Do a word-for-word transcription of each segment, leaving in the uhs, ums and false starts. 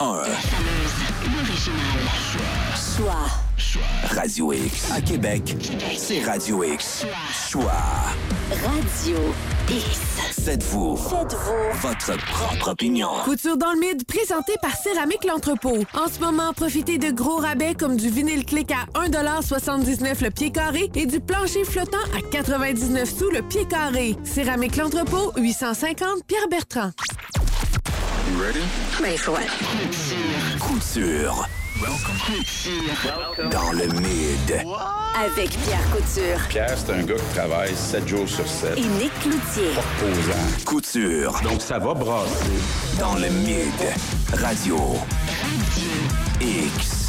un. La fameuse, l'original. Choix. Choix. Radio X. À Québec, c'est Radio X. Choix. Radio X. Faites-vous. Faites-vous. Votre propre opinion. Couture dans le mid, présenté par Céramique L'Entrepôt. En ce moment, profitez de gros rabais comme du vinyle clic à un dollar soixante-dix-neuf le pied carré et du plancher flottant à quatre-vingt-dix-neuf sous le pied carré. Céramique L'Entrepôt, huit cent cinquante Pierre-Bertrand. You ready? Ready for what? Couture. Couture. Dans le mid. Avec Pierre Couture. Pierre, c'est un gars qui travaille sept jours sur sept. Et Nick Cloutier. Posant. Couture. Donc, ça va brasser. Dans le mid. Radio. Radio X.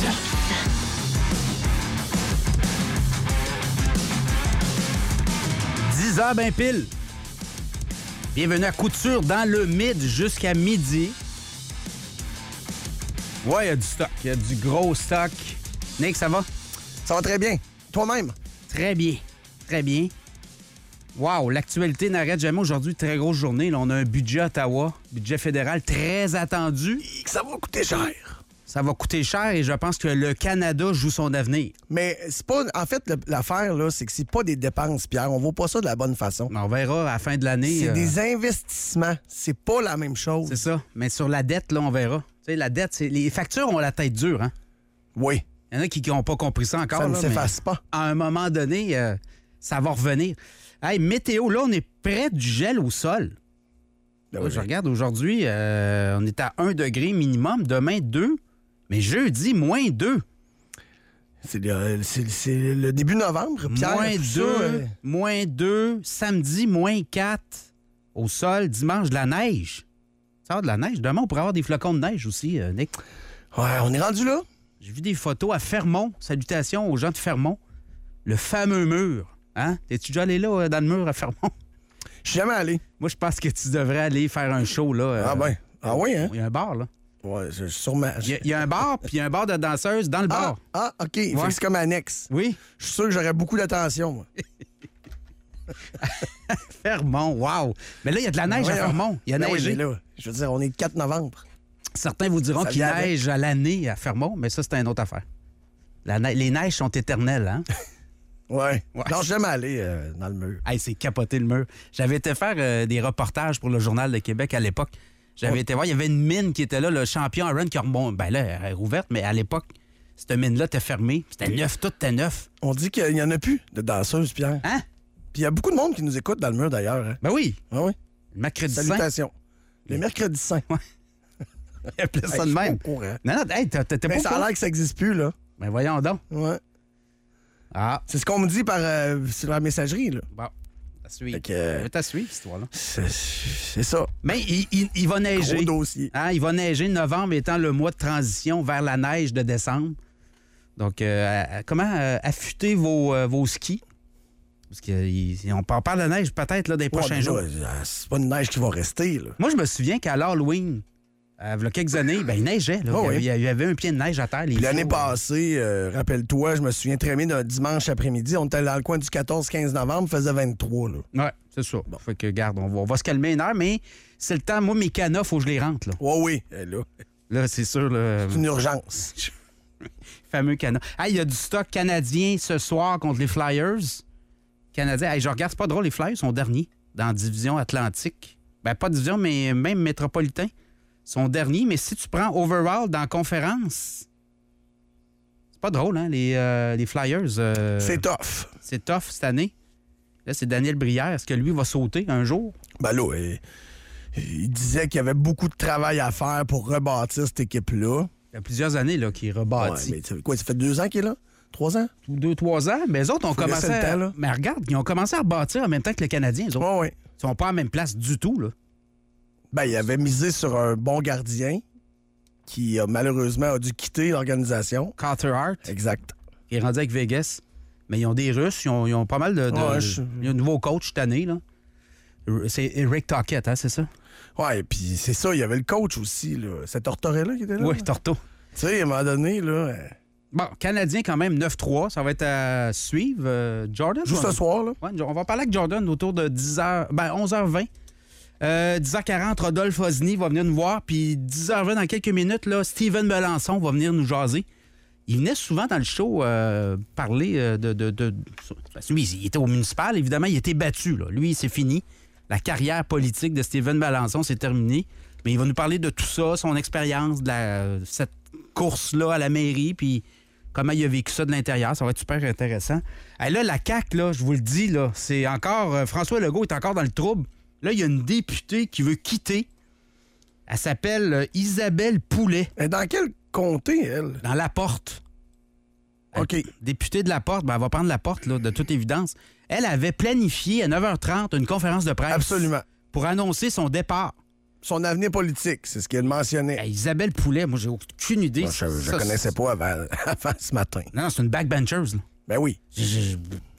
dix heures ben pile. Bienvenue à Couture dans le mid jusqu'à midi. Ouais, il y a du stock. Il y a du gros stock. Nick, ça va? Ça va très bien. Toi-même? Très bien. Très bien. Wow, l'actualité n'arrête jamais aujourd'hui. Très grosse journée. Là, on a un budget à Ottawa, budget fédéral très attendu. Ça va coûter cher. Ça va coûter cher et je pense que le Canada joue son avenir. Mais c'est pas. En fait, le- l'affaire, là, c'est que c'est pas des dépenses, Pierre. On voit pas ça de la bonne façon. On verra à la fin de l'année. C'est euh, des investissements. C'est pas la même chose. C'est ça. Mais sur la dette, là, on verra. Tu sais, la dette, c'est les factures ont la tête dure, hein? Oui. Il y en a qui n'ont pas compris ça encore. Ça ne là, s'efface mais pas. À un moment donné, euh, ça va revenir. Hey, météo, là, on est près du gel au sol. Ben Là, oui. je regarde aujourd'hui, euh, on est à un degré minimum. Demain, deux. Mais jeudi, moins deux. C'est le, c'est- c'est le début novembre, Pierre. Moins tout ça, deux. euh, Moins deux. Samedi, moins quatre. Au sol, dimanche, de la neige. Ça va de la neige. Demain, on pourrait avoir des flocons de neige aussi, euh, Nick. Ouais, on est rendu là. J'ai vu des photos à Fermont. Salutations aux gens de Fermont. Le fameux mur. Hein? T'es-tu déjà allé là, euh, dans le mur à Fermont? Je suis jamais allé. Moi, je pense que tu devrais aller faire un show, là. euh, Ah ben. Ah oui, hein? Il y a un bar, là. Ouais, je- sûrement. Il y a, il y a un bar, puis il y a un bar de danseuses dans le Ah, bar. ah, OK. Fait que c'est comme annexe. Oui. Je suis sûr que j'aurais beaucoup d'attention, moi. Fermont, wow. Mais là, il y a de la neige à Voyons. Fermont. Il y a Ben oui, neigé. mais là, je veux dire, on est le quatre novembre. Certains vous diront Ça qu'il vient avec. neige à l'année à Fermont, mais ça, c'est une autre affaire. La ne- Les neiges sont éternelles, hein? Ouais. Ouais. Non, je suis jamais allé euh, dans le mur. Hey, c'est capoté le mur. J'avais été faire euh, des reportages pour le Journal de Québec à l'époque. J'avais Ouais. été voir, il y avait une mine qui était là, le champion Iron qui remonte. Ben là, elle est rouverte, mais à l'époque, cette mine-là était fermée. C'était neuf, tout était neuf. On dit qu'il n'y en a plus de danseuses, Pierre. Hein? Puis il y a beaucoup de monde qui nous écoute dans le mur, d'ailleurs. Hein? Ben oui, Ah oui. le mercredi saint. Salutations. Le mercredi saint. Il appelait ça Hey, de je suis même. pas au courant. Non, non, hey, t'as- t'étais pas Mais au ça a courant? l'air que ça n'existe plus, là. Ben voyons donc. Ouais. Ah, C'est ce qu'on me dit par, euh, sur la messagerie, là. bon. T'as suivi. Fait que, euh, T'as suivi, cette histoire-là. C'est c'est ça. Mais il, il- il va neiger. Gros dossier. Hein, il va neiger, novembre étant le mois de transition vers la neige de décembre. Donc, euh, à- comment euh, affûter vos, euh, vos skis? Parce qu'on parle de neige peut-être là, des prochains Ouais, jours. là, euh, c'est pas une neige qui va rester, là. Moi, je me souviens qu'à l'Halloween, euh, il y a quelques années, ben, il neigeait. Là. Oh, il, y avait, oui. il y avait un pied de neige à terre. Les Puis l'année flots, passée, euh, rappelle-toi, je me souviens très bien d'un dimanche après-midi. On était dans le coin du quatorze quinze novembre, il faisait vingt-trois, là. euh, Ouais, c'est ça. Fait que, garde, on va, on va se calmer une heure, mais c'est le temps. Moi, mes canas, faut que je les rentre. Là, Ouais, oui, eh, là. là c'est sûr. Le C'est une urgence. fameux canas. Ah, il y a du stock canadien ce soir contre les Flyers. Canadiens. Hey, je regarde, c'est pas drôle, les Flyers sont derniers dans la division Atlantique. Ben, pas division, mais même métropolitain. Ils sont derniers, mais si tu prends overall dans la conférence, c'est pas drôle, hein, les, euh, les Flyers. euh, C'est tough. c'est tough cette année. Là, c'est Daniel Brière. Est-ce que lui va sauter un jour? Ben là, euh, il disait qu'il y avait beaucoup de travail à faire pour rebâtir cette équipe-là. Il y a plusieurs années là, qu'il Ouais, rebâtit. mais ça fait quoi, ça fait deux ans qu'il est là? Trois ans? Ou deux, trois ans. Mais les autres ont Faut commencé laisser le à... temps, là. Mais regarde, ils ont commencé à rebâtir en même temps que les Canadiens. Les autres. Ouais, ouais. Ils sont pas à la même place du tout, là. Ben, il avait misé sur un bon gardien qui, a, malheureusement, a dû quitter l'organisation. Carter Hart, Exact. qui est rendu avec Vegas. Mais ils ont des Russes, ils ont, ils ont pas mal de... de- Ouais, je- Il y a un nouveau coach cette année, là. C'est Eric Tocchet, hein, c'est ça? Ouais, et puis c'est ça, il y avait le coach aussi, là. C'est Tortorella qui était là? Oui, Torto. Tu sais, à un moment donné, là, euh, Bon, Canadien quand même, neuf trois. Ça va être à suivre. Euh, Jordan? juste on- ce soir, là. Ouais, on va parler avec Jordan autour de dix heures, ben onze heures vingt. Euh, dix heures quarante, Rodolphe Osny va venir nous voir. Puis dix heures vingt, dans quelques minutes, là, Steven Melançon va venir nous jaser. Il venait souvent dans le show euh, parler euh, de... de, de, de... Lui, il était au municipal, évidemment, il était battu. Là. Lui, c'est fini. La carrière politique de Steven Melançon, c'est terminé. Mais il va nous parler de tout ça, son expérience de la, cette course-là à la mairie, puis comment il a vécu ça de l'intérieur. Ça va être super intéressant. Et là, la C A Q, là, je vous le dis, là, c'est encore... Euh, François Legault est encore dans le trouble. Là, il y a une députée qui veut quitter. Elle s'appelle euh, Isabelle Poulet. Et dans quel comté, elle? Dans la Porte. OK. Elle, députée de la Porte, ben, elle va prendre la Porte, là, de toute évidence. Elle avait planifié à neuf heures trente une conférence de presse. Absolument. Pour annoncer son départ. Son avenir politique, c'est ce qu'elle mentionnait. Hey, Isabelle Poulet, moi, j'ai aucune idée. Moi, je ne la connaissais pas avant, avant ce matin. Non, c'est une backbencheuse. Là. Ben oui. J'ai, j'ai...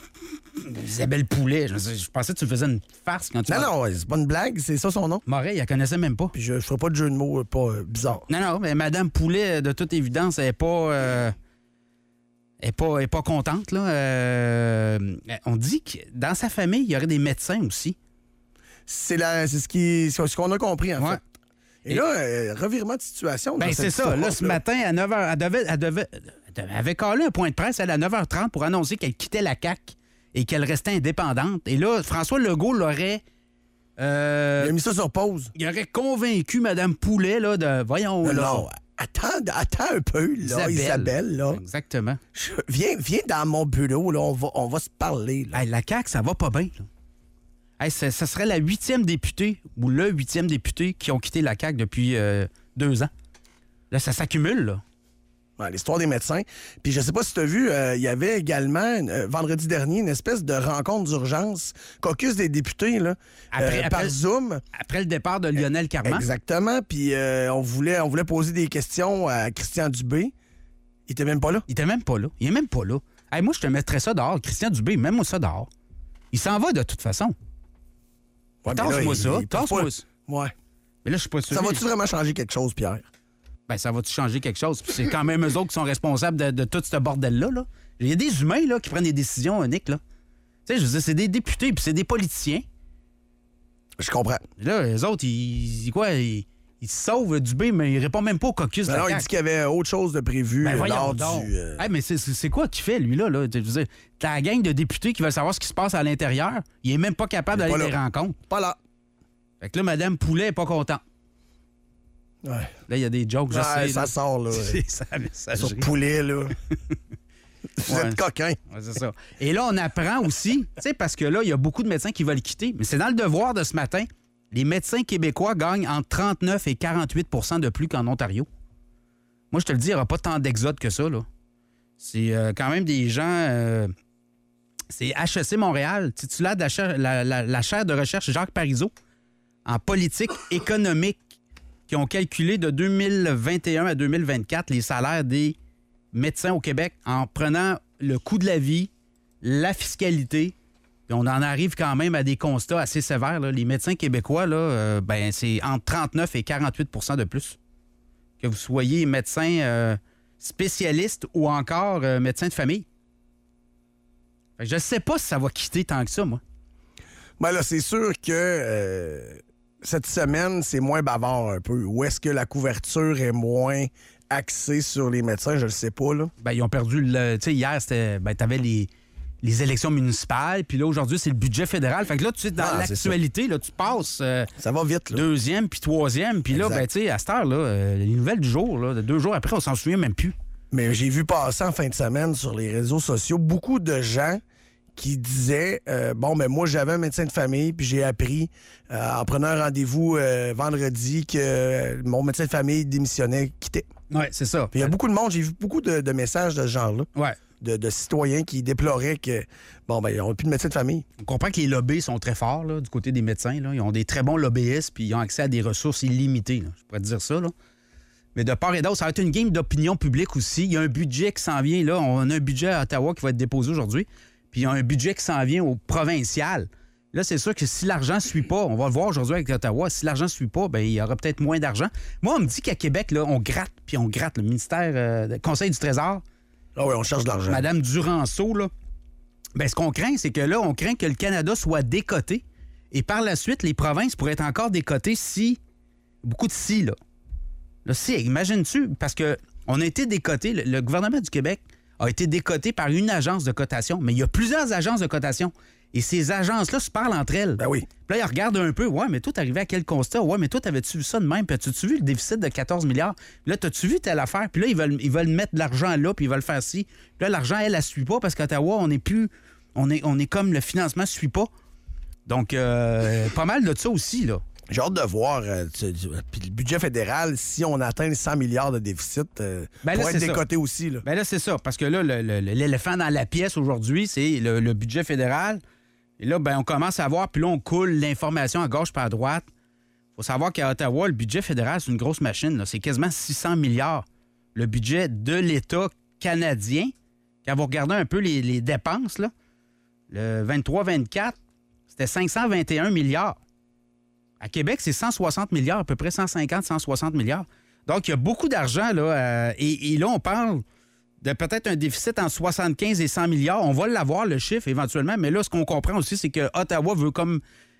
Isabelle Poulet, je, je pensais que tu faisais une farce quand tu... Non, non, c'est pas une blague, c'est ça son nom. Moret, il la connaissait même pas. Puis je ne ferai pas de jeu de mots euh, pas euh, bizarre. Non, non, mais Madame Poulet, de toute évidence, elle n'est pas... Euh... Elle n'est pas, elle est pas contente, là. Euh... On dit que dans sa famille, il y aurait des médecins aussi. C'est, la, c'est ce, qui, ce qu'on a compris, en ouais. fait. Et, Et là, euh, revirement de situation. Ben, c'est ça. Là, ce matin, à neuf heures, elle, devait, elle, devait, elle avait collé un point de presse elle, à neuf heures trente pour annoncer qu'elle quittait la C A Q et qu'elle restait indépendante. Et là, François Legault l'aurait... Euh, il a mis ça sur pause. Il aurait convaincu Mme Poulet, là, de... Voyons, non, là... Non, attends, attends un peu, là, Isabelle. Isabelle là. Exactement. Je, viens, viens dans mon bureau, là, on va, on va se parler. Là. Hey, la C A Q, ça va pas bien, là. Hey, ça, ça serait la huitième députée ou le huitième député qui ont quitté la C A Q depuis euh, deux ans. Là, ça s'accumule, là. Ouais, l'histoire des médecins. Puis je sais pas si tu as vu, il euh, y avait également, euh, vendredi dernier, une espèce de rencontre d'urgence, caucus des députés, là, après, euh, après, par Zoom. Après le départ de Lionel Carman. Exactement. Puis euh, on, voulait, on voulait poser des questions à Christian Dubé. Il était même pas là. Il était même pas là. Il est même pas là. Hey, moi, je te mettrais ça dehors. Christian Dubé, même moi ça dehors. Il s'en va de toute façon. Ouais, Tasse-moi ça. Tasse-moi ça. Ouais. Mais là, je suis pas sûr. Ça va-tu vraiment changer quelque chose, Pierre? Ben, ça va-tu changer quelque chose? Puis c'est quand même eux autres qui sont responsables de, de tout ce bordel-là. Là. Il y a des humains là, qui prennent des décisions, Nick. Là. Tu sais, je veux dire, c'est des députés puis c'est des politiciens. Je comprends. Et là, les autres, ils, ils quoi? Ils, ils se sauvent Dubé, mais ils répondent même pas au caucus. Ben non, il dit qu'il y avait autre chose de prévu ben, lors donc. du... Euh... Hey, mais c'est, c'est quoi qu'il fait, lui, là? là? Je veux dire, t'as la gang de députés qui veulent savoir ce qui se passe à l'intérieur. Il est même pas capable d'aller à des rencontres. Pas là. Fait que là, Mme Poulet est pas contente. Ouais. Là, il y a des jokes, je ouais, sais. Ça là. sort, là. C'est ça, messagerie. Sur Poulet, là. Vous ouais. êtes coquin. Ouais, c'est ça. Et là, on apprend aussi, tu sais, parce que là, il y a beaucoup de médecins qui veulent quitter, mais c'est dans le devoir de ce matin. Les médecins québécois gagnent entre trente-neuf et quarante-huit pour cent de plus qu'en Ontario. Moi, je te le dis, il n'y aura pas tant d'exode que ça, là. C'est euh, quand même des gens... Euh, c'est H E C Montréal, titulaire de la chaire, la, la, la chaire de recherche Jacques Parizeau en politique économique qui ont calculé de deux mille vingt et un à deux mille vingt-quatre les salaires des médecins au Québec en prenant le coût de la vie, la fiscalité. Puis on en arrive quand même à des constats assez sévères. Là. Les médecins québécois, là, euh, ben, c'est entre trente-neuf et quarante-huit pour cent de plus. Que vous soyez médecin euh, spécialiste ou encore euh, médecin de famille. Fait que je ne sais pas si ça va quitter tant que ça, moi. Ben là, c'est sûr que euh, cette semaine, c'est moins bavard un peu. Ou est-ce que la couverture est moins axée sur les médecins? Je le sais pas, là. Ben, ils ont perdu le... Tu sais, hier, c'était... Ben, t'avais les... les élections municipales, puis là, aujourd'hui, c'est le budget fédéral. Fait que là, tu sais, dans ah, l'actualité, là, tu passes... Euh, ça va vite, là. Deuxième, puis troisième, puis là, ben, tu sais, à cette heure, là, euh, les nouvelles du jour, là, deux jours après, on s'en souvient même plus. Mais j'ai vu passer en fin de semaine sur les réseaux sociaux beaucoup de gens qui disaient euh, bon, ben moi, j'avais un médecin de famille, puis j'ai appris euh, en prenant un rendez-vous euh, vendredi que euh, mon médecin de famille démissionnait, quittait. Oui, c'est ça. Il y a beaucoup de monde, j'ai vu beaucoup de, de messages de ce genre-là. Oui. De, de citoyens qui déploraient que, bon, ben, ils n'ont plus de médecin de famille. On comprend que les lobbies sont très forts, là, du côté des médecins. Là. Ils ont des très bons lobbyistes, puis ils ont accès à des ressources illimitées. Là. Je pourrais te dire ça, là. Mais de part et d'autre, ça va être une game d'opinion publique aussi. Il y a un budget qui s'en vient, là. On a un budget à Ottawa qui va être déposé aujourd'hui. Puis il y a un budget qui s'en vient au provincial. Là, c'est sûr que si l'argent ne suit pas, on va le voir aujourd'hui avec Ottawa, si l'argent ne suit pas, bien, il y aura peut-être moins d'argent. Moi, on me dit qu'à Québec, là, on gratte, puis on gratte. Le ministère, euh, le Conseil du Trésor. Ah oui, on cherche de l'argent. Madame Duranceau, là. Bien, ce qu'on craint, c'est que là, on craint que le Canada soit décoté Et par la suite, les provinces pourraient être encore décotées si... Beaucoup de si, là. Là, si, imagines-tu, parce que on a été décoté, le, le gouvernement du Québec a été décoté par une agence de cotation, mais il y a plusieurs agences de cotation. Et ces agences-là se parlent entre elles. Ben oui. Puis là, ils regardent un peu. Ouais, mais toi, t'arrivais à quel constat? Ouais, mais toi, t'avais-tu vu ça de même? Puis as-tu vu le déficit de quatorze milliards? Puis là, t'as-tu vu telle affaire? Puis là, ils veulent, ils veulent mettre de l'argent là, puis ils veulent faire ci. Puis là, l'argent, elle, elle ne suit pas parce qu'à Ottawa, on est plus. On est, on est comme le financement ne suit pas. Donc, euh, pas mal de ça aussi, là. J'ai hâte de voir. Euh, tu- tu- puis le budget fédéral, si on atteint les cent milliards de déficit, euh, Ben là, pour être c'est ça. décoté aussi. Là. Ben là, c'est ça. Parce que là, le- le- l'éléphant dans la pièce aujourd'hui, c'est le, le budget fédéral. Et là, ben, on commence à voir, puis là, on coule l'information à gauche pas à droite. Il faut savoir qu'à Ottawa, le budget fédéral, c'est une grosse machine. là. C'est quasiment six cents milliards. Le budget de l'État canadien. Quand vous regardez un peu les, les dépenses, là, le vingt-trois vingt-quatre, c'était cinq cent vingt et un milliards. À Québec, c'est cent soixante milliards, à peu près cent cinquante, cent soixante milliards. Donc, il y a beaucoup d'argent, là. euh, et, et là, on parle de peut-être un déficit entre soixante-quinze et cent milliards. On va l'avoir, le chiffre, éventuellement. Mais là, ce qu'on comprend aussi, c'est que Ottawa veut comme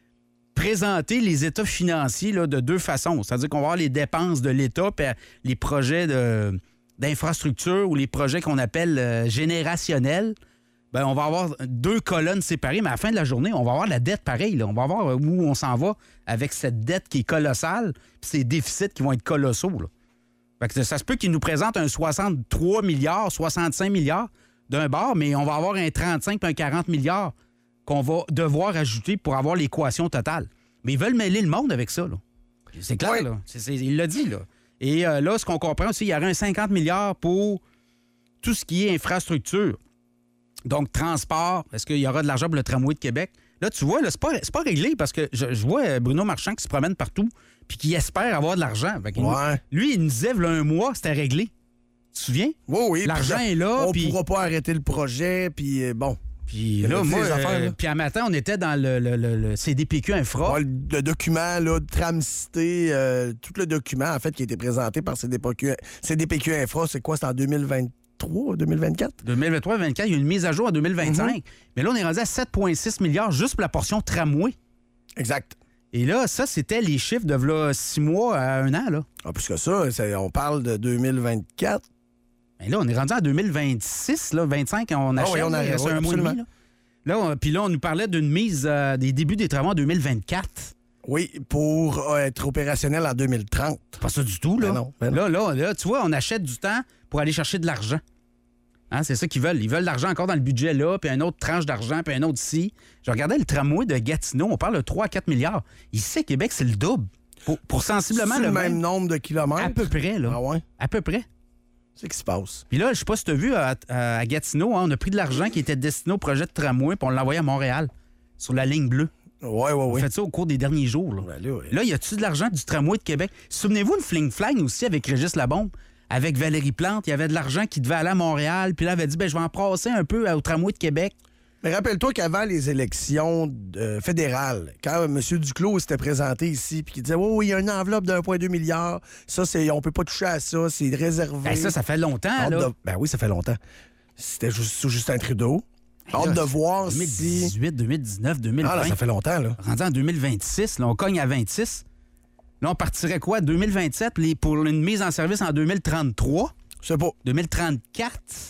présenter les états financiers là, de deux façons. C'est-à-dire qu'on va avoir les dépenses de l'État puis les projets de- d'infrastructure ou les projets qu'on appelle euh, générationnels. Ben, on va avoir deux colonnes séparées, mais à la fin de la journée, on va avoir la dette pareille. Là. On va voir où on s'en va avec cette dette qui est colossale puis ces déficits qui vont être colossaux. Là. Fait que ça se peut qu'ils nous présentent un soixante-trois milliards, soixante-cinq milliards d'un bord, mais on va avoir un trente-cinq puis un quarante milliards qu'on va devoir ajouter pour avoir l'équation totale. Mais ils veulent mêler le monde avec ça. Là. C'est clair, Oui. là. C'est- c'est- il l'a dit, là. Et euh, là, ce qu'on comprend aussi, il y aurait un cinquante milliards pour tout ce qui est infrastructure. Donc, transport, est-ce qu'il y aura de l'argent pour le tramway de Québec? Là, tu vois, là, c'est pas, c'est pas réglé parce que je, je vois Bruno Marchand qui se promène partout puis qui espère avoir de l'argent. Fait que Ouais. Lui, il nous disait, il y a un mois, c'était réglé. Tu te souviens? Oui, oui. L'argent puis est là, On puis- pourra pas arrêter le projet, puis euh, bon. Puis Il là, avait dit moi, les affaires, euh, là. puis à matin, on était dans le, le- le- le C D P Q Infra. Ouais, le, le document, là, Tramcité, euh, tout le document, en fait, qui a été présenté par C D P Q, C D P Q Infra, c'est quoi? C'est en deux mille vingt-trois, deux mille vingt-quatre? deux mille vingt-trois vingt-quatre, il y a une mise à jour en deux mille vingt-cinq. Mhm. Mais là, on est rendu à sept virgule six milliards juste pour la portion tramway. Exact. Et là, ça, c'était les chiffres de là, six mois à un an. Là. Ah, plus que ça, c'est- on parle de deux mille vingt-quatre. Mais là, on est rendu en deux mille vingt-six, là, vingt-cinq, on achète. oui, on là, arrive, il reste oui, un mois et demi. absolument. Là, Là, on- puis là, on nous parlait d'une mise euh, des débuts des travaux en deux mille vingt-quatre. Oui, pour euh, être opérationnel en deux mille trente. Pas ça du tout, là. Ben non, ben non. Là, là, là, tu vois, on achète du temps pour aller chercher de l'argent. Hein, c'est ça qu'ils veulent. Ils veulent de l'argent encore dans le budget là, puis une autre tranche d'argent, puis un autre ici. Je regardais le tramway de Gatineau, on parle de trois à quatre milliards. Ici, à Québec, c'est le double. Pour, pour sensiblement C'est le le même. même nombre de kilomètres. À peu près, là. Ah ouais? À peu près. C'est ce qui se passe. Puis là, je sais pas si tu as vu à, à- à Gatineau, hein, on a pris de l'argent qui était destiné au projet de tramway, puis on l'a envoyé à Montréal, sur la ligne bleue. Oui, oui, On oui. fait ça au cours des derniers jours. Là, Ben là, oui. Là, y a-tu de l'argent du tramway de Québec? Souvenez-vous de Fling Flang aussi avec Régis Labombe, avec Valérie Plante. Il y avait de l'argent qui devait aller à Montréal. Puis là, elle avait dit, ben, je vais en passer un peu au tramway de Québec. Mais rappelle-toi qu'avant les élections euh, fédérales, quand M. Duclos s'était présenté ici, puis qu'il disait, oh, oui, il y a une enveloppe de un virgule deux milliard, ça, c'est, on peut pas toucher à ça, c'est réservé. Ben, ça, ça fait longtemps, Hâte là. de- Ben oui, ça fait longtemps. C'était juste sous Justin Trudeau. Hâte Là, de voir deux mille si... dix-huit, deux mille dix-neuf, deux mille vingt. Ah, là, ça fait longtemps, là. Rendu en deux mille vingt-six, là, on cogne à vingt-six. Là, on partirait quoi? deux mille vingt-sept les- pour une mise en service en deux mille trente-trois, Je sais pas. deux mille trente-quatre.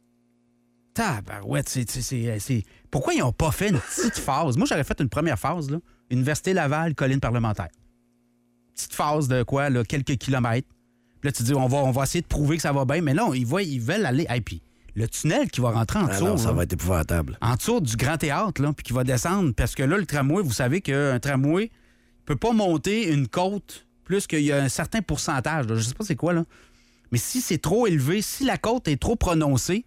Tabarouette, c'est, c'est, c'est, c'est... Pourquoi ils n'ont pas fait une petite phase? Moi, j'aurais fait une première phase, là. Université Laval, colline parlementaire. Petite phase de quoi, là, quelques kilomètres. Puis là, tu dis, on va, on va essayer de prouver que ça va bien. Mais là, ils, voient, ils veulent aller... Et puis, le tunnel qui va rentrer en Ah dessous, non, ça là, va être épouvantable. en dessous du Grand Théâtre, là, puis qui va descendre. Parce que là, le tramway, vous savez qu'un tramway ne peut pas monter une côte plus qu'il y a un certain pourcentage. Là. Je sais pas c'est quoi, là. Mais si c'est trop élevé, si la côte est trop prononcée,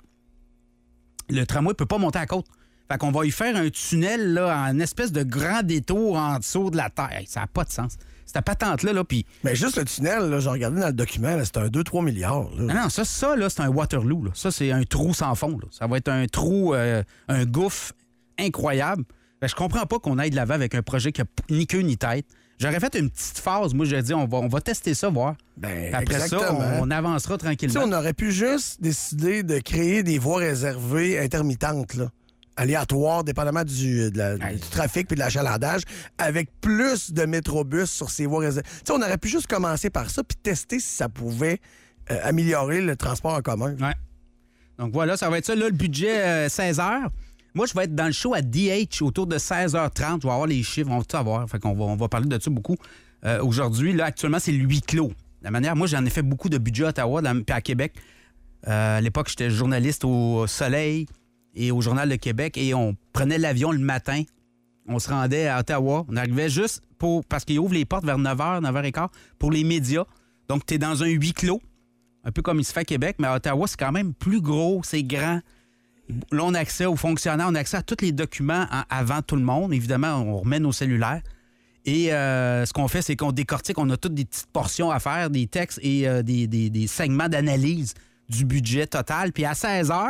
le tramway ne peut pas monter à la côte. Fait qu'on va y faire un tunnel, là, en espèce de grand détour en dessous de la terre. Hey, ça n'a pas de sens. Cette patente-là, là, puis... Mais juste le tunnel, là, j'ai regardé dans le document, là, c'est un deux trois milliards. Là. Non, non, ça, ça là, c'est un Waterloo. Là. Ça, c'est un trou sans fond. Là. Ça va être un trou, euh, un gouffre incroyable. Ben, je comprends pas qu'on aille de l'avant avec un projet qui a ni queue ni tête. J'aurais fait une petite phase. Moi, j'ai dit, on va, on va tester ça, voir. Ben, Puis après exactement. ça, on, on avancera Tu sais, tranquillement. on aurait pu juste décider de créer des voies réservées intermittentes, là. aléatoire, dépendamment du, de la- Ouais. du trafic et de l'achalandage, avec plus de métrobus sur ces voies réservées. Tu sais, on aurait pu juste commencer par ça puis tester si ça pouvait euh, améliorer le transport en commun. Ouais. Donc voilà, ça va être ça. Là, le budget euh, seize heures. Moi, je vais être dans le show à D H autour de seize heures trente. Je vais avoir les chiffres, on va tout avoir. Fait qu'on va, on va parler de ça beaucoup. Euh, aujourd'hui, là, actuellement, c'est le huis clos. La manière, moi, j'en ai fait beaucoup de budget à Ottawa puis à Québec. Euh, à l'époque, j'étais journaliste au Soleil et au Journal de Québec et on prenait l'avion le matin. On se rendait à Ottawa. On arrivait juste pour parce qu'ils ouvrent les portes vers neuf heures, neuf heures quinze pour les médias. Donc, tu es dans un huis clos, un peu comme il se fait à Québec, mais à Ottawa, c'est quand même plus gros, c'est grand. Là, on a accès aux fonctionnaires, on a accès à tous les documents en- avant tout le monde. Évidemment, on remet nos cellulaires. Et euh, ce qu'on fait, c'est qu'on décortique, on a toutes des petites portions à faire, des textes et euh, des, des- des segments d'analyse du budget total. Puis à seize heures,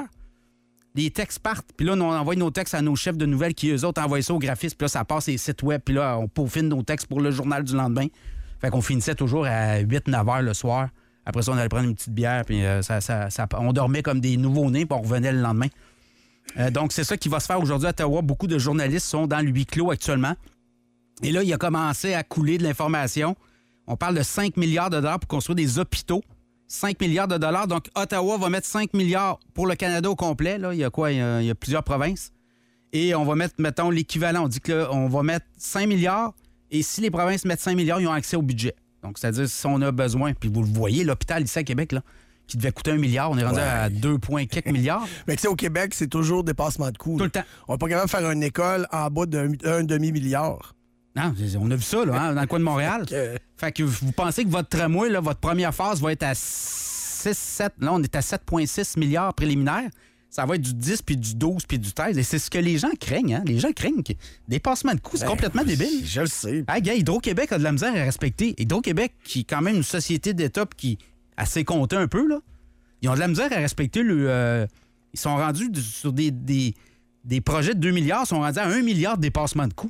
les textes partent. Puis là, on envoie nos textes à nos chefs de nouvelles qui, eux autres, envoient ça aux graphistes. Puis là, ça passe les sites web. Puis là, on peaufine nos textes pour le journal du lendemain. Fait qu'on finissait toujours à huit neuf heures le soir. Après ça, on allait prendre une petite bière. Puis euh, ça, ça- ça- on dormait comme des nouveaux-nés. Puis on revenait le lendemain. Euh, donc, c'est ça qui va se faire aujourd'hui à Ottawa. Beaucoup de journalistes sont dans le huis clos actuellement. Et là, il a commencé à couler de l'information. On parle de cinq milliards de dollars pour construire des hôpitaux. cinq milliards de dollars. Donc, Ottawa va mettre cinq milliards pour le Canada au complet. Là, il y a quoi? Il y a, il y a plusieurs provinces. Et on va mettre, mettons, l'équivalent. On dit qu'on va mettre cinq milliards. Et si les provinces mettent cinq milliards, ils ont accès au budget. Donc, c'est-à-dire, si on a besoin, puis vous le voyez, l'hôpital ici à Québec, là, qui devait coûter un milliard, on est rendu Ouais. à deux points quelques milliards. Mais tu sais, au Québec, c'est toujours dépassement de coûts. Tout là. le temps. On n'est pas capable de faire une école en bas d'un un demi-milliard. Non, on a vu ça, là, hein, dans le coin de Montréal. Euh, Fait que vous pensez que votre tramway, là, votre première phase va être à six, sept. Là, on est à sept virgule six milliards préliminaires. Ça va être du dix, puis du douze, puis du treize. Et c'est ce que les gens craignent. Hein? Les gens craignent. que- Dépassement de coûts, c'est ben, complètement débile. Je le sais. Ah, gars, Hydro-Québec a de la misère à respecter. Hydro-Québec, qui est quand même une société d'État puis qui est assez comptée un peu, là, ils ont de la misère à respecter le. euh, ils sont rendus du- sur des, des, des projets de deux milliards, ils sont rendus à un milliard de dépassement de coûts.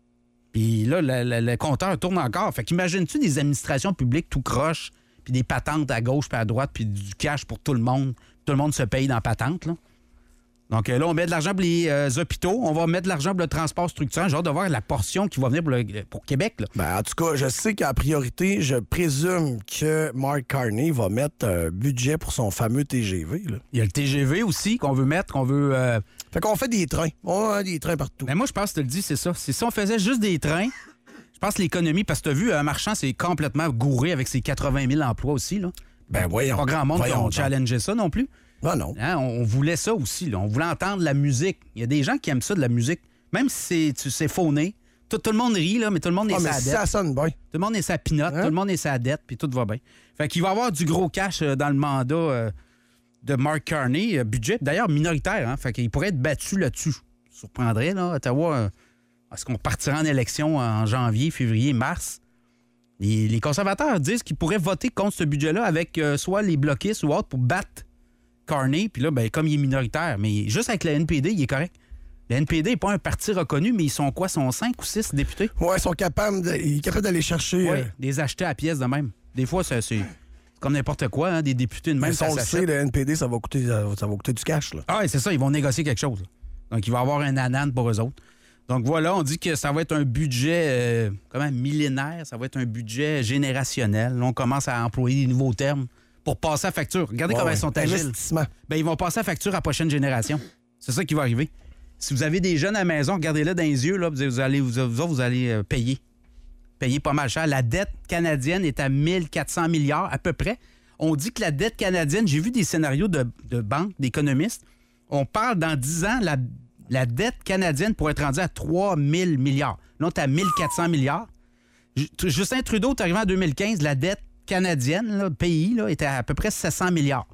Puis là, le, le- le compteur tourne encore. Fait qu'imagines-tu des administrations publiques tout croche, puis des patentes à gauche puis à droite, puis du cash pour tout le monde. Tout le monde se paye dans patente, là. Donc euh, là, on met de l'argent pour les euh, hôpitaux, on va mettre de l'argent pour le transport structurant. J'ai hâte de voir la portion qui va venir pour, le- pour Québec, là. Ben, en tout cas, je sais qu'en priorité, je présume que Mark Carney va mettre un budget pour son fameux T G V. Là. Il y a le T G V aussi qu'on veut mettre, qu'on veut... euh, Fait qu'on fait des trains. On a des trains partout. Mais moi, je pense que tu le dis, c'est ça. C'est si on faisait juste des trains, je pense que l'économie... Parce que tu as vu, un marchand, c'est complètement gouré avec ses quatre-vingt mille emplois aussi, là. Ben voyons. Pas grand monde qui Voyons ont donc. challengé ça non plus. Non, non. Hein, on, on voulait ça aussi, là. On voulait entendre la musique. Il y a des gens qui aiment ça, de la musique. Même si c'est, tu- c'est fauné. Tout, tout le monde rit, là, mais tout le monde est Ah, mais sa si dette. ça sonne bien. Tout le monde est sa pinotte, Hein? tout le monde est sa dette, puis tout va bien. Fait qu'il va y avoir du gros cash euh, dans le mandat euh, de Mark Carney, euh, budget, d'ailleurs minoritaire, hein? Fait qu'il pourrait être battu là-dessus. Surprendrait, là, Ottawa. euh, est-ce qu'on partira en élection en janvier, février, mars? Les, les conservateurs disent qu'ils pourraient voter contre ce budget-là avec euh, soit les bloquistes ou autres pour battre Carney. Puis là, ben, comme il est minoritaire, mais juste avec le N P D, il est correct. Le N P D n'est pas un parti reconnu, mais ils sont quoi? Ils sont cinq ou six députés? Ouais, ils sont capables, de- il est capable d'aller chercher. Oui, euh, des acheter à pièces de même. Des fois, c'est, c'est comme n'importe quoi, hein, des députés de même, mais ça si on le s'achète. sait, le N P D, ça va coûter, ça va- ça va coûter du cash. Là. Ah, ouais, c'est ça, ils vont négocier quelque chose. Là. Donc, il va y avoir un anane pour eux autres. Donc, voilà, on dit que ça va être un budget euh, comment, millénaire, ça va être un budget générationnel. Là, on commence à employer des nouveaux termes pour passer à facture. Regardez Ouais, comment ouais. ils sont agiles. Investissement. Ben, ils vont passer à facture à la prochaine génération. C'est ça qui va arriver. Si vous avez des jeunes à la maison, regardez-les dans les yeux, là, vous allez, vous, vous, autres, vous allez euh, payer. Payer pas mal cher. La dette canadienne est à mille quatre cents milliards à peu près. On dit que la dette canadienne, j'ai vu des scénarios de, de banques, d'économistes, on parle dans dix ans, la, la dette canadienne pourrait être rendue à trois mille milliards. Là, on est à mille quatre cents milliards. Ju- Justin Trudeau est arrivé en deux mille quinze, la dette canadienne, là, le pays, là, était à peu près sept cents milliards.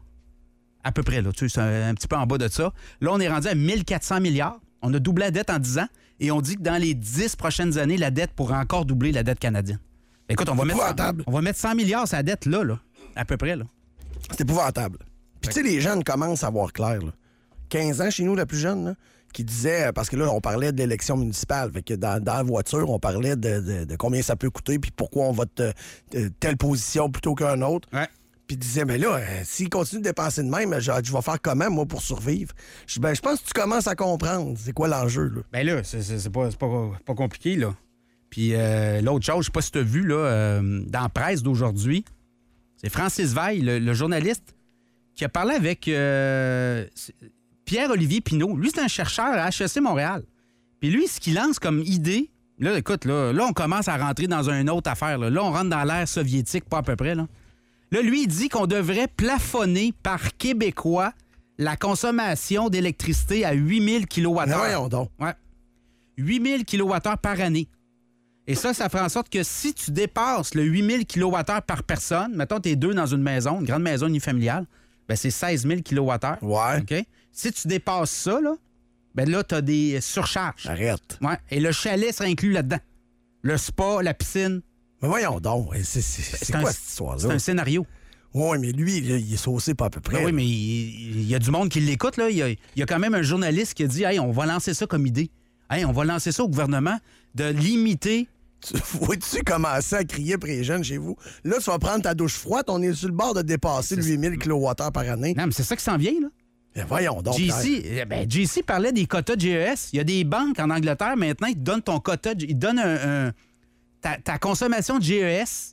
À peu près, là, tu sais, c'est un, un petit peu en bas de ça. Là, on est rendu à mille quatre cents milliards. On a doublé la dette en dix ans et on dit que dans les dix prochaines années, la dette pourrait encore doubler la dette canadienne. Écoute, on va, mettre, épouvantable. on va mettre cent milliards sur la dette là, là, à peu près. Là. C'est épouvantable. Puis, tu sais, les jeunes commencent à voir clair. Là. quinze ans chez nous, la plus jeune, là, qui disait, parce que là, on parlait de l'élection municipale. Fait que dans, dans la voiture, on parlait de, de- de combien ça peut coûter, puis pourquoi on vote euh, de telle position plutôt qu'un autre. Ouais. Puis il disait, mais là, euh, s'il continue de dépenser de même, je, je vais faire comment, moi, pour survivre? Je dis, ben, je pense que tu commences à comprendre c'est quoi l'enjeu, là. Ben là, c'est, c'est, c'est, pas, c'est pas, pas compliqué, là. Puis euh, l'autre chose, je sais pas si tu as vu, là, euh, dans la presse d'aujourd'hui, c'est Francis Veil, le, le journaliste, qui a parlé avec euh, Pierre-Olivier Pinault. Lui, c'est un chercheur à H E C Montréal. Puis lui, ce qu'il lance comme idée, là, écoute, là, là, on commence à rentrer dans une autre affaire. Là, là on rentre dans l'ère soviétique, pas à peu près, là. Là, lui, il dit qu'on devrait plafonner par Québécois la consommation d'électricité à huit mille kilowattheures. Voyons donc. Ouais. huit mille kilowattheures par année. Et ça, ça fait en sorte que si tu dépasses le huit mille kilowattheures par personne, mettons, t'es deux dans une maison, une grande maison unifamiliale, ben c'est seize mille kilowattheures. Ouais. OK? Si tu dépasses ça, là, ben là, t'as des surcharges. Arrête. Ouais. Et le chalet sera inclus là-dedans. Le spa, la piscine. Mais voyons donc. C'est, c'est, c'est un- quoi cette histoire-là? C'est un scénario. Oui, mais lui, là, il est saucé pas à peu près. Ben oui, mais il, il y a du monde qui l'écoute. Là. Il, y a, il y a quand même un journaliste qui a dit « Hey, on va lancer ça comme idée. Hey, on va lancer ça au gouvernement de limiter... » Tu vois-tu commencer à crier après les jeunes chez vous? Là, tu vas prendre ta douche froide, on est sur le bord de dépasser le huit mille kilowattheures par année. Non, mais c'est ça qui s'en vient, là. Mais voyons donc. J C, eh ben, J C parlait des quotas de G E S. Il y a des banques en Angleterre, maintenant, qui te donnent ton quota. de- Ils te donnent un, un- ta, ta consommation de G E S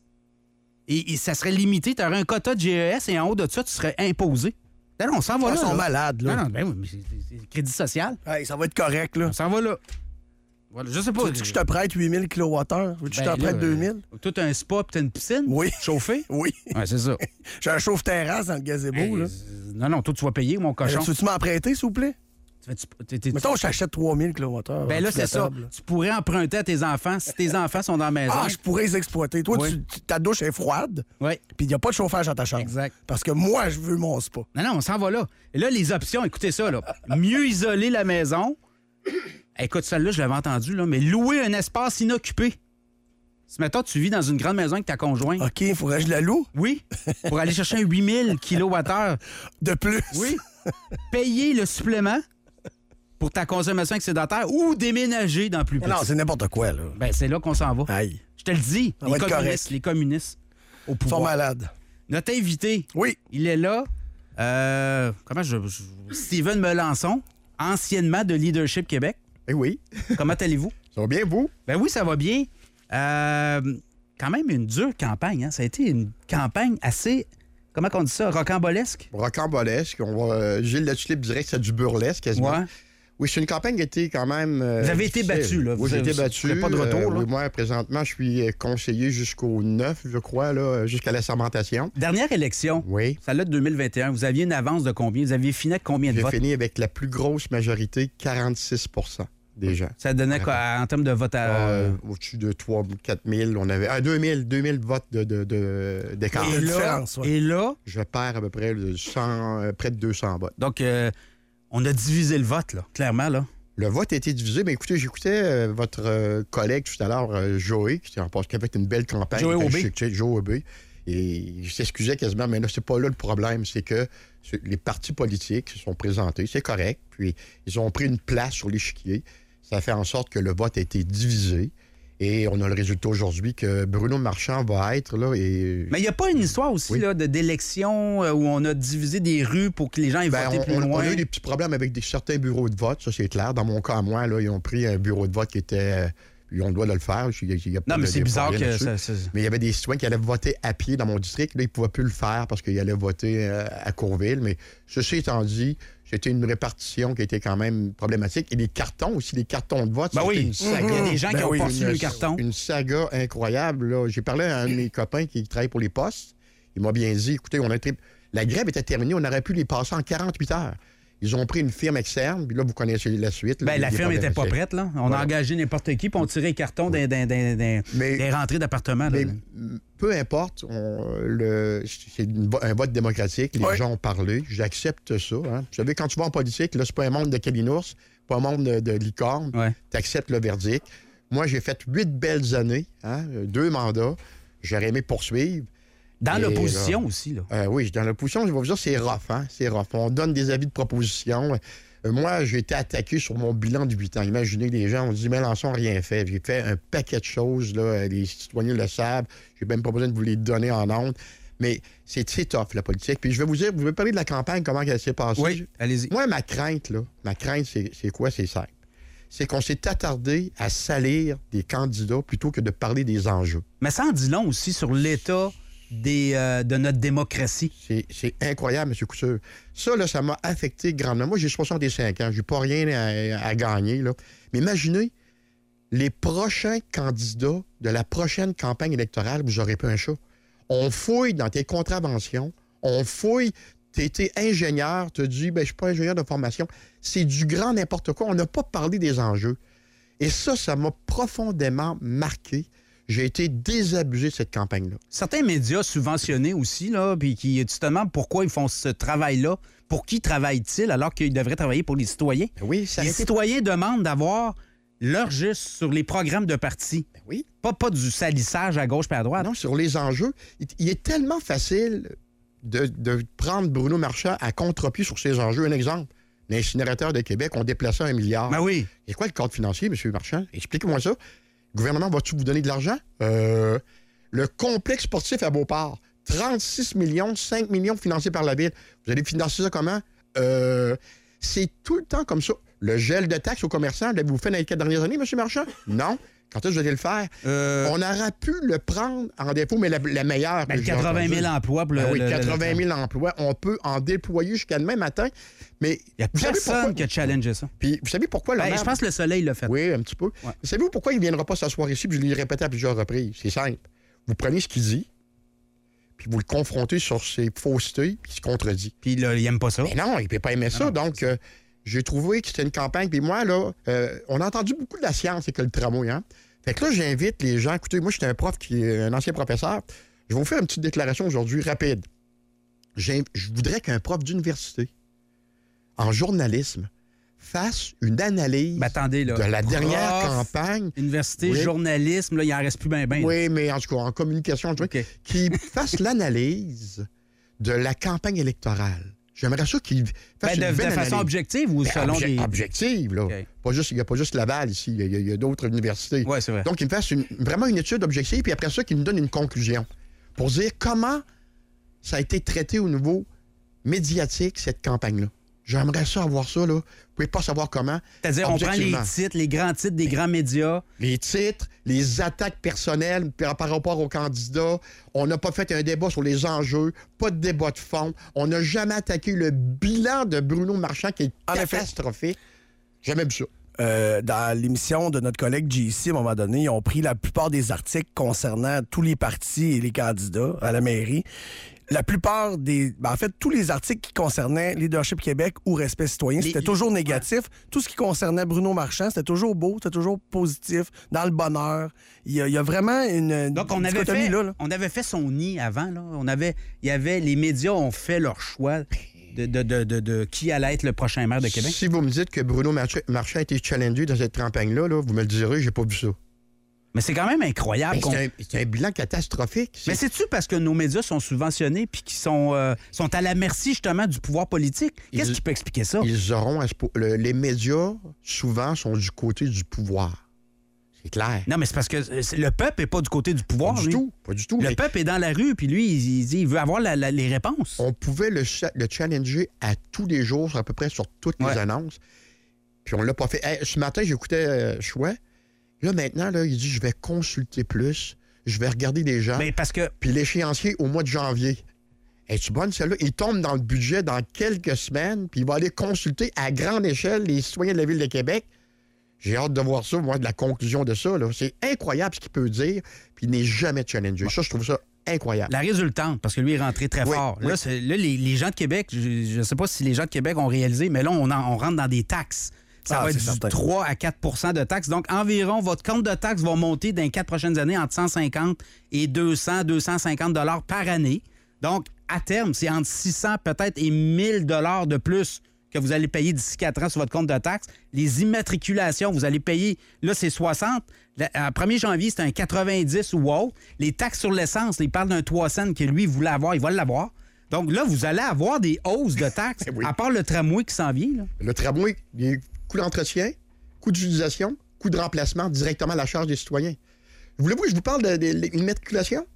et, et ça serait limité. Tu aurais un quota de G E S et en haut de ça, tu serais imposé. Là, on s'en va Ils là. sont là. malades, là. Non, non, ben oui, mais c'est, c'est- c'est crédit social. Hey, ça va être correct, là. On s'en va là. Voilà, je sais pas. Tu veux que je te prête huit mille kilowattheures? Veux-tu que je Ben te prête là, deux mille? euh, Toi, t'as un spa puis t'as une piscine? Oui. Chauffée? Oui. Ouais, c'est ça. J'ai un chauffe-terrasse dans le gazebo, Hey, là. euh, non, non, toi, tu vas payer, mon cochon. Euh, tu veux-tu m'en prêter, s'il vous plaît? Tu fais- tu- t'es- t'es- Mettons, je t'achète trois mille kilowattheures. Ben là, sur la c'est ça. table, là. Tu pourrais emprunter à tes enfants si tes enfants sont dans la maison. Ah, je pourrais les exploiter. Toi, Oui. tu- tu- ta douche est froide, Oui. puis il n'y a pas de chauffage dans ta chambre. Exact. Parce que moi, je veux mon spa. Non, non, on s'en va là. Et là, les options, écoutez ça, là. Mieux isoler la maison. Écoute, celle-là, je l'avais entendue, là, mais louer un espace inoccupé. Si, mettons, tu vis dans une grande maison avec ta conjointe. OK, il faudrait que je la loue Oui. Pour aller chercher un huit mille kilowattheures. de plus. Oui. Payer le supplément pour ta consommation excédentaire ou déménager dans plus petit. Non, c'est n'importe quoi, là. Ben, c'est là qu'on s'en va. Aïe. Je te le dis, Ça les va être communistes, correct. les communistes au Ils sont pouvoir. malades. Notre invité, Oui. il est là. Euh, comment je, je- Steven Melançon, anciennement de Leadership Québec. Eh oui. Comment allez-vous? Ça va bien, vous? Ben oui, ça va bien. Euh, quand même une dure campagne. Hein? Ça a été une campagne assez, comment on dit ça, rocambolesque? Rocambolesque. On va, euh, Gilles Latulippe dirait que c'est du burlesque quasiment. Ouais. Oui, c'est une campagne qui a été quand même. euh, Vous avez été difficile. battu, là. Oui, Vous j'ai avez- été vous battu. ferez pas de retour, là. oui, moi, présentement, je suis conseiller jusqu'au neuf, je crois, là, jusqu'à la sermentation. Dernière élection, Oui. celle-là de deux mille vingt et un, vous aviez une avance de combien? Vous aviez fini avec combien de J'ai votes? fini avec la plus grosse majorité, quarante-six des gens. Ça donnait quoi en termes de vote à... Euh, au-dessus de trois mille, quatre mille, on avait. Ah, deux mille, deux mille votes de, de, de- d'écart. Et et, la là, différence, ouais. et là, Je perds à peu près de cent, euh, près de deux cents votes. donc, euh, on a divisé le vote, là, clairement, là. Le vote a été divisé. Mais écoutez, j'écoutais euh, votre euh, collègue tout à l'heure, euh, Joey, qui en passe qui a fait une belle campagne. Joey Fait Aubé. que je- je- Joey Aubé. Et il s'excusait quasiment, mais là, c'est pas là le problème. C'est que c'est- les partis politiques se sont présentés, c'est correct. Puis ils ont pris une place sur l'échiquier. Ça fait en sorte que le vote a été divisé. Et on a le résultat aujourd'hui que Bruno Marchand va être là. Et Mais il n'y a pas une histoire aussi Oui. là, de, d'élection euh, où on a divisé des rues pour que les gens aient Ben, voté on, plus on- on loin? a eu des petits problèmes avec des, certains bureaux de vote, ça c'est clair. Dans mon cas, à moi, là, ils ont pris un bureau de vote qui était. euh, Ils ont le droit de le faire. Il y a- il y a pas Non, mais de- c'est de bizarre problème que là-dessus. ça... ça- Mais il y avait des citoyens qui allaient voter à pied dans mon district. Là, ils ne pouvaient plus le faire parce qu'ils allaient voter euh, à Courville. Mais ceci étant dit, c'était une répartition qui était quand même problématique. Et les cartons aussi, les cartons de vote, Ben c'était oui, une saga. il y a des gens Ben qui ont oui, pas reçu une, le carton. Une saga incroyable. là. J'ai parlé à un de mes copains qui travaille pour les postes. Il m'a bien dit, écoutez, on a été... la grève était terminée, on aurait pu les passer en quarante-huit heures. Ils ont pris une firme externe, puis là, vous connaissez la suite. là. Ben, la Il y a firme pas de- n'était pas c'est- prête, là. On Voilà. a engagé n'importe qui, puis on tirait les cartons des, des, des, des- Mais- des rentrées d'appartements. là. Mais m- peu importe, on- le, c'est une vo- un vote démocratique. Les Oui. gens ont parlé. J'accepte ça. Hein. Vous savez, quand tu vas en politique, là, c'est pas un monde de calinours, pas un monde de, de licorne. Ouais. Tu acceptes le verdict. Moi, j'ai fait huit belles années, hein, deux mandats. J'aurais aimé poursuivre. Dans Et l'opposition là- aussi, là. Euh, oui, dans l'opposition, je vais vous dire, c'est rough, hein? C'est rough. On donne des avis de proposition. Euh, moi, j'ai été attaqué sur mon bilan de huit ans. Imaginez, les gens ont dit, Mélenchon n'a rien fait. J'ai fait un paquet de choses, là. Les citoyens le savent. J'ai même pas besoin de vous les donner en honte. Mais c'est, c'est tough, la politique. Puis je vais vous dire, vous voulez parler de la campagne, comment elle s'est passée? Oui, allez-y. Moi, ma crainte, là, ma crainte, c'est, c'est quoi? C'est simple. C'est qu'on s'est attardé à salir des candidats plutôt que de parler des enjeux. Mais ça en dit long aussi sur l'état des, euh, de notre démocratie. C'est, c'est incroyable, M. Couture. Ça, là, ça m'a affecté grandement. Moi, j'ai soixante-cinq ans. J'ai pas rien à, à gagner, là. Mais imaginez, les prochains candidats de la prochaine campagne électorale, vous aurez pas un chat. On fouille dans tes contraventions. On fouille... Tu été ingénieur, tu dis, ben, je ne suis pas ingénieur de formation. C'est du grand n'importe quoi. On n'a pas parlé des enjeux. Et ça, ça m'a profondément marqué. J'ai été désabusé de cette campagne-là. Certains médias subventionnés aussi, là, puis qui, justement, pourquoi ils font ce travail-là? Pour qui travaillent-ils alors qu'ils devraient travailler pour les citoyens? Ben oui, ça les a été... citoyens demandent d'avoir leur juste sur les programmes de parti. Ben oui. Pas, pas du salissage à gauche et à droite. Non, sur les enjeux. Il, il est tellement facile... De, de prendre Bruno Marchand à contre-pied sur ses enjeux. Un exemple, l'incinérateur de Québec, on déplaçait un milliard. Ben oui. C'est quoi le cadre financier, M. Marchand? Expliquez-moi ça. Le gouvernement va-tu vous donner de l'argent? Euh, le complexe sportif à Beauport, trente-six millions, cinq millions financés par la Ville. Vous allez financer ça comment? Euh, c'est tout le temps comme ça. Le gel de taxes aux commerçants, l'avez-vous fait dans les quatre dernières années, M. Marchand? Non. Quand est-ce que vous allez le faire? Euh... On aurait pu le prendre en défaut, mais la, la meilleure... Ben, quatre-vingt mille emplois pour le... Ben oui, le, quatre-vingt mille emplois. On peut en déployer jusqu'à demain matin, mais... Il n'y a personne qui a challengé ça. Puis, vous savez pourquoi... Le ben, maire... Je pense que le soleil l'a fait. Oui, un petit peu. Ouais. Savez-vous pourquoi il ne viendra pas s'asseoir ici? Puis je l'ai répété à plusieurs reprises. C'est simple. Vous prenez ce qu'il dit, puis vous le confrontez sur ses faussetés, puis il se contredit. Puis là, il n'aime pas ça. Mais non, il ne peut pas aimer ça. Non, donc, euh, j'ai trouvé que c'était une campagne. Puis moi, là, euh, on a entendu beaucoup de la science et que le tramway, hein? Fait que là, j'invite les gens. Écoutez, moi, j'étais un prof qui est un ancien professeur. Je vais vous faire une petite déclaration aujourd'hui, rapide. J'ai, je voudrais qu'un prof d'université, en journalisme, fasse une analyse ben, attendez, là, de la prof, dernière campagne. Université, oui. Journalisme, là, il en reste plus bien, bien. Oui, mais en tout cas, en communication, je okay. qui fasse l'analyse de la campagne électorale. J'aimerais ça qu'il fasse ben, une de, de façon analyse. objective ou ben, selon obje- des... Objective, là. Okay. Pas juste, il n'y a pas juste Laval ici, il y a, il y a d'autres universités. Oui, c'est vrai. Donc, qu'il me fasse une, vraiment une étude objective, puis après ça, qu'il nous donne une conclusion pour dire comment ça a été traité au niveau médiatique, cette campagne-là. J'aimerais ça avoir ça, là. Vous pouvez pas savoir comment. C'est-à-dire, on prend les titres, les grands titres des grands médias. Les titres, les attaques personnelles par, par rapport aux candidats. On n'a pas fait un débat sur les enjeux, pas de débat de fond. On n'a jamais attaqué le bilan de Bruno Marchand qui est en catastrophique. Jamais vu ça. Euh, dans l'émission de notre collègue J C, à un moment donné, ils ont pris la plupart des articles concernant tous les partis et les candidats à la mairie. La plupart des... Ben en fait, tous les articles qui concernaient Leadership Québec ou Respect citoyen, les, c'était toujours négatif. Ouais. Tout ce qui concernait Bruno Marchand, c'était toujours beau, c'était toujours positif, dans le bonheur. Il y a, il y a vraiment une... Donc, on avait, fait, là, là. on avait fait son nid avant. Là. On avait, il y avait, les médias ont fait leur choix de, de, de, de, de qui allait être le prochain maire de Québec. Si vous me dites que Bruno Marchand a été challengé dans cette campagne-là, là, vous me le direz, j'ai pas vu ça. Mais c'est quand même incroyable. C'est un, c'est un bilan catastrophique. C'est... Mais c'est-tu parce que nos médias sont subventionnés puis qu'ils sont, euh, sont à la merci, justement, du pouvoir politique? Qu'est-ce ils, qui peut expliquer ça? Ils auront... À ce, le, les médias, souvent, sont du côté du pouvoir. C'est clair. Non, mais c'est parce que le peuple n'est pas du côté du pouvoir. Pas du lui. tout. Pas du tout. Le mais... peuple est dans la rue, puis lui, il, il, il veut avoir la, la, les réponses. On pouvait le, le challenger à tous les jours, à peu près sur toutes ouais. les annonces. Puis on l'a pas fait. Hey, ce matin, j'écoutais euh, Chouet. Là, maintenant, là, il dit, je vais consulter plus, je vais regarder les gens. Mais parce que... Puis l'échéancier au mois de janvier. Es-tu bonne, celle-là? Il tombe dans le budget dans quelques semaines, puis il va aller consulter à grande échelle les citoyens de la Ville de Québec. J'ai hâte de voir ça, moi, de la conclusion de ça. Là. C'est incroyable ce qu'il peut dire, puis il n'est jamais challengé. Ouais. Ça, je trouve ça incroyable. La résultante, parce que lui est rentré très oui, fort. Oui. Là, c'est, là les, les gens de Québec, je ne sais pas si les gens de Québec ont réalisé, mais là, on, en, on rentre dans des taxes. Ça ah, va être du certain. trois à quatre de taxes. Donc, environ, votre compte de taxes va monter dans les quatre prochaines années entre cent cinquante et deux cents, deux cent cinquante dollars par année. Donc, à terme, c'est entre six cents peut-être et mille dollars de plus que vous allez payer d'ici quatre ans sur votre compte de taxes. Les immatriculations, vous allez payer, là, c'est soixante. Le premier janvier, c'est un quatre-vingt-dix ou autre. Les taxes sur l'essence, il parle d'un trois cents que lui voulait avoir, il va l'avoir. Donc là, vous allez avoir des hausses de taxes, oui. à part le tramway qui s'en vient. Là. Le tramway, il y a coût d'entretien, coût d'utilisation, coût de remplacement directement à la charge des citoyens. Voulez-vous que je vous parle de, de, de l'immatriculation?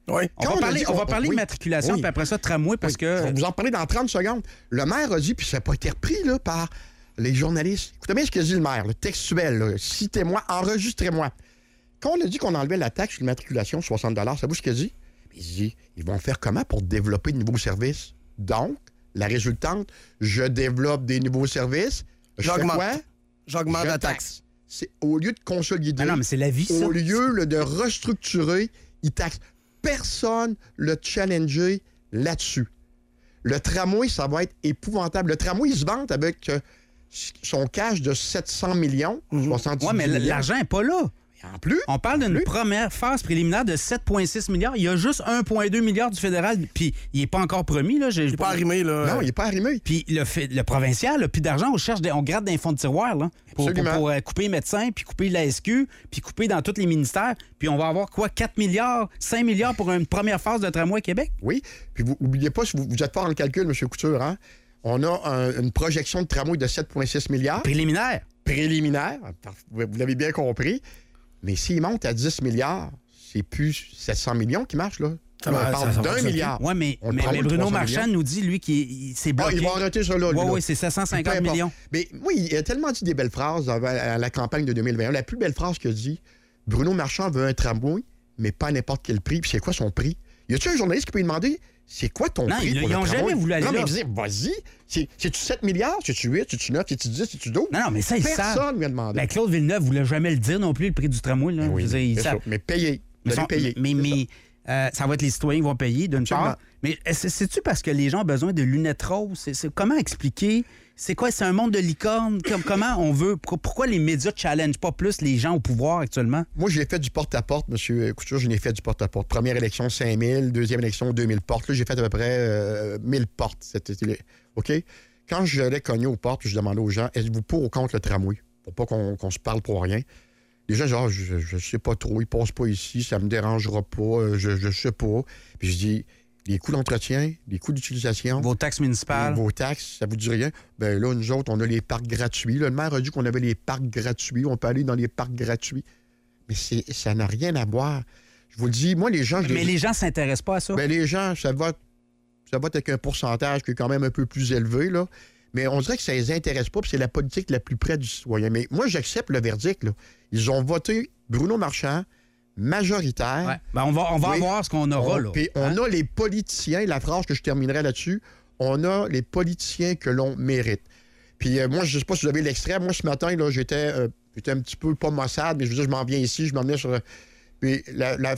Oui. On Quand va on a parler, dit- on va on- parler oui. de matriculation, Oui. puis après ça, tramway, parce Oui, que... Je vais vous en parler dans trente secondes. Le maire a dit, puis ça n'a pas été repris là, par les journalistes. Écoutez bien ce qu'a dit le maire, le textuel. Là. Citez-moi, enregistrez-moi. Quand on a dit qu'on enlevait la taxe sur l'immatriculation, soixante dollars, savez-vous ce qu'il a dit? Il dit, ils vont faire comment pour développer de nouveaux services? Donc, la résultante, je développe des nouveaux services. Je fais J'augmente. quoi? J'augmente Je la taxe. C'est au lieu de consolider, Ah non, mais c'est la vie, ça. au lieu là, de restructurer, ils taxent. Personne le challenger là-dessus. Le tramway, ça va être épouvantable. Le tramway, il se vante avec euh, son cash de sept cents millions, soixante-dix Ouais, mais millions. l'argent n'est pas là. En plus, On parle d'une Plus. première phase préliminaire de sept virgule six milliards. Il y a juste un virgule deux milliard du fédéral, puis il n'est pas encore promis. Là. J'ai, Il n'est pas arrimé, là. non, il n'est pas arrimé. Puis le, fait- le provincial, là, plus d'argent, on cherche, des- on gratte dans les fonds de tiroir là, pour, pour, Absolument. pour, euh, couper les médecins, puis couper la S Q, puis couper dans tous les ministères. Puis on va avoir quoi, quatre milliards, cinq milliards pour une première phase de tramway à Québec? Oui. Puis vous n'oubliez pas, si vous, vous êtes fort en calcul, M. Couture, hein? On a un- une projection de tramway de sept virgule six milliards. Préliminaire. Préliminaire. Vous vous l'avez bien compris. Mais s'il monte à dix milliards, c'est plus sept cents millions qui marchent, là. Ça on va- parle ça- ça d'un va- milliard. Oui, mais, On mais, prend mais le Bruno trois cents Marchand millions. nous dit, lui, qu'il s'est Ah, bloqué. il va arrêter ça là. lui, Oui, là. oui, c'est sept cent Peu cinquante importe. millions. Mais oui, il a tellement dit des belles phrases avant- à la campagne de deux mille vingt et un. La plus belle phrase qu'il a dit, Bruno Marchand veut un tramway, mais pas à n'importe quel prix. Puis c'est quoi son prix? Y a-t-il un journaliste qui peut lui demander, c'est quoi ton Non, prix? ils- pour ils le ont tramway? jamais voulu aller Non, là. mais dis, vas-y. C'est- C'est-tu sept milliards? C'est-tu huit? C'est-tu neuf? C'est-tu dix? C'est-tu douze? Non, non, mais ça, ils savent. Personne lui a demandé. Ben, Claude Villeneuve voulait jamais le dire non plus, le prix du tramway. Là. Oui, Je veux dire, ils c'est ça. savent. Mais payer. Mais, Vous allez sont- payer. mais, C'est mais, euh, ça va être les citoyens qui vont payer, d'une Absolument. part. Mais est-ce- c'est-tu parce que les gens ont besoin de lunettes roses? C'est, c'est- comment expliquer? C'est quoi? C'est un monde de licorne? Comme, comment on veut? pour- Pourquoi les médias challenge pas plus les gens au pouvoir actuellement? Moi, j'ai fait du porte-à-porte, M. Couture, je n'ai fait du porte-à-porte. Première élection, cinq mille. Deuxième élection, deux mille portes. Là, j'ai fait à peu près euh, mille portes. Cet été. OK? Quand j'allais cogner aux portes, je demandais aux gens, êtes-vous pour ou contre le tramway? Pour pas qu'on, qu'on se parle pour rien. Les gens, genre, je, je sais pas trop, ils passent pas ici, ça me dérangera pas, euh, je, je sais pas. Puis je dis, les coûts d'entretien, les coûts d'utilisation, Vos taxes municipales? vos taxes, ça vous dit rien? Ben là, nous autres, on a les parcs gratuits. Là, le maire a dit qu'on avait les parcs gratuits. On peut aller dans les parcs gratuits. Mais c'est, ça n'a rien à voir. Je vous le dis, moi, les gens... je Mais les gens s'intéressent pas à ça. Ben, les gens, ça va, ça va être avec un pourcentage qui est quand même un peu plus élevé, là. Mais on dirait que ça les intéresse pas, puis c'est la politique la plus près du citoyen. Mais moi, j'accepte le verdict, là. Ils ont voté Bruno Marchand, majoritaire. Ouais. Ben, on va, on va Oui. voir ce qu'on aura. On- là. Puis on Hein? a les politiciens, la phrase que je terminerai là-dessus, on a les politiciens que l'on mérite. Puis euh, moi, je sais pas si vous avez l'extrait. Moi, ce matin, là, j'étais, euh, j'étais un petit peu pas maussade, mais je veux dire, je m'en viens ici, je m'en venais sur... Puis la, la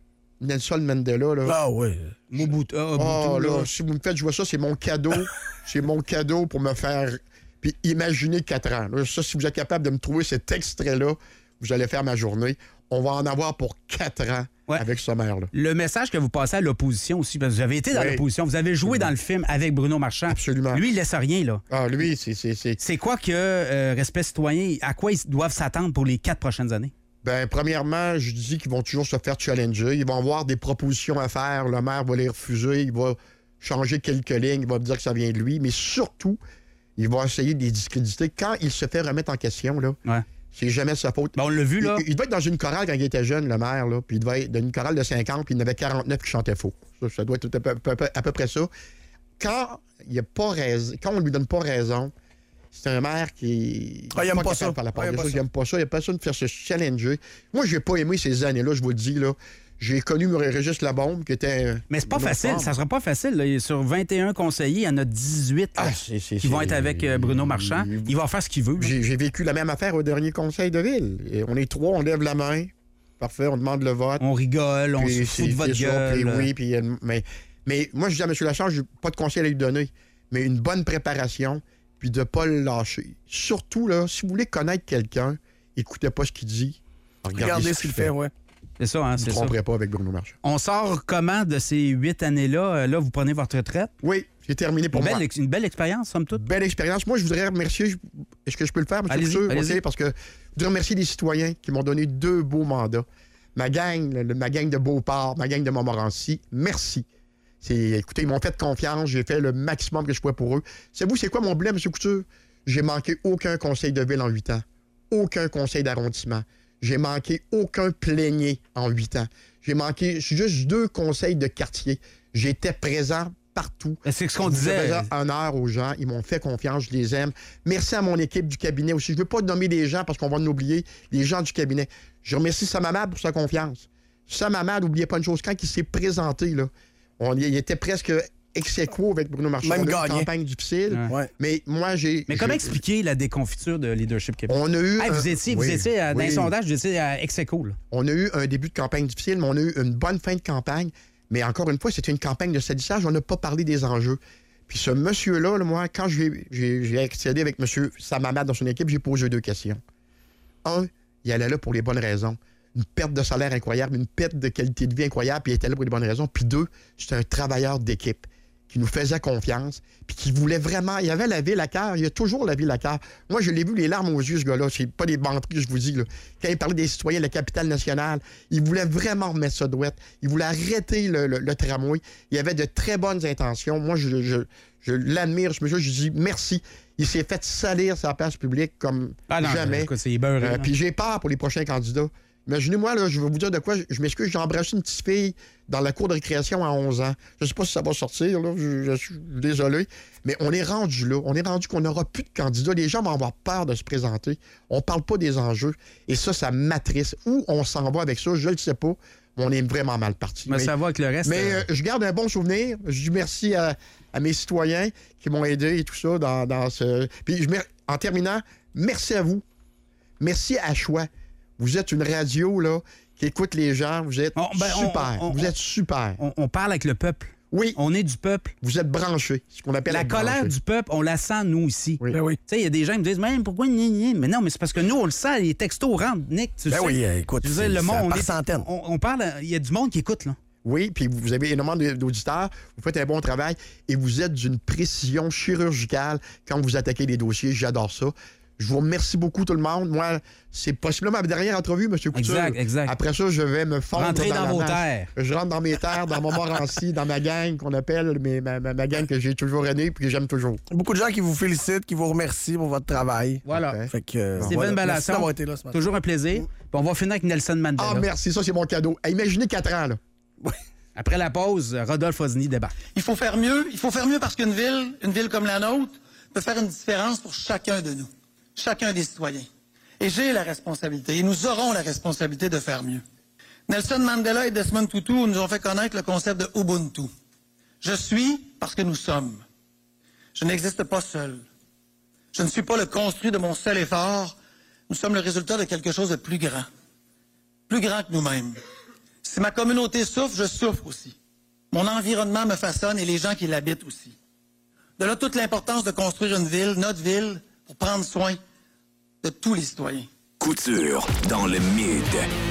Nelson Mandela, là... Ah oui. Mobutu, ah, Oh Mobutu, là, là. si vous me faites jouer ça, c'est mon cadeau. C'est mon cadeau pour me faire... Puis imaginer quatre ans. Là, ça, si vous êtes capable de me trouver cet extrait-là, vous allez faire ma journée. On va en avoir pour quatre ans Ouais. avec ce maire-là. Le message que vous passez à l'opposition aussi, parce que vous avez été dans Oui. l'opposition, vous avez joué dans le film avec Bruno Marchand. Absolument. Lui, il laisse rien, là. Ah, lui, c'est... c'est, c'est... C'est quoi que euh, respect citoyen, à quoi ils doivent s'attendre pour les quatre prochaines années? Ben, premièrement, je dis qu'ils vont toujours se faire challenger. Ils vont avoir des propositions à faire. Le maire va les refuser. Il va changer quelques lignes. Il va dire que ça vient de lui. Mais surtout, il va essayer de les discréditer. Quand il se fait remettre en question, là, Ouais. c'est jamais sa faute. Ben, on l'a vu, là. Il, il devait être dans une chorale quand il était jeune, le maire, là, puis il devait être dans une chorale de cinquante, puis il y en avait quarante-neuf qui chantaient faux. Ça, ça doit être à peu, à peu- à peu près ça. Quand il a pas raison, quand on lui donne pas raison, c'est un maire qui Ah, il aime pas capable ça. de faire la part Ah, il des aime pas choses, ça. il aime pas ça, il a pas ça de faire se challenger. Moi, j'ai pas aimé ces années-là, je vous le dis, là. J'ai connu Régis Labombe, qui était... Mais c'est pas une autre facile, forme. ça sera pas facile. Là. Sur vingt et un conseillers, il y en a dix-huit là, Ah, c'est- c'est- qui vont c'est- être avec euh, Bruno Marchand. Il va faire ce qu'il veut. là. J'ai j'ai vécu la même affaire au dernier conseil de ville. Et on est trois, on lève la main. Parfait, on demande le vote. On rigole, on Puis se fout de c'est- votre c'est ça, gueule. puis oui, puis, euh, mais, mais moi, je dis à M. Lachance, j'ai pas de conseil à lui donner, mais une bonne préparation, puis de pas le lâcher. Surtout, là, si vous voulez connaître quelqu'un, écoutez pas ce qu'il dit. Regardez ce qu'il fait, ouais. C'est ça, hein, Vous ne c'est ça. tromperez pas avec Bruno Marchand. On sort comment de ces huit années-là? Euh, Là, vous prenez votre retraite. Oui, c'est terminé pour Une moi. belle, ex- une belle expérience, somme toute. Belle expérience. Moi, je voudrais remercier. Est-ce que je peux le faire, M. Allez-y, Couture? allez-y. OK, parce que je voudrais remercier les citoyens qui m'ont donné deux beaux mandats. Ma gang, le- ma gang de Beauport, ma gang de Montmorency, merci. C'est, écoutez, ils m'ont fait confiance. J'ai fait le maximum que je pouvais pour eux. Savez-vous, c'est quoi mon blé, M. Couture? J'ai manqué aucun conseil de ville en huit ans. Aucun conseil d'arrondissement. J'ai manqué aucun plénier en huit ans. J'ai manqué juste deux conseils de quartier. J'étais présent partout. C'est ce qu'on Je disait. faisais honneur aux gens. Ils m'ont fait confiance. Je les aime. Merci à mon équipe du cabinet aussi. Je ne veux pas nommer des gens parce qu'on va en oublier. Les gens du cabinet. Je remercie Sam Hamad pour sa confiance. Sam Hamad, n'oubliez pas une chose. Quand il s'est présenté, là, on, il était presque ex aequo avec Bruno Marchand. Même on a eu une gagné. campagne difficile. Ouais. Mais moi, j'ai... Mais comment j'ai- expliquer la déconfiture de Leadership Québec? On a eu... Hey, un- vous étiez, vous oui, étiez euh, dans oui. les sondages, vous étiez à ex-aequo, là. On a eu un début de campagne difficile, mais on a eu une bonne fin de campagne. Mais encore une fois, c'était une campagne de salissage. On n'a pas parlé des enjeux. Puis ce monsieur-là, là, moi, quand j'ai, j'ai, j'ai accédé avec M. Sam Hamad dans son équipe, j'ai posé deux questions. Un, il allait là pour les bonnes raisons. Une perte de salaire incroyable, une perte de qualité de vie incroyable, puis il était là pour les bonnes raisons. Puis deux, c'était un travailleur d'équipe qui nous faisait confiance, puis qui voulait vraiment... Il avait la ville à cœur, il a toujours la ville à cœur. Moi, je l'ai vu les larmes aux yeux, ce gars-là. C'est pas des banderies, je vous dis. Là. Quand il parlait des citoyens de la capitale nationale, il voulait vraiment remettre ça douette. Il voulait arrêter le, le, le tramway. Il avait de très bonnes intentions. Moi, je, je, je l'admire. Je me dis, je dis merci. Il s'est fait salir sa place publique comme Ah non, jamais. écoute, c'est beurré, Euh, là. Puis j'ai peur pour les prochains candidats. Imaginez-moi, là, je vais vous dire de quoi. Je, je m'excuse, j'ai embrassé une petite fille dans la cour de récréation à onze ans. Je ne sais pas si ça va sortir, là. Je, je suis désolé. Mais on est rendu là. On est rendu qu'on n'aura plus de candidats. Les gens vont avoir peur de se présenter. On ne parle pas des enjeux. Et ça, ça m'attriste. Où on s'en va avec ça, je ne le sais pas. Mais on est vraiment mal parti. Mais, ça va avec le reste. Mais euh, euh, je garde un bon souvenir. Je dis merci à, à mes citoyens qui m'ont aidé et tout ça dans, dans ce... Puis je, mer- en terminant, merci à vous. Merci à Choix. Vous êtes une radio là, qui écoute les gens. Vous êtes On- ben, on- super. on- vous on- êtes super. on, on parle avec le peuple. Oui, On est du peuple. vous êtes branchés. Ce qu'on appelle La être colère branché. du peuple, on la sent, nous, ici. Oui. Ben oui. Tu sais, il y a des gens qui me disent, mais pourquoi gna, gna? Mais non, mais c'est parce que nous, on le sent, les textos rentrent. Nick, tu le Ben sais. oui, euh, écoute, Je veux c'est- dire, le c'est monde, à on, par est- centaines. on, on parle, il y a du monde qui écoute, là. Oui, puis vous avez énormément de- d'auditeurs. Vous faites un bon travail et vous êtes d'une précision chirurgicale quand vous attaquez les dossiers. J'adore ça. Je vous remercie beaucoup, tout le monde. Moi, c'est possiblement ma dernière entrevue, M. Couture. Exact, exact. Après ça, je vais me fondre Rentrez dans la vos masse. terres. Je rentre dans mes terres, dans mon Montmorency, dans ma gang qu'on appelle, mes- ma, ma- ma gang que j'ai toujours aimée et que j'aime toujours. Beaucoup de gens qui vous félicitent, qui vous remercient pour votre travail. Voilà. Parfait. Fait que, euh, Steven voilà. Merci Ballasson, d'avoir été là ce matin. toujours un plaisir. Puis on va finir avec Nelson Mandela. Ah, merci, ça, c'est mon cadeau. Hey, imaginez quatre ans, là. Après la pause, Rodolphe Osny débarque. Il faut faire mieux. Il faut faire mieux parce qu'une ville, une ville comme la nôtre, peut faire une différence pour chacun de nous, chacun des citoyens. Et j'ai la responsabilité, et nous aurons la responsabilité de faire mieux. Nelson Mandela et Desmond Tutu nous ont fait connaître le concept de Ubuntu. Je suis parce que nous sommes. Je n'existe pas seul. Je ne suis pas le construit de mon seul effort. Nous sommes le résultat de quelque chose de plus grand. Plus grand que nous-mêmes. Si ma communauté souffre, je souffre aussi. Mon environnement me façonne et les gens qui l'habitent aussi. De là toute l'importance de construire une ville, notre ville, pour prendre soin de tous les citoyens. Couture dans le mid.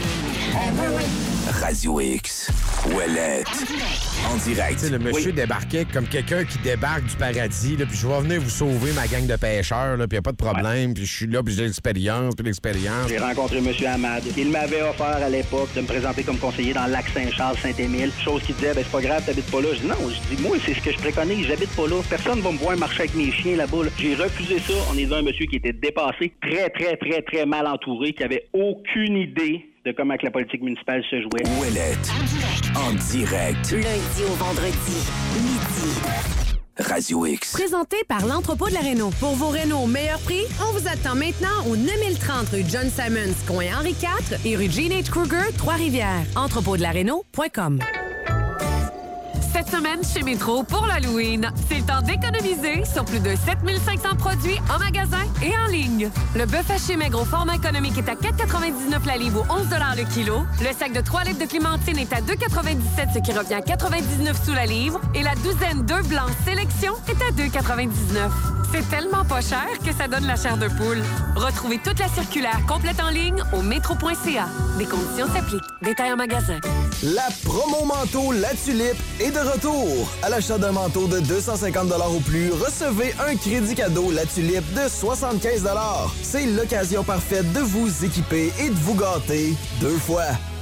Radio X. Ouellette. En direct. Tu sais, le monsieur Oui. débarquait comme quelqu'un qui débarque du paradis, là, puis je vais venir vous sauver ma gang de pêcheurs, là, puis y a pas de problème, puis je suis là, puis j'ai l'expérience, puis l'expérience. J'ai rencontré M. Hamad. Il m'avait offert à l'époque de me présenter comme conseiller dans Lac-Saint-Charles-Saint-Émile. Chose qui disait, ben c'est pas grave, t'habites pas là. Je dis non, je dis moi, c'est ce que je préconise, j'habite pas là. Personne va me voir marcher avec mes chiens là-bas. là. J'ai refusé ça. On est devant un monsieur qui était dépassé, très, très, très, très mal entouré, qui avait aucune idée de comment que la politique municipale se jouait. Ouellette. En direct. Lundi au vendredi, midi. Radio X. Présenté par l'entrepôt de la Rénault. Pour vos Renault au meilleur prix, on vous attend maintenant au neuf mille trente rue John Simmons, coin Henri quatre et rue Jean H. Kruger, Trois-Rivières. entrepôt de la Rénault point com. Cette semaine, chez Métro, pour l'Halloween, c'est le temps d'économiser sur plus de sept mille cinq cents produits en magasin et en ligne. Le bœuf haché maigre au format économique est à quatre quatre-vingt-dix-neuf la livre ou onze le kilo. Le sac de trois litres de Clémentine est à deux quatre-vingt-dix-sept, ce qui revient à quatre-vingt-dix-neuf sous la livre. Et la douzaine d'œufs blancs sélection est à deux quatre-vingt-dix-neuf. C'est tellement pas cher que ça donne la chair de poule. Retrouvez toute la circulaire complète en ligne au métro point c a. Des conditions s'appliquent. Détail en magasin. La promo manteau La Tulipe est de retour. À l'achat d'un manteau de deux cent cinquante dollars ou plus, recevez un crédit cadeau La Tulipe de soixante-quinze dollars. C'est l'occasion parfaite de vous équiper et de vous gâter deux fois.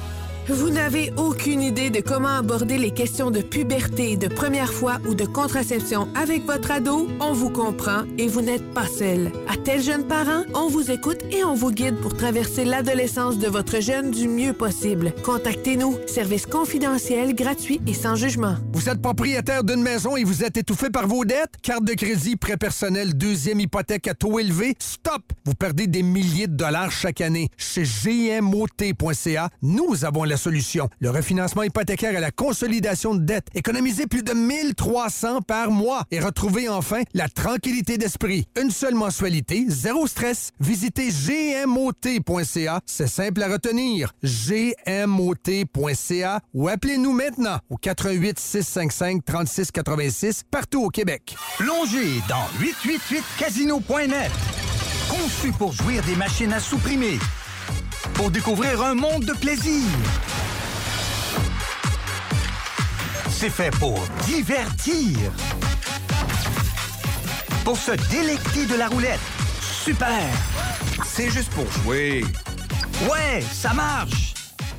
Vous n'avez aucune idée de comment aborder les questions de puberté, de première fois ou de contraception avec votre ado? On vous comprend et vous n'êtes pas seul. À Tel Jeune Parent, on vous écoute et on vous guide pour traverser l'adolescence de votre jeune du mieux possible. Contactez-nous. Service confidentiel, gratuit et sans jugement. Vous êtes propriétaire d'une maison et vous êtes étouffé par vos dettes? Carte de crédit, prêt personnel, deuxième hypothèque à taux élevé? Stop! Vous perdez des milliers de dollars chaque année. Chez G M O T point C A, nous avons la solution. Le refinancement hypothécaire et la consolidation de dettes. Économisez plus de mille trois cents par mois et retrouvez enfin la tranquillité d'esprit. Une seule mensualité, zéro stress. Visitez G M O T point C A. C'est simple à retenir. G M O T point C A ou appelez-nous maintenant au quatre un huit, six cinq cinq, trois six huit six partout au Québec. Plongez dans huit huit huit casino point net. Conçu pour jouir des machines à supprimer. Pour découvrir un monde de plaisir. C'est fait pour divertir. Pour se délecter de la roulette. Super! C'est juste pour jouer. Ouais, ça marche!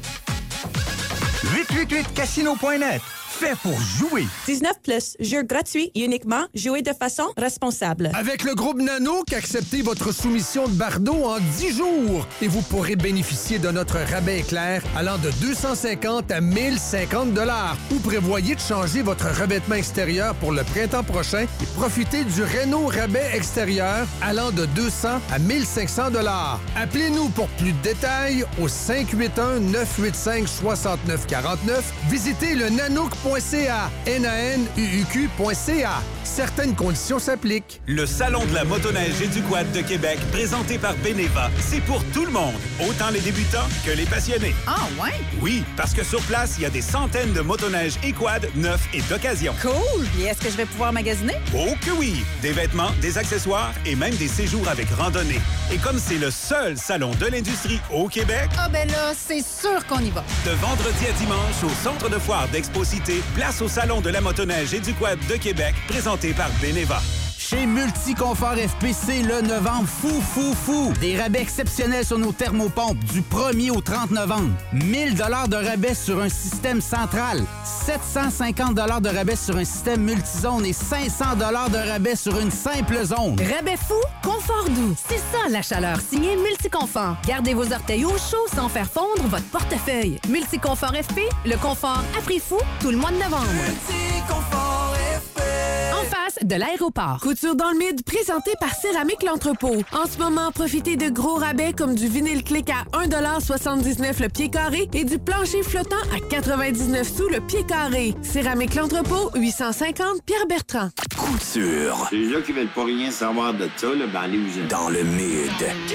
huit huit huit casino point net. Fait pour jouer. dix-neuf plus, jeu gratuit et uniquement, jouer de façon responsable. Avec le groupe Nano, acceptez votre soumission de bardeau en dix jours et vous pourrez bénéficier de notre rabais éclair allant de deux cent cinquante à mille cinquante dollars. Ou prévoyez de changer votre revêtement extérieur pour le printemps prochain et profitez du Renault rabais extérieur allant de deux cents à mille cinq cents dollars. Appelez-nous pour plus de détails au cinq huit un, neuf huit cinq, six neuf quatre neuf. Visitez le nanook point c a, N A N U U Q point C A. Certaines conditions s'appliquent. Le Salon de la motoneige et du quad de Québec, présenté par Beneva, c'est pour tout le monde, autant les débutants que les passionnés. Ah ouais? Oui, parce que sur place, il y a des centaines de motoneiges et quads neufs et d'occasion. Cool! Et est-ce que je vais pouvoir magasiner? Oh que oui! Des vêtements, des accessoires et même des séjours avec randonnée. Et comme c'est le seul salon de l'industrie au Québec... Ah ben là, c'est sûr qu'on y va. De vendredi à dimanche au Centre de foire d'Expo-Cité, place au Salon de la motoneige et du quad de Québec, présenté par Beneva. Chez Multiconfort F P C, le novembre fou, fou, fou. Des rabais exceptionnels sur nos thermopompes du premier au trente novembre. mille dollars de rabais sur un système central. sept cent cinquante dollars de rabais sur un système multizone et cinq cents dollars de rabais sur une simple zone. Rabais fou, confort doux. C'est ça la chaleur signée Multiconfort. Gardez vos orteils au chaud sans faire fondre votre portefeuille. Multiconfort F P, le confort à prix fou tout le mois de novembre. Multiconfort F P. En face de l'aéroport. Couture dans le mid, présenté par Céramique L'Entrepôt. En ce moment, profitez de gros rabais comme du vinyle click à un dollar soixante-dix-neuf le pied carré et du plancher flottant à quatre-vingt-dix-neuf sous le pied carré. Céramique L'Entrepôt, huit cent cinquante Pierre-Bertrand. Couture. Les gens qui veulent pas rien savoir de ça, là, ben allez vous dans le mid.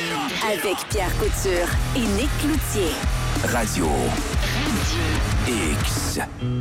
Avec Pierre Couture et Nick Cloutier. Radio X.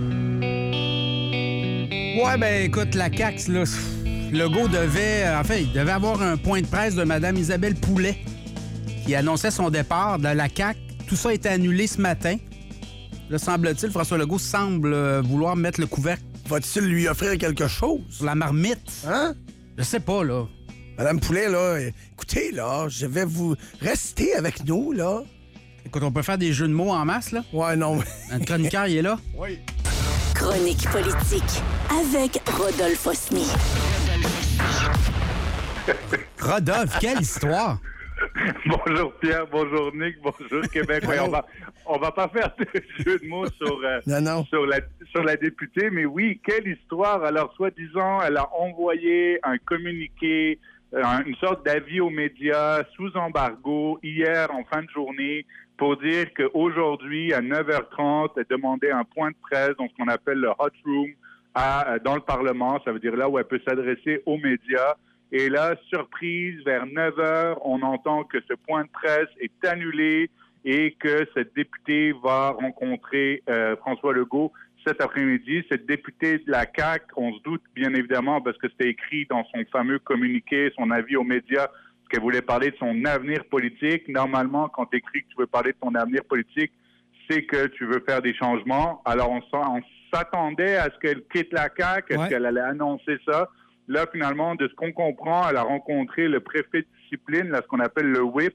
Ouais, ben écoute, la C A Q, là, Legault devait... En fait, il devait avoir un point de presse de Mme Isabelle Poulet qui annonçait son départ de la C A Q. Tout ça a été annulé ce matin. Là, semble-t-il, François Legault semble vouloir mettre le couvercle. Va-t-il lui offrir quelque chose? Sur la marmite. Hein? Je sais pas, là. Madame Poulet, là, écoutez, là, je vais vous rester avec nous, là. Écoute, on peut faire des jeux de mots en masse, là? Ouais, non. Un chroniqueur, il est là? Oui. Chronique politique avec Rodolphe Osny. Rodolphe, quelle histoire! Bonjour Pierre, bonjour Nick, bonjour Québec. Ouais, on va on va pas faire de jeu de mots sur euh, non, non. sur la sur la députée, mais oui, quelle histoire. Alors, soi-disant, elle a envoyé un communiqué, euh, une sorte d'avis aux médias sous embargo hier en fin de journée pour dire qu'aujourd'hui, à neuf heures trente, elle demandait un point de presse dans ce qu'on appelle le hot room à, dans le Parlement. Ça veut dire là où elle peut s'adresser aux médias. Et là, surprise, vers neuf heures, on entend que ce point de presse est annulé et que cette députée va rencontrer euh, François Legault cet après-midi. Cette députée de la C A Q, on se doute bien évidemment parce que c'était écrit dans son fameux communiqué, son avis aux médias, qu'elle voulait parler de son avenir politique. Normalement, quand tu écris que tu veux parler de ton avenir politique, c'est que tu veux faire des changements. Alors, on, on s'attendait à ce qu'elle quitte la C A Q, est-ce ouais. qu'elle allait annoncer ça? Là, finalement, de ce qu'on comprend, elle a rencontré le préfet de discipline, là, ce qu'on appelle le whip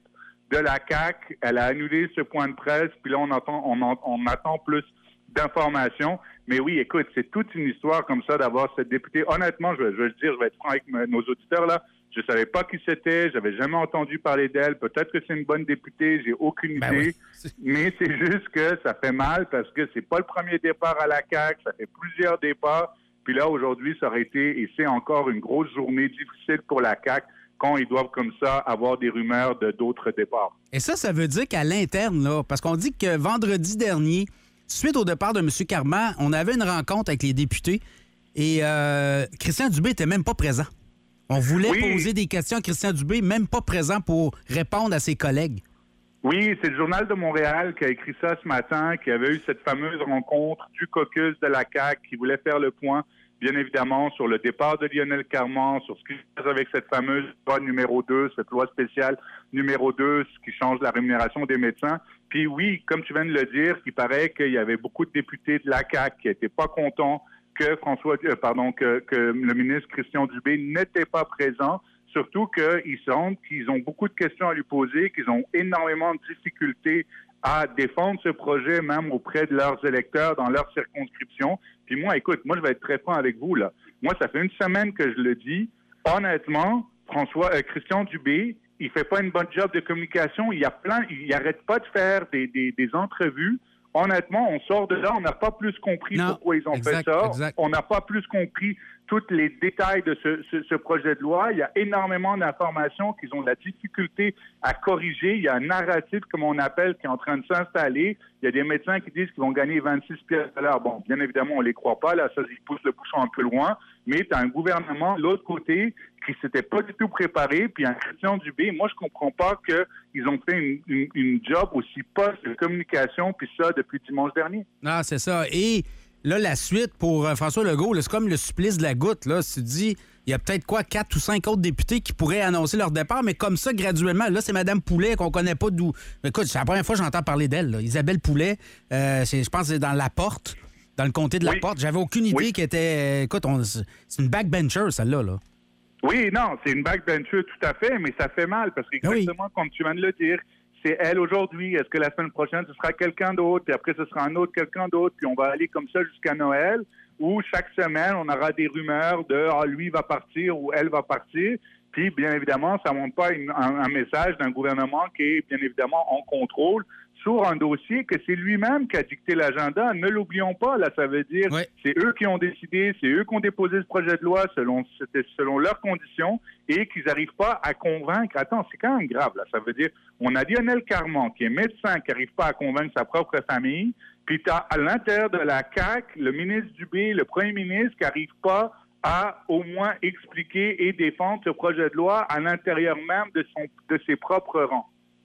de la C A Q. Elle a annulé ce point de presse, puis là, on attend, on, on attend plus d'informations. Mais oui, écoute, c'est toute une histoire comme ça d'avoir cette députée. Honnêtement, je vais, je vais le dire, je vais être franc avec me, nos auditeurs, là. Je savais pas qui c'était, j'avais jamais entendu parler d'elle. Peut-être que c'est une bonne députée, j'ai aucune idée. Ben oui. Mais c'est juste que ça fait mal parce que c'est pas le premier départ à la C A Q, ça fait plusieurs départs. Puis là, aujourd'hui, ça aurait été, et c'est encore une grosse journée difficile pour la C A Q quand ils doivent comme ça avoir des rumeurs de d'autres départs. Et ça, ça veut dire qu'à l'interne, là, parce qu'on dit que vendredi dernier, suite au départ de M. Carman, on avait une rencontre avec les députés et euh, Christian Dubé n'était même pas présent. On voulait oui. poser des questions à Christian Dubé, même pas présent pour répondre à ses collègues. Oui, c'est le Journal de Montréal qui a écrit ça ce matin, qui avait eu cette fameuse rencontre du caucus de la C A Q, qui voulait faire le point, bien évidemment, sur le départ de Lionel Carman, sur ce qui se passe avec cette fameuse loi numéro deux, cette loi spéciale numéro deux, ce qui change la rémunération des médecins. Puis oui, comme tu viens de le dire, il paraît qu'il y avait beaucoup de députés de la C A Q qui n'étaient pas contents que François, euh, pardon, que, que le ministre Christian Dubé n'était pas présent, surtout qu'ils sentent qu'ils ont beaucoup de questions à lui poser, qu'ils ont énormément de difficultés à défendre ce projet, même auprès de leurs électeurs dans leur circonscription. Puis moi, écoute, moi, je vais être très franc avec vous, là. Moi, ça fait une semaine que je le dis. Honnêtement, François, euh, Christian Dubé, il fait pas une bonne job de communication. Il y a plein, il arrête pas de faire des, des, des entrevues. Honnêtement, on sort de là, on n'a pas plus compris non, pourquoi ils ont exact, fait ça. Exact. On n'a pas plus compris tous les détails de ce, ce, ce projet de loi. Il y a énormément d'informations qu'ils ont de la difficulté à corriger. Il y a un narratif, comme on appelle, qui est en train de s'installer. Il y a des médecins qui disent qu'ils vont gagner vingt-six piastres de l'heure. Bon, bien évidemment, on les croit pas. Là, ça, ils poussent le bouchon un peu loin. Mais tu as un gouvernement, de l'autre côté, qui s'était pas du tout préparé. Puis un Christian Dubé, moi, je comprends pas qu'ils ont fait une, une, une job aussi poche de communication, puis ça, depuis dimanche dernier. Non, c'est ça. Et là, la suite pour euh, François Legault, là, c'est comme le supplice de la goutte. Là. Tu te dis, il y a peut-être quoi, quatre ou cinq autres députés qui pourraient annoncer leur départ, mais comme ça, graduellement. Là, c'est Mme Poulet qu'on connaît pas d'où. Écoute, c'est la première fois que j'entends parler d'elle. Là. Isabelle Poulet, euh, c'est, je pense que c'est dans La Porte, dans le comté de La oui. Porte. J'avais aucune idée oui. qu'elle était... Écoute, on... c'est une backbencher, celle-là. Là. Oui, non, c'est une backbencher tout à fait, mais ça fait mal parce qu'exactement oui. comme tu viens de le dire, c'est elle aujourd'hui. Est-ce que la semaine prochaine, ce sera quelqu'un d'autre, puis après, ce sera un autre quelqu'un d'autre, puis on va aller comme ça jusqu'à Noël, où chaque semaine, on aura des rumeurs de « Ah, lui va partir » ou « Elle va partir ». Puis, bien évidemment, ça ne montre pas une, un, un message d'un gouvernement qui est, bien évidemment, en contrôle sur un dossier que c'est lui-même qui a dicté l'agenda. Ne l'oublions pas, là, ça veut dire ouais. c'est eux qui ont décidé, c'est eux qui ont déposé ce projet de loi selon, selon leurs conditions et qu'ils n'arrivent pas à convaincre. Attends, c'est quand même grave, là. Ça veut dire, on a Lionel Carman, qui est médecin, qui n'arrive pas à convaincre sa propre famille, puis tu as à l'intérieur de la C A Q, le ministre Dubé, le premier ministre, qui n'arrive pas à au moins expliquer et défendre ce projet de loi à l'intérieur même de, son, de ses propres rangs.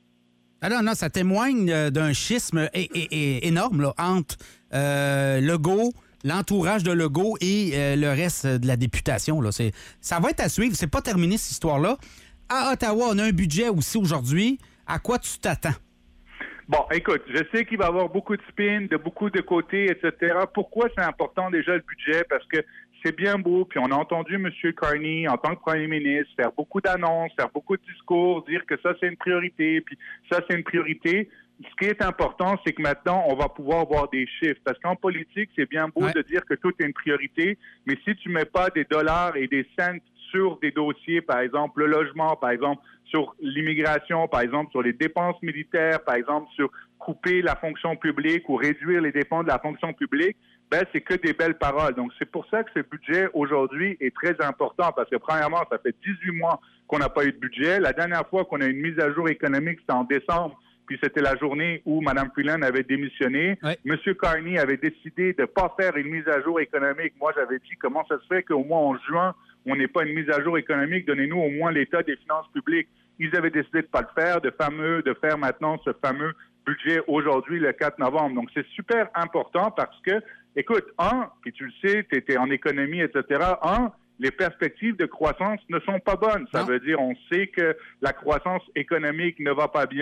Ah non, non, ça témoigne d'un schisme é- é- é- énorme là, entre euh, Legault, l'entourage de Legault et euh, le reste de la députation. Là. C'est, ça va être à suivre. C'est pas terminé, cette histoire-là. À Ottawa, on a un budget aussi aujourd'hui. À quoi tu t'attends? Bon, écoute, je sais qu'il va y avoir beaucoup de spin, de beaucoup de côtés, et cetera. Pourquoi c'est important déjà le budget? Parce que c'est bien beau, puis on a entendu M. Carney, en tant que premier ministre, faire beaucoup d'annonces, faire beaucoup de discours, dire que ça, c'est une priorité, puis ça, c'est une priorité. Ce qui est important, c'est que maintenant, on va pouvoir voir des chiffres. Parce qu'en politique, c'est bien beau ouais. de dire que tout est une priorité, mais si tu mets pas des dollars et des cents sur des dossiers, par exemple, le logement, par exemple, sur l'immigration, par exemple, sur les dépenses militaires, par exemple, sur couper la fonction publique ou réduire les dépenses de la fonction publique, ben, c'est que des belles paroles. Donc, c'est pour ça que ce budget, aujourd'hui, est très important parce que, premièrement, ça fait dix-huit mois qu'on n'a pas eu de budget. La dernière fois qu'on a eu une mise à jour économique, c'était en décembre, puis c'était la journée où Mme Freeland avait démissionné. Ouais. M. Carney avait décidé de ne pas faire une mise à jour économique. Moi, j'avais dit comment ça se fait qu'au mois en juin, on n'ait pas une mise à jour économique. Donnez-nous au moins l'état des finances publiques. Ils avaient décidé de ne pas le faire, de fameux, de faire maintenant ce fameux budget aujourd'hui, le quatre novembre. Donc, c'est super important parce que, écoute, un, puis tu le sais, tu étais en économie, et cetera, un, les perspectives de croissance ne sont pas bonnes. Ça non. veut dire, on sait que la croissance économique ne va pas bien.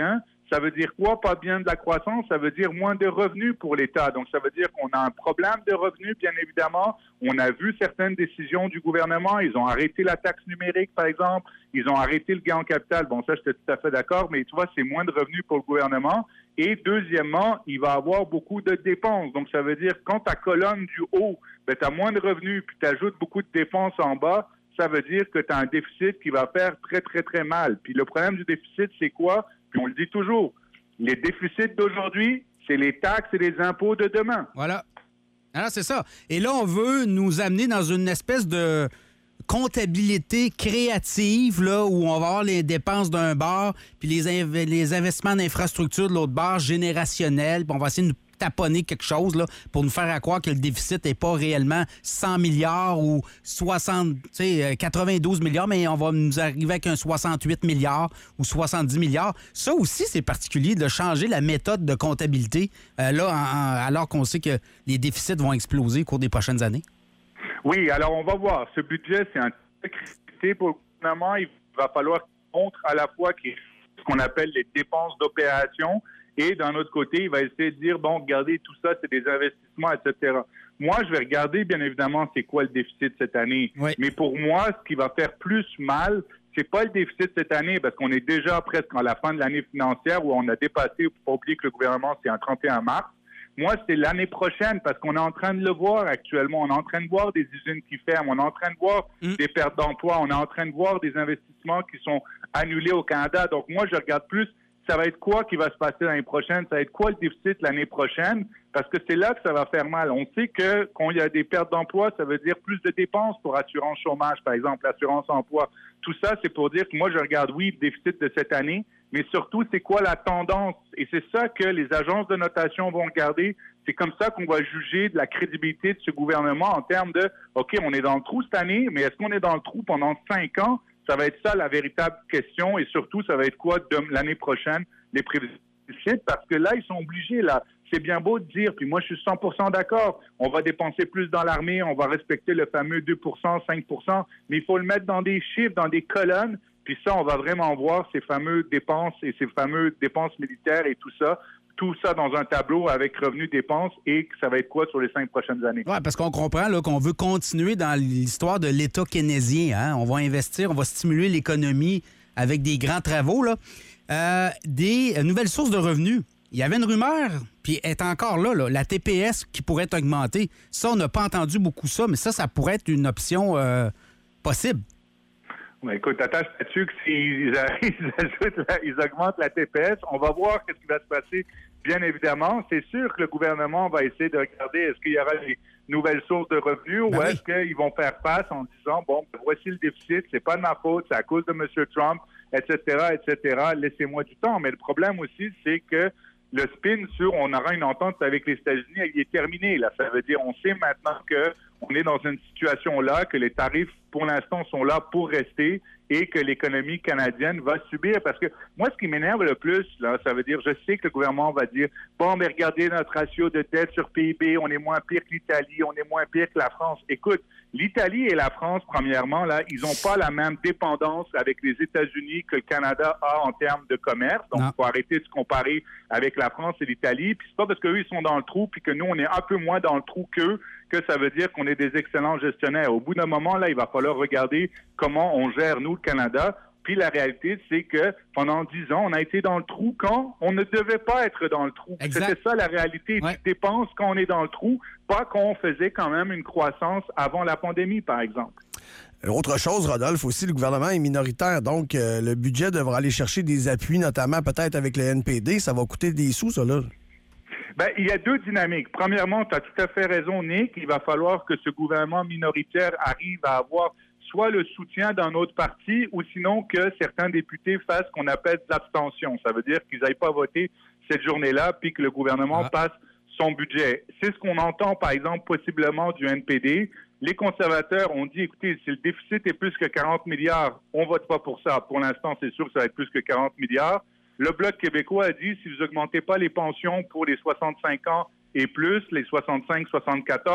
Ça veut dire quoi? Pas bien de la croissance, ça veut dire moins de revenus pour l'État. Donc, ça veut dire qu'on a un problème de revenus, bien évidemment. On a vu certaines décisions du gouvernement. Ils ont arrêté la taxe numérique, par exemple. Ils ont arrêté le gain en capital. Bon, ça, j'étais tout à fait d'accord, mais tu vois, c'est moins de revenus pour le gouvernement. Et deuxièmement, il va avoir beaucoup de dépenses. Donc, ça veut dire quand ta colonne du haut, ben, tu as moins de revenus, puis tu ajoutes beaucoup de dépenses en bas, ça veut dire que tu as un déficit qui va faire très, très, très mal. Puis le problème du déficit, c'est quoi? Puis on le dit toujours, les déficits d'aujourd'hui, c'est les taxes et les impôts de demain. Voilà. Alors, c'est ça. Et là, on veut nous amener dans une espèce de comptabilité créative, là, où on va avoir les dépenses d'un bar, puis les, inv- les investissements d'infrastructures de l'autre bar, générationnels, puis on va essayer de nous taponner quelque chose là, pour nous faire à croire que le déficit n'est pas réellement cent milliards ou soixante, tu sais, quatre-vingt-douze milliards, mais on va nous arriver avec un soixante-huit milliards ou soixante-dix milliards. Ça aussi, c'est particulier de changer la méthode de comptabilité euh, là, en, en, alors qu'on sait que les déficits vont exploser au cours des prochaines années. Oui, alors on va voir. Ce budget, c'est un critique pour le gouvernement. Il va falloir qu'il montre à la fois qu'il y ait ce qu'on appelle les dépenses d'opération. Et d'un autre côté, il va essayer de dire, bon, regardez, tout ça, c'est des investissements, et cetera. Moi, je vais regarder, bien évidemment, c'est quoi le déficit cette année. Oui. Mais pour moi, ce qui va faire plus mal, c'est pas le déficit cette année, parce qu'on est déjà presque à la fin de l'année financière où on a dépassé, il ne faut pas oublier que le gouvernement, c'est un trente et un mars. Moi, c'est l'année prochaine, parce qu'on est en train de le voir actuellement. On est en train de voir des usines qui ferment. On est en train de voir mmh. des pertes d'emplois. On est en train de voir des investissements qui sont annulés au Canada. Donc, moi, je regarde plus ça va être quoi qui va se passer l'année prochaine? Ça va être quoi le déficit l'année prochaine? Parce que c'est là que ça va faire mal. On sait que quand il y a des pertes d'emploi, ça veut dire plus de dépenses pour assurance chômage, par exemple, assurance emploi. Tout ça, c'est pour dire que moi, je regarde, oui, le déficit de cette année, mais surtout, c'est quoi la tendance? Et c'est ça que les agences de notation vont regarder. C'est comme ça qu'on va juger de la crédibilité de ce gouvernement en termes de, OK, on est dans le trou cette année, mais est-ce qu'on est dans le trou pendant cinq ans? Ça va être ça la véritable question et surtout, ça va être quoi de l'année prochaine, les prévisions, parce que là, ils sont obligés, là. C'est bien beau de dire, puis moi, je suis cent pour cent d'accord, on va dépenser plus dans l'armée, on va respecter le fameux deux pour cent, cinq pour cent, mais il faut le mettre dans des chiffres, dans des colonnes, puis ça, on va vraiment voir ces fameuses dépenses et ces fameuses dépenses militaires et tout ça, tout ça dans un tableau avec revenus, dépenses et ça va être quoi sur les cinq prochaines années. Oui, parce qu'on comprend là, qu'on veut continuer dans l'histoire de l'État keynésien. Hein? On va investir, on va stimuler l'économie avec des grands travaux. Là. Euh, des nouvelles sources de revenus. Il y avait une rumeur, puis elle est encore là, là, la T P S qui pourrait être augmentée. Ça, on n'a pas entendu beaucoup ça, mais ça, ça pourrait être une option euh, possible. Ben, écoute, attache là-dessus que s'ils ils ajoutent, la, ils augmentent la T P S, on va voir ce qui va se passer, bien évidemment. C'est sûr que le gouvernement va essayer de regarder est-ce qu'il y aura des nouvelles sources de revenus ben ou est-ce oui. qu'ils vont faire face en disant, bon, voici le déficit, c'est pas de ma faute, c'est à cause de M. Trump, et cetera, et cetera. Laissez-moi du temps. Mais le problème aussi, c'est que le spin sur on aura une entente avec les États-Unis, il est terminé. Là, ça veut dire on sait maintenant que on est dans une situation là, que les tarifs pour l'instant sont là pour rester et que l'économie canadienne va subir. Parce que moi, ce qui m'énerve le plus, là, ça veut dire, je sais que le gouvernement va dire, bon, mais regardez notre ratio de dette sur P I B, on est moins pire que l'Italie, on est moins pire que la France. Écoute, l'Italie et la France, premièrement, là, ils n'ont pas la même dépendance avec les États-Unis que le Canada a en termes de commerce. Donc, il faut arrêter de se comparer avec la France et l'Italie. Puis c'est pas parce qu'eux, ils sont dans le trou, puis que nous, on est un peu moins dans le trou qu'eux, que ça veut dire qu'on est des excellents gestionnaires. Au bout d'un moment, là, il va falloir regarder comment on gère, nous, le Canada. Puis la réalité, c'est que pendant dix ans, on a été dans le trou quand on ne devait pas être dans le trou. Exact. C'était ça la réalité. Ouais. Tu dépenses quand on est dans le trou, pas quand on faisait quand même une croissance avant la pandémie, par exemple. Autre chose, Rodolphe, aussi, le gouvernement est minoritaire, donc euh, le budget devra aller chercher des appuis, notamment peut-être avec le N P D. Ça va coûter des sous, ça, là. Ben, il y a deux dynamiques. Premièrement, tu as tout à fait raison, Nick. Il va falloir que ce gouvernement minoritaire arrive à avoir soit le soutien d'un autre parti ou sinon que certains députés fassent ce qu'on appelle de l'abstention. Ça veut dire qu'ils n'aillent pas voter cette journée-là puis que le gouvernement ah. passe son budget. C'est ce qu'on entend, par exemple, possiblement du N P D. Les conservateurs ont dit, écoutez, si le déficit est plus que quarante milliards, on ne vote pas pour ça. Pour l'instant, c'est sûr que ça va être plus que quarante milliards. Le Bloc québécois a dit, si vous n'augmentez pas les pensions pour les soixante-cinq ans et plus, les soixante-cinq soixante-quatorze,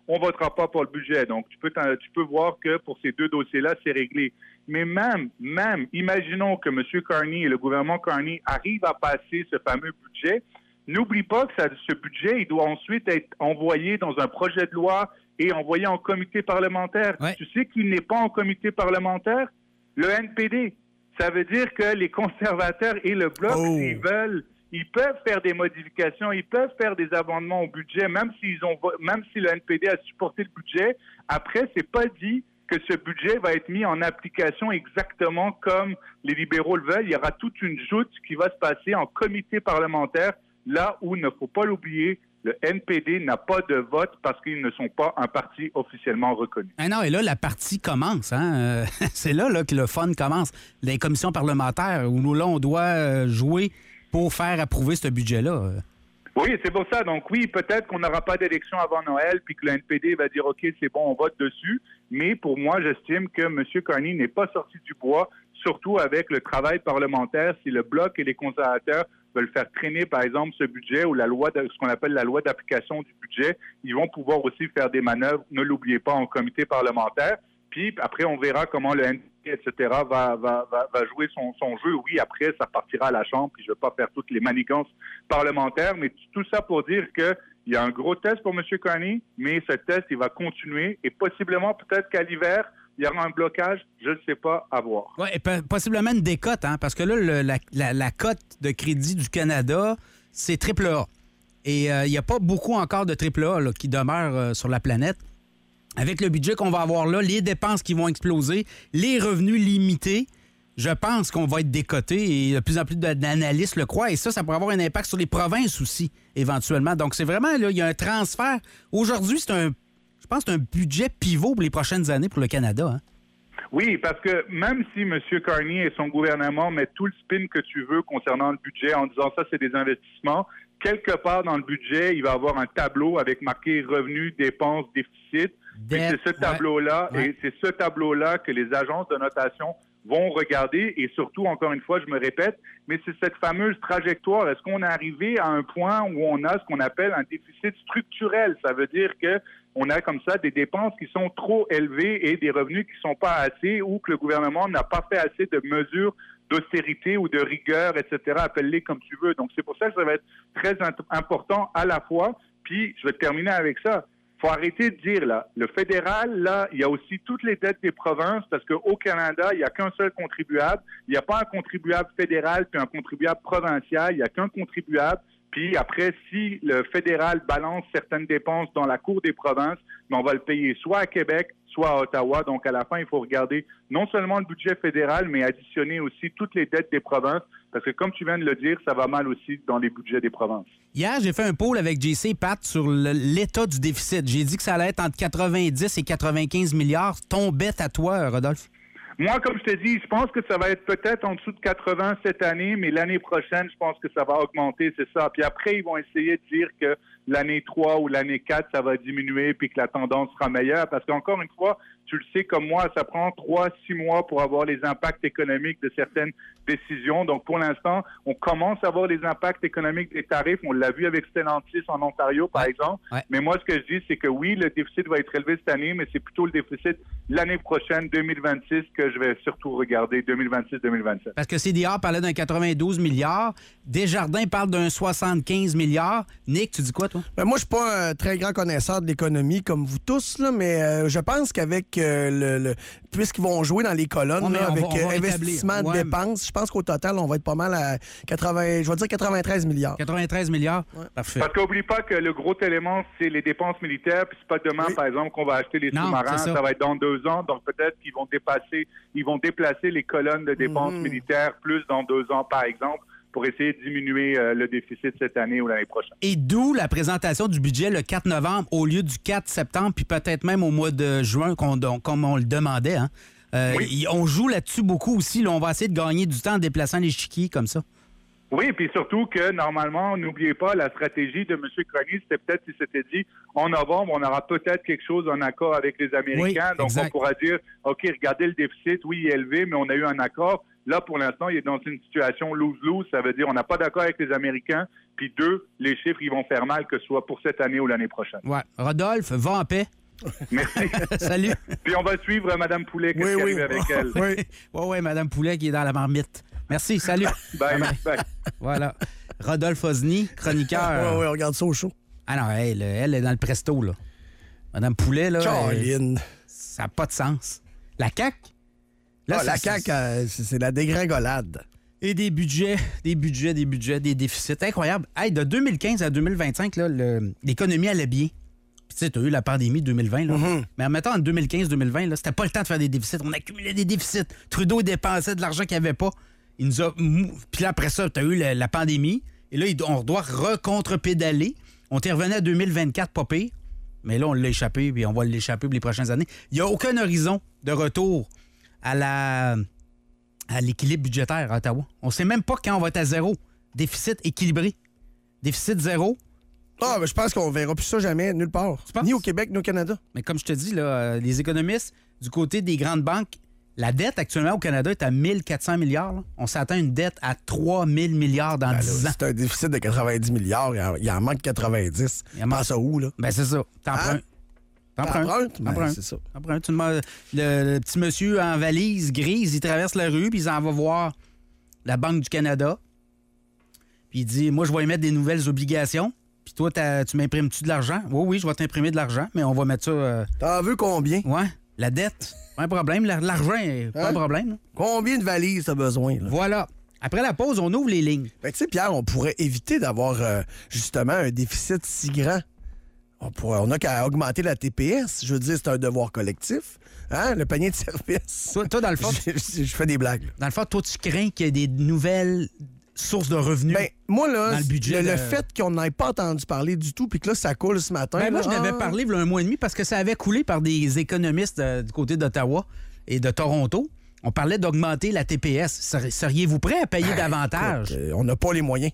on ne votera pas pour le budget. Donc, tu peux, tu peux voir que pour ces deux dossiers-là, c'est réglé. Mais même, même, imaginons que M. Carney et le gouvernement Carney arrivent à passer ce fameux budget. N'oublie pas que ça, ce budget, il doit ensuite être envoyé dans un projet de loi et envoyé en comité parlementaire. Ouais. Tu sais qu'il n'est pas en comité parlementaire? Le N P D. Ça veut dire que les conservateurs et le Bloc, oh. s'ils veulent, ils peuvent faire des modifications, ils peuvent faire des amendements au budget, même s'ils ont, même si le N P D a supporté le budget. Après, c'est pas dit que ce budget va être mis en application exactement comme les libéraux le veulent. Il y aura toute une joute qui va se passer en comité parlementaire, là où, il ne faut pas l'oublier, le N P D n'a pas de vote parce qu'ils ne sont pas un parti officiellement reconnu. Ah non, et là, la partie commence. Hein? C'est là, là que le fun commence. Les commissions parlementaires, où là, on doit jouer pour faire approuver ce budget-là. Oui, c'est pour ça. Donc oui, peut-être qu'on n'aura pas d'élection avant Noël, puis que le N P D va dire, OK, c'est bon, on vote dessus. Mais pour moi, j'estime que M. Carney n'est pas sorti du bois, surtout avec le travail parlementaire. Si le Bloc et les conservateurs veulent faire traîner, par exemple, ce budget ou la loi, de, ce qu'on appelle la loi d'application du budget, ils vont pouvoir aussi faire des manœuvres, ne l'oubliez pas, en comité parlementaire. Puis après, on verra comment le N P D, et cetera, va, va, va, va jouer son, son jeu. Oui, après, ça partira à la Chambre, puis je ne vais pas faire toutes les manigances parlementaires, mais tout ça pour dire que il y a un gros test pour M. Carney, mais ce test, il va continuer, et possiblement, peut-être qu'à l'hiver, il y aura un blocage, je ne sais pas, à voir. Oui, et possiblement une décote, hein, parce que là, le, la, la, la cote de crédit du Canada, c'est triple A. Et euh, il n'y a pas beaucoup encore de triple A là, qui demeurent euh, sur la planète. Avec le budget qu'on va avoir là, les dépenses qui vont exploser, les revenus limités, je pense qu'on va être décoté et de plus en plus d'analystes le croient. Et ça, ça pourrait avoir un impact sur les provinces aussi, éventuellement. Donc, c'est vraiment, là, il y a un transfert. Aujourd'hui, c'est un, je pense que c'est un budget pivot pour les prochaines années pour le Canada. Hein? Oui, parce que même si M. Carney et son gouvernement mettent tout le spin que tu veux concernant le budget en disant ça, c'est des investissements, quelque part dans le budget, il va y avoir un tableau avec marqué revenus, dépenses, déficit. Puis c'est ce tableau-là, ouais. et c'est ce tableau-là que les agences de notation vont regarder. Et surtout, encore une fois, je me répète, mais c'est cette fameuse trajectoire. Est-ce qu'on est arrivé à un point où on a ce qu'on appelle un déficit structurel? Ça veut dire que on a comme ça des dépenses qui sont trop élevées et des revenus qui sont pas assez, ou que le gouvernement n'a pas fait assez de mesures d'austérité ou de rigueur, et cetera. Appelle-les comme tu veux. Donc, c'est pour ça que ça va être très important à la fois. Puis, je vais terminer avec ça. Faut arrêter de dire, là, le fédéral, là, il y a aussi toutes les dettes des provinces, parce qu'au Canada, il n'y a qu'un seul contribuable. Il n'y a pas un contribuable fédéral puis un contribuable provincial. Il n'y a qu'un contribuable. Puis après, si le fédéral balance certaines dépenses dans la Cour des provinces, mais on va le payer soit à Québec, soit à Ottawa. Donc, à la fin, il faut regarder non seulement le budget fédéral, mais additionner aussi toutes les dettes des provinces. Parce que, comme tu viens de le dire, ça va mal aussi dans les budgets des provinces. Hier, j'ai fait un poll avec J C Pat sur le, l'état du déficit. J'ai dit que ça allait être entre quatre-vingt-dix et quatre-vingt-quinze milliards. Ton bête à toi, Rodolphe? Moi, comme je te dis, je pense que ça va être peut-être en dessous de quatre-vingts cette année, mais l'année prochaine, je pense que ça va augmenter, c'est ça. Puis après, ils vont essayer de dire que l'année trois ou l'année quatre, ça va diminuer puis que la tendance sera meilleure. Parce qu'encore une fois, tu le sais comme moi, ça prend trois, six mois pour avoir les impacts économiques de certaines décisions. Donc, pour l'instant, on commence à voir les impacts économiques des tarifs. On l'a vu avec Stellantis en Ontario, par exemple. Ouais. Mais moi, ce que je dis, c'est que oui, le déficit va être élevé cette année, mais c'est plutôt le déficit l'année prochaine, deux mille vingt-six, que je vais surtout regarder, deux mille vingt-six deux mille vingt-sept. Parce que C D R parlait d'un quatre-vingt-douze milliards. Desjardins parle d'un soixante-quinze milliards. Nick, tu dis quoi, toi? Ben moi, je suis pas un très grand connaisseur de l'économie comme vous tous, là, mais euh, je pense qu'avec euh, le, le... puisqu'ils vont jouer dans les colonnes, là, avec va, euh, investissement de ouais, dépenses, je pense qu'au total, on va être pas mal à quatre-vingts, je vais dire quatre-vingt-treize milliards. quatre-vingt-treize milliards? Ouais. Parfait. Parce qu'oublie pas que le gros élément, c'est les dépenses militaires, puis c'est pas demain, oui. par exemple, qu'on va acheter les non, sous-marins, ça. ça va être dans deux ans, donc peut-être qu'ils vont dépasser, ils vont déplacer les colonnes de dépenses mmh. militaires plus dans deux ans, par exemple, pour essayer de diminuer euh, le déficit cette année ou l'année prochaine. Et d'où la présentation du budget le quatre novembre au lieu du quatre septembre, puis peut-être même au mois de juin, qu'on, comme on le demandait. Hein? Euh, oui. On joue là-dessus beaucoup aussi. Là, on va essayer de gagner du temps en déplaçant les chiquis comme ça. Oui, puis surtout que, normalement, n'oubliez pas, la stratégie de M. Carney, c'était peut-être, il s'était dit, en novembre, on aura peut-être quelque chose en accord avec les Américains. Oui, donc, exact. On pourra dire, OK, regardez le déficit, oui, il est élevé, mais on a eu un accord. Là, pour l'instant, il est dans une situation lose-lose. Ça veut dire on n'a pas d'accord avec les Américains. Puis deux, les chiffres, ils vont faire mal, que ce soit pour cette année ou l'année prochaine. Ouais. Rodolphe, va en paix. Merci. Salut. Puis on va suivre Mme Poulet, qu'est-ce Oui, qui oui. arrive avec elle. Oui, oui, oui, Mme Poulet qui est dans la marmite. Merci, salut. Bye, Bye. bye. Voilà. Rodolphe Osny, chroniqueur. Oui, oui, on regarde ça au show. Ah non, elle, elle est dans le presto, là. Mme Poulet, là. Caroline. elle- ça n'a pas de sens. La C A Q? Là, ça, la c'est- C A Q, euh, c'est c'est la dégringolade. Et des budgets, des budgets, des budgets, des déficits. Incroyable. Hey, de deux mille quinze à deux mille vingt-cinq, là, le- l'économie allait bien. Puis tu sais, tu as eu la pandémie de deux mille vingt. Là. Mm-hmm. Mais en mettant en deux mille quinze deux mille vingt, là, c'était pas le temps de faire des déficits. On accumulait des déficits. Trudeau dépensait de l'argent qu'il n'y avait pas. Il nous a... mou- Puis là, après ça, tu as eu la, la pandémie. Et là, il- on doit recontre-pédaler. On t'est revenu à deux mille vingt-quatre, pas pire. Mais là, on l'a échappé, puis on va l'échapper pour les prochaines années. Il n'y a aucun horizon de retour à la à l'équilibre budgétaire à Ottawa. On ne sait même pas quand on va être à zéro. Déficit équilibré. Déficit zéro. Ah, mais je pense qu'on verra plus ça jamais, nulle part. Ni au Québec, ni au Canada. Mais comme je te dis, là, euh, les économistes, du côté des grandes banques, la dette actuellement au Canada est à mille quatre cents milliards. Là. On s'attend à une dette à trois mille milliards dans Ben là, dix ans. c'est un déficit de quatre-vingt-dix milliards. Il en, il en manque quatre-vingt-dix. Il en Pense à où, là? Ben c'est ça. T'empruntes. Hein? T'empruntes? Ben, T'empruntes. c'est ça. T'empruntes. Tu demandes- le, le petit monsieur en valise grise, il traverse la rue, puis il s'en va voir la Banque du Canada. Puis il dit, moi, je vais émettre des nouvelles obligations. Puis toi, t'as- tu m'imprimes-tu de l'argent? Oui, oui, je vais t'imprimer de l'argent, mais on va mettre ça... euh, T'en veux combien? Ouais, la dette. Pas un problème. La- L'argent, pas Hein? un problème. là. Combien de valises t'as besoin? Là? Voilà. Après la pause, on ouvre les lignes. Ben, tu sais, Pierre, on pourrait éviter d'avoir euh, justement un déficit si grand. On pourrait, on n'a qu'à augmenter la T P S. Je veux dire, c'est un devoir collectif. Hein? Le panier de services. Toi, toi, dans le fond, je, je- je fais des blagues. là. Dans le fond, toi, tu crains qu'il y ait des nouvelles sources de revenus Ben, moi, là, dans le budget. le, le de- fait qu'on n'ait pas entendu parler du tout, puis que là, ça coule ce matin. Ben, moi, là, je n'avais ah, parlé il y a un mois et demi parce que ça avait coulé par des économistes euh, du côté d'Ottawa et de Toronto. On parlait d'augmenter la T P S. Ser- Seriez-vous prêt à payer ben, davantage? écoute, euh, on n'a pas les moyens.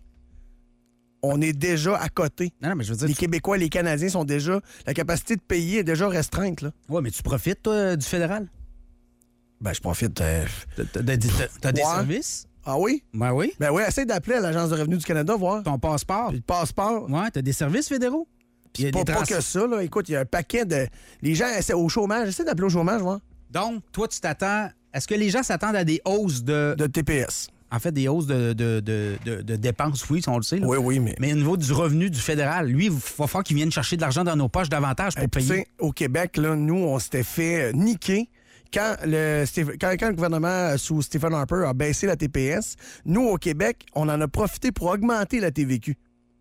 On est déjà à côté. Non, non, mais je veux dire, Les tu- Québécois et les Canadiens sont déjà... La capacité de payer est déjà restreinte, là. Ouais, mais tu profites, toi, du fédéral? Ben, je profite... euh, T'as- T'as t'as- t'as des Ouais. services? Ah oui? Ben oui. Ben oui, essaye d'appeler à l'Agence de revenus du Canada, voir. Ton passeport? Puis le passeport. Ouais, t'as des services fédéraux? Puis il y a Pas, des pas trans- que ça, là. Écoute, il y a un paquet de... Les gens essaient au chômage. Essaye d'appeler au chômage, voir. Donc, toi, tu t'attends... Est-ce que les gens s'attendent à des hausses de... De T P S. En fait, des hausses de, de, de, de- de dépenses, oui, on le sait. là. Oui, oui, mais... Mais au niveau du revenu du fédéral, lui, il va falloir qu'il vienne chercher de l'argent dans nos poches davantage pour Et puis, tu payer. sais, au Québec, là, nous, on s'était fait euh, niquer. Quand le, Steve- quand, quand le gouvernement euh, sous Stephen Harper a baissé la T P S, nous, au Québec, on en a profité pour augmenter la T V Q.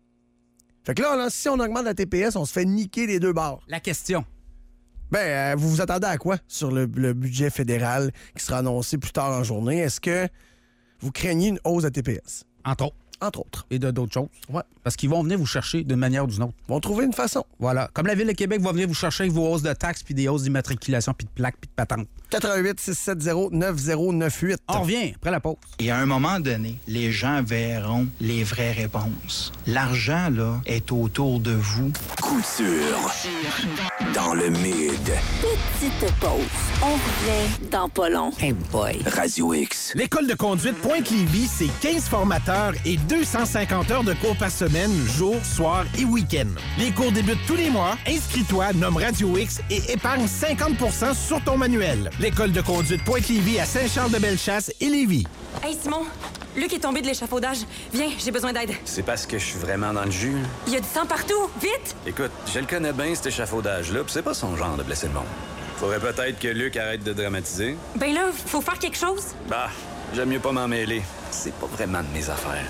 Fait que là, là, si on augmente la T P S, on se fait niquer les deux bords. La question. Ben, euh, vous vous attendez à quoi sur le, le budget fédéral qui sera annoncé plus tard en journée? Est-ce que vous craignez une hausse de T P S? Entre autres. Entre autres. Et de d'autres choses. Ouais. Parce qu'ils vont venir vous chercher d'une manière ou d'une autre. Ils vont trouver une façon. Voilà. Comme la Ville de Québec va venir vous chercher avec vos hausses de taxes, puis des hausses d'immatriculation, puis de plaques, puis de patentes. quatre un huit, six sept zéro, neuf zéro neuf huit. On revient après la pause. Et à un moment donné, les gens verront les vraies réponses. L'argent, là, est autour de vous. Couture. Dans le mid. Petite pause. On revient dans pas long. Hey boy. Radio X. L'école de conduite Pointe-Lévis, c'est quinze formateurs et deux cent cinquante heures de cours par semaine, jour, soir et week-end. Les cours débutent tous les mois. Inscris-toi, nomme Radio X et épargne cinquante pour cent sur ton manuel. L'école de conduite Pointe-Lévis à Saint-Charles-de-Bellechasse et Lévis. Hey Simon, Luc est tombé de l'échafaudage. Viens, j'ai besoin d'aide. C'est parce que je suis vraiment dans le jus. là. Il y a du sang partout, vite! Écoute, je le connais bien, cet échafaudage-là, puis c'est pas son genre de blesser le monde. Faudrait peut-être que Luc arrête de dramatiser. Ben là, faut faire quelque chose. Bah, j'aime mieux pas m'en mêler. C'est pas vraiment de mes affaires.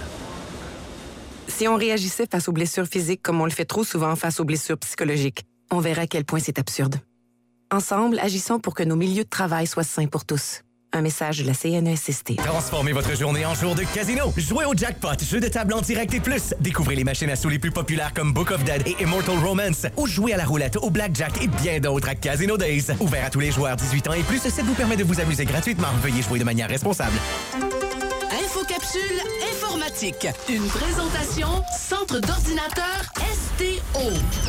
Si on réagissait face aux blessures physiques comme on le fait trop souvent face aux blessures psychologiques, on verrait à quel point c'est absurde. Ensemble, agissons pour que nos milieux de travail soient sains pour tous. Un message de la C N E S S T. Transformez votre journée en jour de casino. Jouez au jackpot, jeu de table en direct et plus. Découvrez les machines à sous les plus populaires comme Book of Dead et Immortal Romance. Ou jouez à la roulette, au blackjack et bien d'autres à Casino Days. Ouvert à tous les joueurs dix-huit ans et plus, ça vous permet de vous amuser gratuitement. Veuillez jouer de manière responsable. Infocapsule informatique. Une présentation Centre d'ordinateur S T O.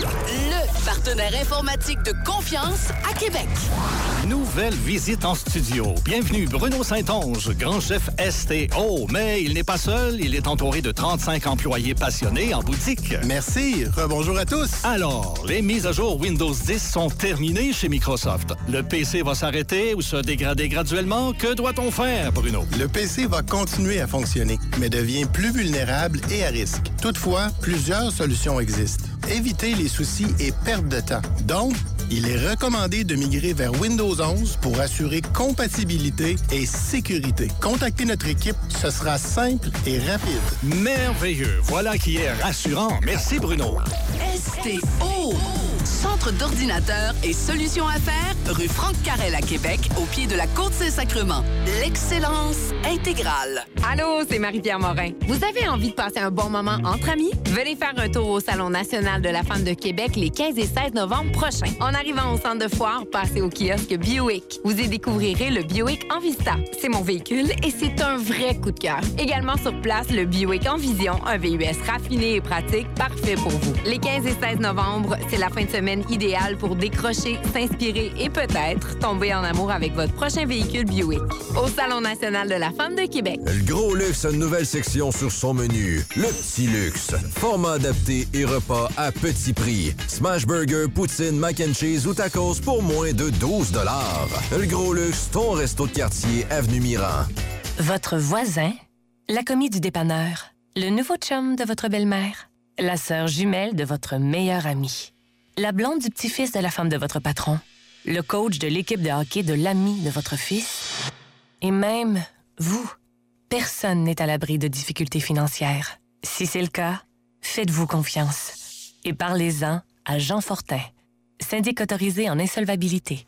Le partenaire informatique de confiance à Québec. Nouvelle visite en studio. Bienvenue Bruno Saint-Onge, grand chef S T O. Mais il n'est pas seul, il est entouré de trente-cinq employés passionnés en boutique. Merci. Rebonjour à tous. Alors, les mises à jour Windows dix sont terminées chez Microsoft. Le P C va s'arrêter ou se dégrader graduellement. Que doit-on faire, Bruno? Le P C va continuer à fonctionner, mais devient plus vulnérable et à risque. Toutefois, plusieurs solutions existent. Évitez les soucis et pertes de temps. Donc, il est recommandé de migrer vers Windows onze pour assurer compatibilité et sécurité. Contactez notre équipe, ce sera simple et rapide. Merveilleux. Voilà qui est rassurant. Merci, Bruno. S T O. Centre d'ordinateur et solutions affaires, rue Franck Carrel à Québec, au pied de la Côte Saint-Sacrement. L'excellence intégrale. Allô, c'est Marie-Pierre Morin. Vous avez envie de passer un bon moment entre amis? Venez faire un tour au Salon national de la femme de Québec les quinze et seize novembre prochains. En arrivant au centre de foire, passez au kiosque Buick. Vous y découvrirez le Buick Envista. C'est mon véhicule et c'est un vrai coup de cœur. Également sur place, le Buick Envision, un V U S raffiné et pratique, parfait pour vous. Les quinze et seize novembre, c'est la fin de semaine idéale pour décrocher, s'inspirer et peut-être tomber en amour avec votre prochain véhicule Buick. Au Salon national de la femme de Québec. Le Gros Luxe a une nouvelle section sur son menu. Le Petit Luxe. Format adapté et repas à petit prix. Smash burger, poutine, mac and cheese ou tacos pour moins de douze dollars. Le Gros Luxe, ton resto de quartier, avenue Mirand. Votre voisin, la commis du dépanneur, le nouveau chum de votre belle-mère, la sœur jumelle de votre meilleur ami, la blonde du petit-fils de la femme de votre patron, le coach de l'équipe de hockey de l'ami de votre fils, et même vous. Personne n'est à l'abri de difficultés financières. Si c'est le cas, faites-vous confiance et parlez-en à Jean Fortin, syndic autorisé en insolvabilité.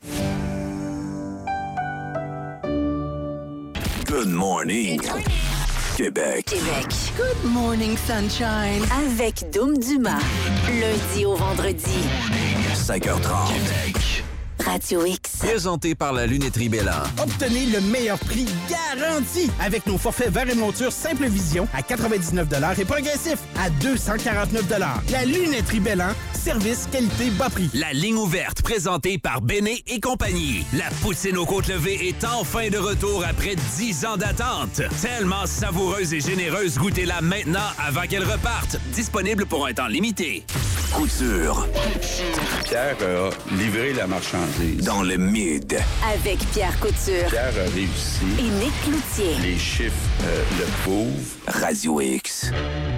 Good morning, Québec. Québec. Good morning, sunshine. Avec Dom Dumas. Lundi au vendredi. cinq heures trente. Québec. Radio X. Présenté par la lunetterie Bélan. Obtenez le meilleur prix garanti avec nos forfaits verre et monture Simple Vision à quatre-vingt-dix-neuf dollars et progressif à deux cent quarante-neuf dollars. La lunetterie Bélan, service, qualité, bas prix. La ligne ouverte présentée par Béné et compagnie. La poutine aux côtes levées est enfin de retour après dix ans d'attente. Tellement savoureuse et généreuse, goûtez-la maintenant avant qu'elle reparte. Disponible pour un temps limité. Couture. Pierre a livré la marchandise. Dans le mid. Avec Pierre Couture. Pierre a réussi. Et Nick Cloutier. Les chiffres euh, le prouvent. Radio X.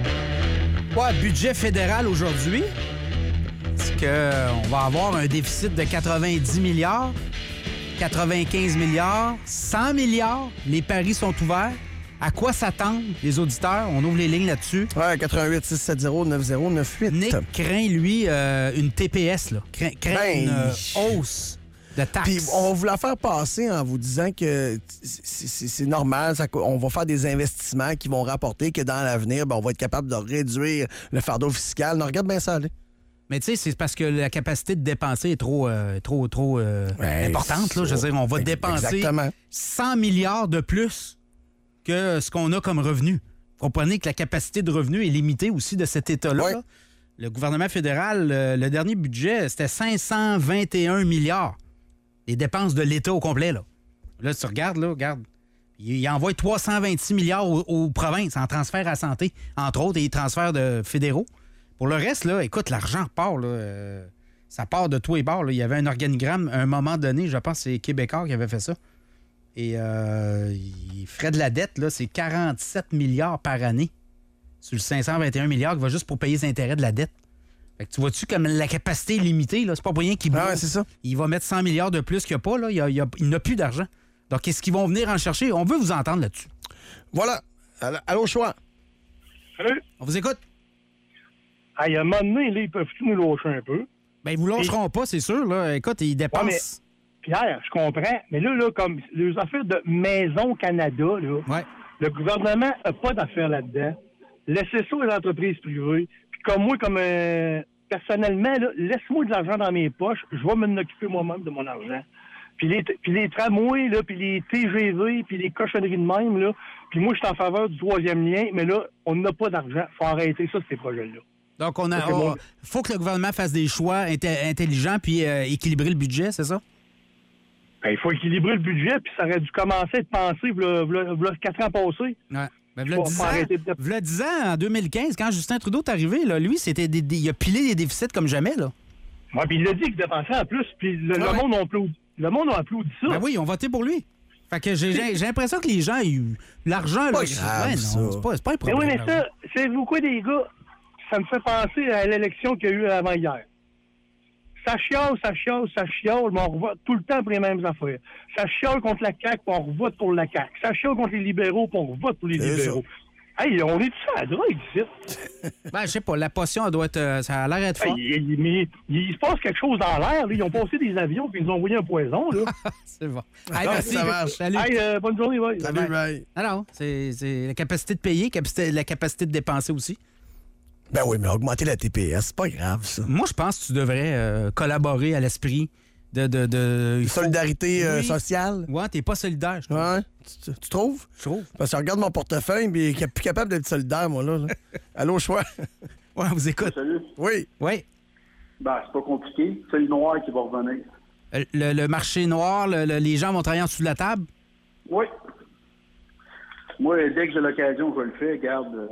Ouais, budget fédéral aujourd'hui. Est-ce qu'on va avoir un déficit de quatre-vingt-dix milliards, quatre-vingt-quinze milliards, cent milliards? Les paris sont ouverts. À quoi s'attendent les auditeurs? On ouvre les lignes là-dessus. Ouais, quatre-vingt-huit six sept zéro neuf zéro neuf huit. Nick craint, lui, euh, une T P S, là. Craint, craint Ben, une euh, hausse de taxes. Puis on va la faire passer en vous disant que c'est, c'est, c'est normal, ça, on va faire des investissements qui vont rapporter que dans l'avenir, ben, on va être capable de réduire le fardeau fiscal. Non, regarde bien ça, allez. Mais tu sais, c'est parce que la capacité de dépenser est trop, euh, trop, trop euh, ouais, importante. Là. Je veux dire, on va dépenser exactement. cent milliards de plus que ce qu'on a comme revenu. Comprenez que la capacité de revenu est limitée aussi de cet État-là. Ouais. Là. Le gouvernement fédéral, le, le dernier budget, c'était cinq cent vingt et un milliards. Les dépenses de l'État au complet. Là, là tu regardes, là, regarde. Il, il envoie trois cent vingt-six milliards aux, aux provinces en transfert à santé, entre autres, et transferts de fédéraux. Pour le reste, là, écoute, l'argent part. Là, euh, ça part de tous les bords. Là. Il y avait un organigramme à un moment donné, je pense que c'est Québécois qui avait fait ça. Et euh, les frais de la dette, là, c'est quarante-sept milliards par année sur le cinq cent vingt et un milliards qui va juste pour payer les intérêts de la dette. Fait que tu vois-tu comme la capacité est limitée, là? C'est pas pour rien qu'il ah ouais, c'est ça. Il va mettre cent milliards de plus qu'il n'y a pas, là. Il, a, il, a, il n'a plus d'argent. Donc, qu'est-ce qu'ils vont venir en chercher? On veut vous entendre là-dessus. Voilà. Allô, choix. Salut. On vous écoute. Ah, il y a un moment donné, là, ils peuvent tous nous lâcher un peu. Ben, ils vous lâcheront Et... pas, c'est sûr, là. Écoute, ils dépensent... Ouais, mais... Pierre, je comprends, mais là, là, comme les affaires de Maison Canada, là, ouais. Le gouvernement n'a pas d'affaires là-dedans. Laissez ça aux entreprises privées. Puis comme moi, comme euh, personnellement, là, laisse-moi de l'argent dans mes poches, je vais m'en occuper moi-même de mon argent. puis les, puis les tramways, là, puis les T G V, puis les cochonneries de même, là. Puis moi, je suis en faveur du troisième lien, mais là, on n'a pas d'argent. Faut arrêter ça, ces projets-là. Donc, on a, Okay, on- bon. faut que le gouvernement fasse des choix inté- intelligents puis euh, équilibrer le budget, c'est ça? Ben, il faut équilibrer le budget, puis ça aurait dû commencer à être pensé v'là, v'là, v'là quatre ans passés. Ouais. Ben, v'là Faut- dix faut ans, arrêter de- v'là dix ans, en deux mille quinze, quand Justin Trudeau est arrivé, là, lui, c'était des- des- il a pilé les déficits comme jamais. Là. Ouais, puis il a dit qu'il dépensait en plus, puis le, le Ouais. monde a applaudi. Le monde a applaudi ça. Ben oui, ils ont voté pour lui. Fait que j'ai, j'ai, j'ai l'impression que les gens, ils- l'argent, Pas là, grave, ouais, non, ça. c'est pas, c'est pas un Mais problème. oui, mais ça, savez-vous quoi, les gars? Ça me fait penser à l'élection qu'il y a eu avant hier. Ça chiale, ça chiale, ça chiale, mais on revote tout le temps pour les mêmes affaires. Ça chiale contre la C A Q, puis on revote pour la C A Q. Ça chiale contre les libéraux, puis on revote pour les C'est libéraux. Hey, on est tous à la drogue ici. Ben, je sais pas, la potion, elle doit être. euh, ça a l'air d'être fort. Hey, il, mais il se passe quelque chose dans l'air. Là. Ils ont passé des avions, puis ils nous ont envoyé un poison. Là. C'est bon. Ah, Hey, merci. ça marche. Salut. Hey, euh, bonne journée, bye. Salut, bye. Alors, c'est, c'est la capacité de payer, capacité- la capacité de dépenser aussi. Ben oui, mais augmenter la T P S, c'est pas grave, ça. Moi, je pense que tu devrais euh, collaborer à l'esprit de... de, de il faut- Solidarité euh, Oui. sociale. Ouais, t'es pas solidaire, je trouve. Ouais. Tu, tu trouves? Je trouve. Parce que je regarde mon portefeuille, mais je suis plus capable d'être solidaire, moi, là. là. Allô, choix? Ouais, on vous écoute. Salut. Oui. Oui. Ben, c'est pas compliqué. C'est le noir qui va revenir. Euh, Le, le marché noir, le- le- les gens vont travailler en dessous de la table. Oui. Moi, dès que j'ai l'occasion, je le fais. Regarde, euh,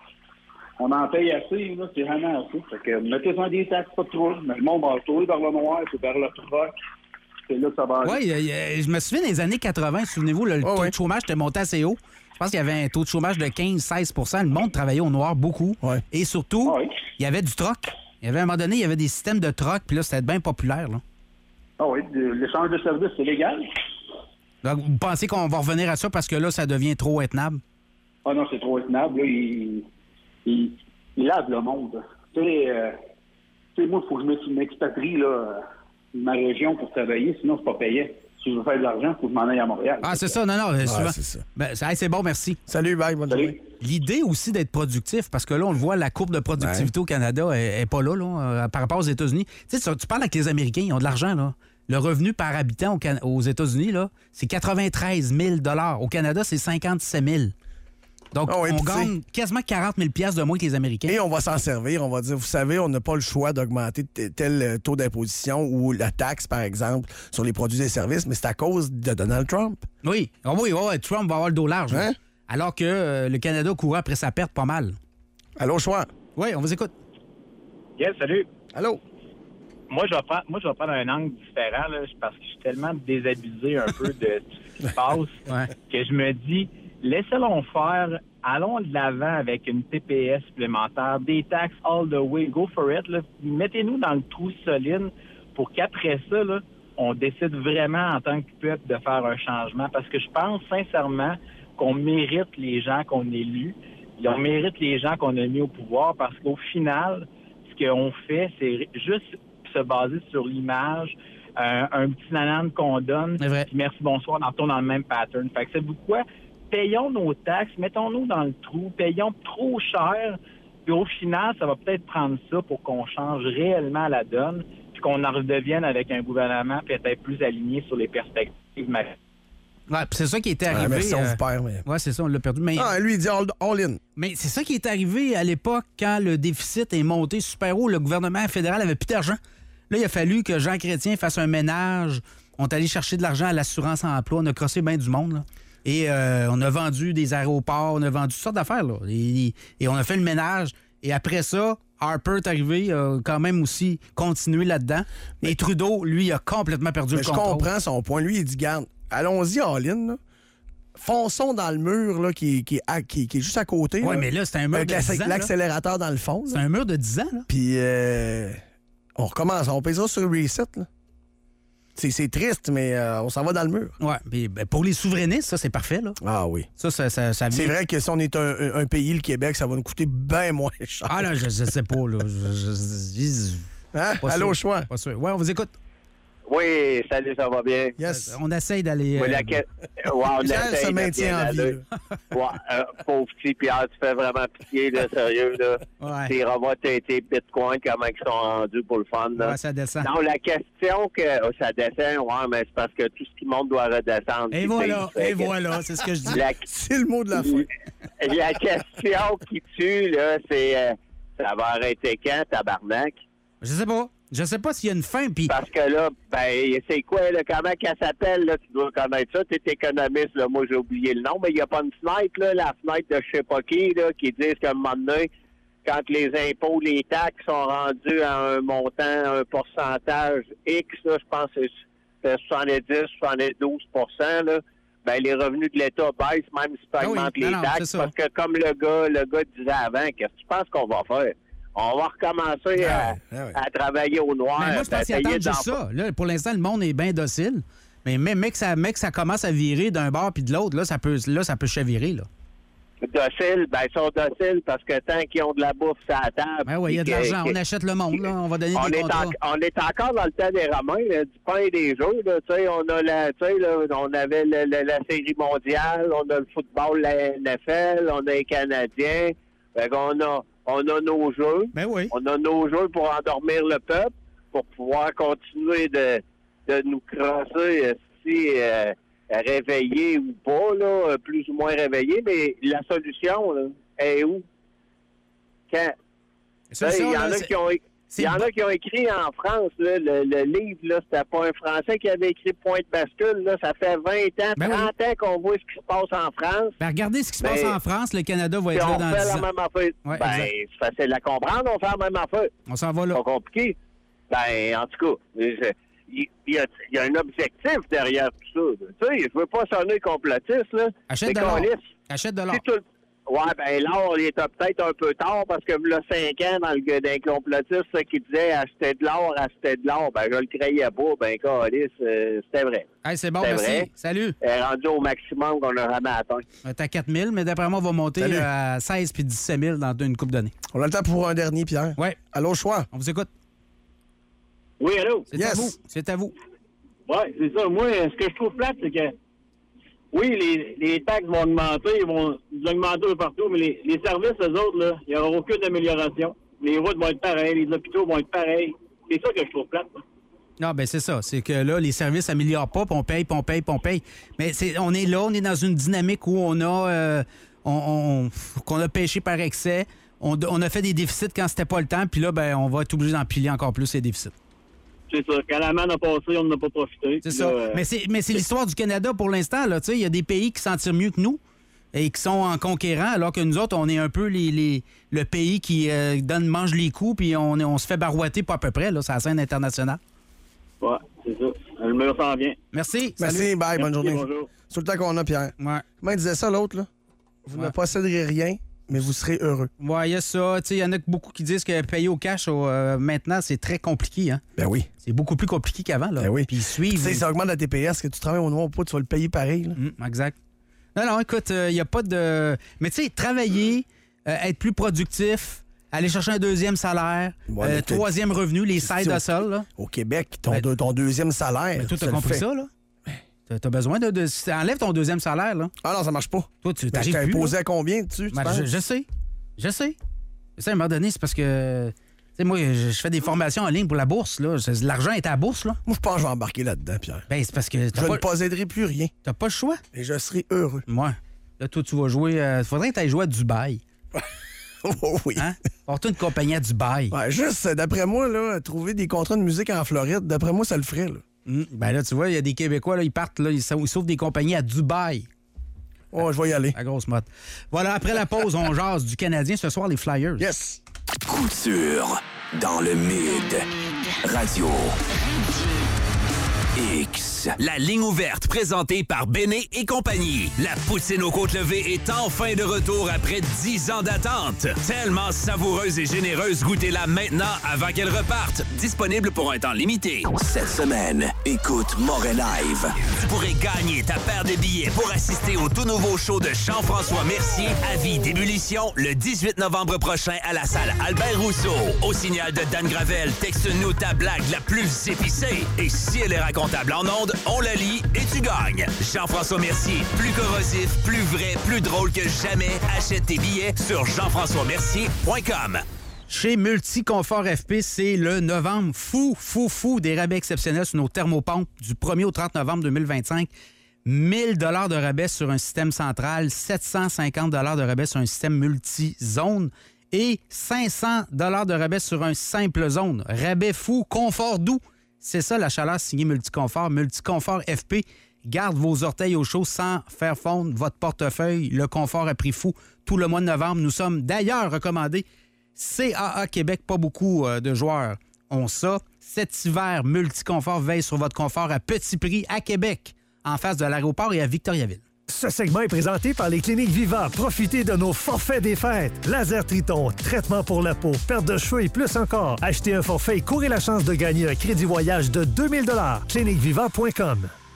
on en paye assez, là. C'est vraiment assez. Fait que mettez-en des taxes, pas de trouble. Mais le monde va retourner vers le noir, c'est vers le troc. C'est là que ça va aller. Oui, je me souviens des années quatre-vingt, souvenez-vous, là, le taux de chômage était monté assez haut. Je pense qu'il y avait un taux de chômage de quinze à seize. Le monde travaillait au noir beaucoup. Et surtout, il y avait du troc. Il y avait à un moment donné, il y avait des systèmes de troc, puis là, c'était bien populaire. Là. Ah oui, de- l'échange de services, c'est légal. Donc, vous pensez qu'on va revenir à ça parce que là, ça devient trop intenable? Ah non, c'est trop intenable. Là, il, il, il lave le monde. Tu sais, euh, tu sais, moi, il faut que je me- m'expatrie là, euh, de ma région pour travailler, sinon c'est pas payant. Si je veux faire de l'argent, il faut que je m'en aille à Montréal. Ah, c'est ça, non, non, euh, souvent. c'est ça. Ben, ça- hey, c'est bon, merci. Salut, bye, bonne journée. L'idée aussi d'être productif, parce que là, on le voit, la courbe de productivité au Canada est, est pas là, là, euh, par rapport aux États-Unis. Tu sais, tu, tu parles avec les Américains, ils ont de l'argent, là. Le revenu par habitant au Can- aux États-Unis, là, c'est quatre-vingt-treize mille. Au Canada, c'est cinquante-sept mille. Donc, Ah oui, on puis gagne quasiment quarante mille de moins que les Américains. Et on va s'en servir. On va dire, vous savez, on n'a pas le choix d'augmenter t- tel euh, taux d'imposition ou la taxe, par exemple, sur les produits et services, mais c'est à cause de Donald Trump. Oui, Ah oui, ouais, Trump va avoir le dos large. là. Alors que euh, le Canada courait après sa perte pas mal. Allô, choix? Oui, on vous écoute. Yes, salut. Allô? Moi, je vais prendre, moi, je vais prendre un angle différent là, parce que je suis tellement désabusé un peu de tout ce qui se passe que je me dis, laissez-le faire, allons de l'avant avec une T P S supplémentaire, des taxes all the way, go for it. Là. Mettez-nous dans le trou solide pour qu'après ça, là, on décide vraiment en tant que peuple de faire un changement parce que je pense sincèrement qu'on mérite les gens qu'on élit, et on mérite les gens qu'on a mis au pouvoir parce qu'au final, ce qu'on fait, c'est juste se baser sur l'image, euh, un petit nanane qu'on donne, puis merci, bonsoir, on retourne dans le même pattern. Fait que c'est quoi? Payons nos taxes, mettons-nous dans le trou, payons trop cher, puis au final, ça va peut-être prendre ça pour qu'on change réellement la donne, puis qu'on en redevienne avec un gouvernement peut-être plus aligné sur les perspectives. Ouais, puis c'est ça qui était Ouais, arrivé. merci, on vous perd, mais- Ouais, c'est ça, on l'a perdu. Mais... Ah, lui, il dit all, all in. Mais c'est ça qui est arrivé à l'époque quand le déficit est monté super haut. Le gouvernement fédéral avait plus d'argent. Là, il a fallu que Jean Chrétien fasse un ménage. On est allé chercher de l'argent à l'assurance emploi. On a crossé bien du monde. Là. Et euh, on a vendu des aéroports, on a vendu toutes sortes d'affaires. Là. Et, et on a fait le ménage. Et après ça, Harper est arrivé, a quand même aussi continué là-dedans. Et Trudeau, lui, a complètement perdu Mais le je contrôle. comprends son point. Lui, il dit, garde, allons-y all-in, là. Fonçons dans le mur là, qui, qui, à- qui, qui est juste à côté. Ouais, mais là, c'est un mur Avec de la- dix ans, là. l'accélérateur dans le fond. C'est un mur de dix ans. Là. Puis, euh, on recommence. On pèsera sur le reset. Là. C'est, c'est triste, mais euh, on s'en va dans le mur. Ouais, puis ben, pour les souverainistes, ça, c'est parfait. Là. Ah oui. Ça, ça, ça, ça C'est vient- vrai que si on est un, un- un pays, le Québec, ça va nous coûter bien moins cher. Ah là, je, je sais pas. Là. Je, je- je- je- Hein? pas Allô, sûr. choix? Pas sûr. Ouais, on vous écoute. Oui, salut, ça va bien? Yes. On essaye d'aller... Oui, euh, la... ouais, on Pierre essaye se de maintient bien en vie. aller. Ouais, euh, pauvre petit Pierre, tu fais vraiment pitié, là, sérieux, là. Ouais. Tes robots tes Bitcoin, comment ils sont rendus pour le fun, là. Ouais, ça descend. Non, la question que... Oh, ça descend, ouais, mais c'est parce que tout ce qui monte doit redescendre. Et Puis, voilà, tu sais, et fait que- voilà, c'est ce que je dis. La... C'est le mot de la fin. La question qui tue, là, c'est... euh, ça va arrêter quand, tabarnak? Je sais pas. Je sais pas s'il y a une fin, puis... Parce que là, ben, c'est quoi, là, comment qu'elle s'appelle, là, tu dois connaître ça, t'es économiste, là, moi j'ai oublié le nom, mais il n'y a pas une fenêtre, là, la fenêtre de je sais pas qui, là, qui disent qu'à un moment donné, quand les impôts, les taxes sont rendus à un montant, un pourcentage X, là, je pense que c'est soixante-dix, soixante-douze pour cent, là, ben, les revenus de l'État baissent, même si tu Ah oui, augmentes non, les non, taxes, c'est ça. parce que comme le gars, le gars disait avant, qu'est-ce que tu penses qu'on va faire? On va recommencer à, à travailler au noir. Mais moi, je pense qu'ils à payer attendent juste dans- ça. Là, pour l'instant, le monde est bien docile. Mais mais, mais que ça, mais que ça commence à virer d'un bord puis de l'autre, là, ça peut, là, ça peut chavirer, là. Dociles, ben, ils sont dociles parce que tant qu'ils ont de la bouffe sur la table. Ben oui, il y a de puis que- l'argent. que- On achète le monde, là. On va donner on des est, contrats. en- on est encore dans le temps des Romains, là, du pain et des jeux. Là, tu sais, on a la, tu sais, là, on avait le- le- la série mondiale, on a le football, la N F L, on a les Canadiens. Fait qu'on a, on a nos jeux. Ben oui. On a nos jeux pour endormir le peuple, pour pouvoir continuer de, de nous crosser euh, si euh, réveillés ou pas, là, plus ou moins réveillés. Mais la solution, là, est où? Quand? Ça, Tu sais, ça, Il y en là, a c'est- qui ont é- c'est il y en bon. a qui ont écrit en France, là, le, le livre, là, c'était pas un Français qui avait écrit Point de bascule. Là, ça fait vingt ans, Ben oui. trente ans qu'on voit ce qui se passe en France. Ben, regardez ce qui se Ben, passe en France. Le Canada va Puis être là on dans fait dix la ans. même affaire. Ouais, ben, exact. c'est facile à comprendre, on fait la même affaire. On s'en va là. Pas compliqué. Ben, en tout cas, je- il il y, a, il y a un objectif derrière tout ça. Tu sais, je veux pas sonner complotiste, là. Achète Mais de l'or. câlisse, Achète de l'or. si tout le- Ouais, ben l'or, il était peut-être un peu tard parce que là, cinq ans, dans le dans les complotistes, ceux qui disaient acheter de l'or, acheter de l'or, ben je le croyais pas, ben câlisse, euh, c'était vrai. Hey, c'est bon, C'était merci. vrai. Salut. Euh, rendu au maximum qu'on a jamais atteint. Euh, T'as quatre mille, mais d'après moi, on va monter Salut. euh, à seize puis dix-sept mille dans une couple d'années. On a le temps pour un dernier, Pierre. Oui. Allô, choix. On vous écoute. Oui, allô? C'est à vous. C'est à vous. Oui, c'est ça. Moi, ce que je trouve plate, c'est que, oui, les, les taxes vont augmenter, ils vont ils vont augmenter un peu partout, mais les, les services, eux autres, là, il n'y aura aucune amélioration. Les routes vont être pareilles, les hôpitaux vont être pareils. C'est ça que je trouve plate. moi. Non, ben c'est ça. C'est que là, les services s'améliorent pas, puis on paye, puis on paye, puis on paye. Mais c'est, on est là, on est dans une dynamique où on a, euh, on, on- qu'on a pêché par excès. On, on a fait des déficits quand c'était pas le temps, puis là, ben, on va être obligé d'empiler encore plus ces déficits. C'est ça. Quand la manne a passé, on n'a pas profité. C'est Puis ça. là, euh, Mais c'est, mais c'est l'histoire du Canada pour l'instant. Là. Tu sais, il y a des pays qui s'en tirent mieux que nous et qui sont en conquérant, alors que nous autres, on est un peu les, les- le pays qui euh, donne, mange les coups, puis on, est- on se fait barouetter pas à peu près. Là, c'est la scène internationale. Ouais, c'est ça. Le mur s'en vient. Merci. Merci, Salut. bye, bonne Merci, journée. bonjour. Sur le temps qu'on a, Pierre. Ouais. Comment il disait ça, l'autre, là? Vous Ouais. ne posséderez rien, mais vous serez heureux. Ouais, il y a ça. Tu sais, il y en a beaucoup qui disent que payer au cash au, euh, maintenant, c'est très compliqué. Hein? Ben oui. C'est beaucoup plus compliqué qu'avant. Là. Ben oui. Puis ils Tu suivent. sais, ça augmente la T P S, que tu travailles au noir ou pas, tu vas le payer pareil. Là. Hum, exact. Non, non, écoute, il n'y a pas de. Mais tu sais, travailler, euh, être plus productif, aller chercher un deuxième salaire, Ouais, euh, mais t'es- troisième revenu, les C'est side au- hustle, là. Au Québec, ton, Ben- deux- ton deuxième salaire. Mais toi, tu t'as le compris fais. ça, là? T'as t'as besoin de, de. Enlève ton deuxième salaire, là. Ah non, ça marche pas. Toi, tu Ben, je t'arrives t'ai plus. imposé là. à combien dessus, tu Ben, penses? je, je sais. Je sais. Ça, à un moment donné, c'est parce que. Tu sais, moi, je, je fais des formations en ligne pour la bourse, là. C'est- L'argent est à la bourse, là. Moi, je pense que je vais embarquer là-dedans, Pierre. Ben, c'est parce que. Je T'as ne pas, posséderai plus rien. t'as pas le choix. Et je serai heureux. Moi. Là, toi, tu vas jouer. Il faudrait que tu ailles jouer à Dubaï. Oh oui. Hein? Porte une compagnie à Dubaï. Ouais, juste, euh, d'après moi, là, trouver des contrats de musique en Floride, d'après moi, ça le ferait. Là. Hum, Ben là, tu vois, il y a des Québécois, là, ils partent, là, ils, s'ou- ils s'ouvrent des compagnies à Dubaï. Oh, je vais y aller. La grosse mode. Voilà, après la pause, on jase du Canadien. Ce soir, les Flyers. Yes. Couture dans le Mid. Radio. X. La ligne ouverte présentée par Béné et compagnie. La poutine aux côtes levées est enfin de retour après dix ans d'attente. Tellement savoureuse et généreuse, goûtez-la maintenant avant qu'elle reparte. Disponible pour un temps limité. Cette semaine, écoute Moret Live. Tu pourrais gagner ta paire de billets pour assister au tout nouveau show de Jean-François Mercier à Vie d'ébullition le dix-huit novembre prochain à la salle Albert Rousseau. Au signal de Dan Gravel, texte-nous ta blague la plus épicée. Et si elle est racontable en ondes, on la lit et tu gagnes. Jean-François Mercier, plus corrosif, plus vrai, plus drôle que jamais. Achète tes billets sur jean françois mercier point com. Chez Multiconfort F P, c'est le novembre fou, fou, fou des rabais exceptionnels sur nos thermopompes du premier au trente novembre deux mille vingt-cinq. mille dollars de rabais sur un système central, sept cent cinquante dollars de rabais sur un système multi-zone et cinq cents dollars de rabais sur un simple zone. Rabais fou, confort doux. C'est ça la chaleur signée Multiconfort. Multiconfort F P garde vos orteils au chaud sans faire fondre votre portefeuille. Le confort à prix fou tout le mois de novembre. Nous sommes d'ailleurs recommandés. C A A Québec, pas beaucoup euh, de joueurs ont ça. Cet hiver, Multiconfort veille sur votre confort à petit prix à Québec, en face de l'aéroport et à Victoriaville. Ce segment est présenté par les cliniques Viva. Profitez de nos forfaits des fêtes. Laser Triton, traitement pour la peau, perte de cheveux et plus encore. Achetez un forfait et courez la chance de gagner un crédit voyage de deux mille dollars. clinique viva point com.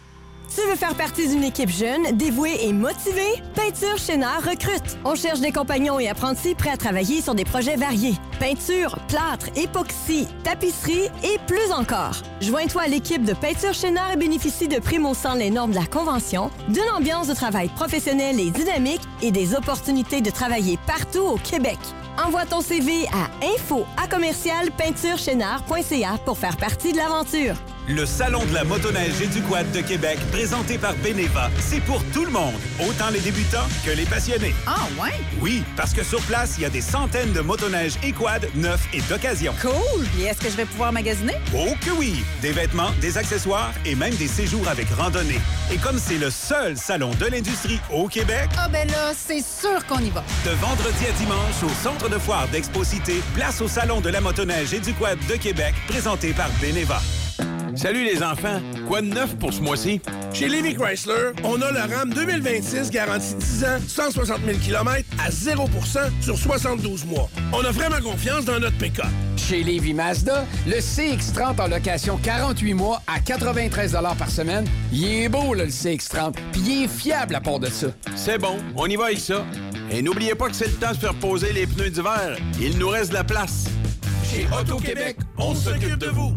Tu veux faire partie d'une équipe jeune, dévouée et motivée? Peinture Chénard recrute. On cherche des compagnons et apprentis prêts à travailler sur des projets variés. Peinture, plâtre, époxy, tapisserie et plus encore. Joins-toi à l'équipe de Peinture Chénard et bénéficie de primes haussant les normes de la Convention, d'une ambiance de travail professionnelle et dynamique et des opportunités de travailler partout au Québec. Envoie ton C V à info à commercial peinture chénard point c a pour faire partie de l'aventure. Le Salon de la motoneige et du quad de Québec, présenté par Beneva, c'est pour tout le monde, autant les débutants que les passionnés. Ah ouais? Oui, parce que sur place, il y a des centaines de motoneiges et quads neufs et d'occasion. Cool! Et est-ce que je vais pouvoir magasiner? Oh que oui! Des vêtements, des accessoires et même des séjours avec randonnée. Et comme c'est le seul salon de l'industrie au Québec... Ah ben là, c'est sûr qu'on y va! De vendredi à dimanche au centre de foire d'Expo-Cité, place au Salon de la motoneige et du quad de Québec, présenté par Beneva. Salut les enfants! Quoi de neuf pour ce mois-ci? Chez Lévy Chrysler, on a le RAM deux mille vingt-six garantie dix ans, cent soixante mille kilomètres à zéro pour cent sur soixante-douze mois. On a vraiment confiance dans notre pick-up. Chez Lévy Mazda, le C X trente en location quarante-huit mois à quatre-vingt-treize dollars par semaine. Il est beau, là, le C X trente, puis il est fiable à part de ça. C'est bon, on y va avec ça. Et n'oubliez pas que c'est le temps de faire poser les pneus d'hiver. Il nous reste de la place. Chez Auto-Québec, on s'occupe de vous.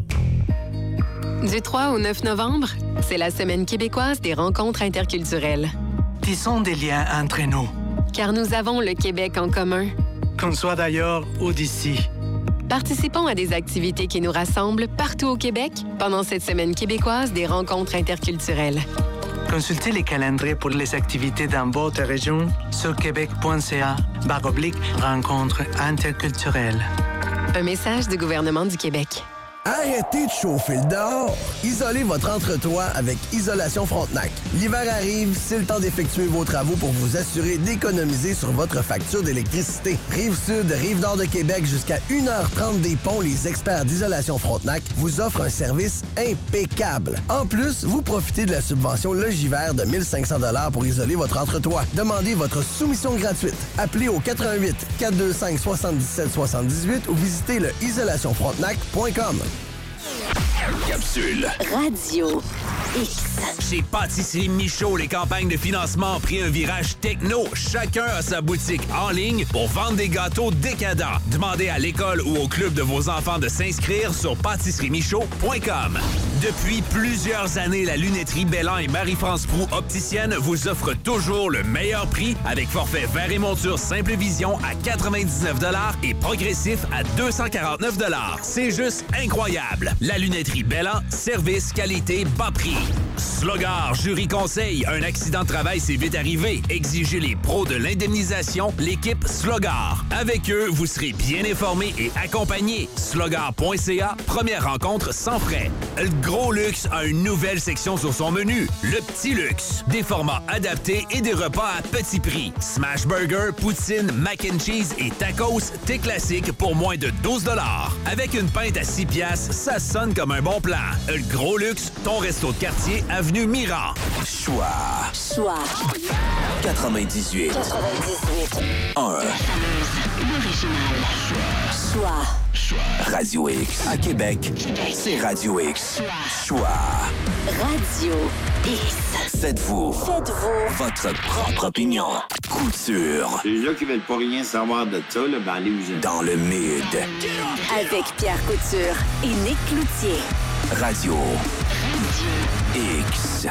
Du trois au neuf novembre, c'est la Semaine québécoise des rencontres interculturelles. Tissons des liens entre nous. Car nous avons le Québec en commun. Qu'on soit d'ailleurs ou d'ici. Participons à des activités qui nous rassemblent partout au Québec pendant cette Semaine québécoise des rencontres interculturelles. Consultez les calendriers pour les activités dans votre région sur québec point c a barre oblique rencontres interculturelles. Un message du gouvernement du Québec. Arrêtez de chauffer le dehors. Isolez votre entre-toit avec Isolation Frontenac. L'hiver arrive, c'est le temps d'effectuer vos travaux pour vous assurer d'économiser sur votre facture d'électricité. Rive-Sud, Rive-Nord de Québec jusqu'à une heure trente des ponts, les experts d'Isolation Frontenac vous offrent un service impeccable. En plus, vous profitez de la subvention Logivert de mille cinq cents dollars pour isoler votre entre-toit. Demandez votre soumission gratuite. Appelez au quatre un huit, quatre deux cinq, sept sept sept huit ou visitez le isolation frontenac point com. Capsule Radio X. Chez Pâtisserie Michaud, les campagnes de financement ont pris un virage techno. Chacun a sa boutique en ligne pour vendre des gâteaux décadents. Demandez à l'école ou au club de vos enfants de s'inscrire sur pâtisserie michaud point com. Depuis plusieurs années, la lunetterie Bellan et Marie-France Proulx opticienne vous offre toujours le meilleur prix avec forfait verre et monture simple vision à quatre-vingt-dix-neuf dollars et progressif à deux cent quarante-neuf dollars. C'est juste incroyable. La lunetterie Bellan, service, qualité, bas prix. Slogar Jury Conseil. Un accident de travail s'est vite arrivé. Exigez les pros de l'indemnisation, l'équipe Slogar. Avec eux, vous serez bien informé et accompagné. slogar point c a, première rencontre sans frais. Le Gros Luxe a une nouvelle section sur son menu. Le Petit Luxe. Des formats adaptés et des repas à petit prix. Smash Burger, poutine, mac and cheese et tacos, thé classique pour moins de douze dollars. Avec une pinte à six piastres, ça sonne comme un bon plan. Le Gros Luxe, ton resto de quartier, avenue Miran. Choix. Choix. quatre-vingt-dix-huit. quatre-vingt-dix-huit. un. L'original. Choix. Choix. Radio X. À Québec, c'est Radio X. Choix. Radio X. Faites-vous. Faites-vous. Votre propre opinion. Couture. Les gens qui veulent pas rien savoir de ça, là, ben allez-vous. Dans le mid. Avec Pierre Couture et Nick Cloutier. Radio X.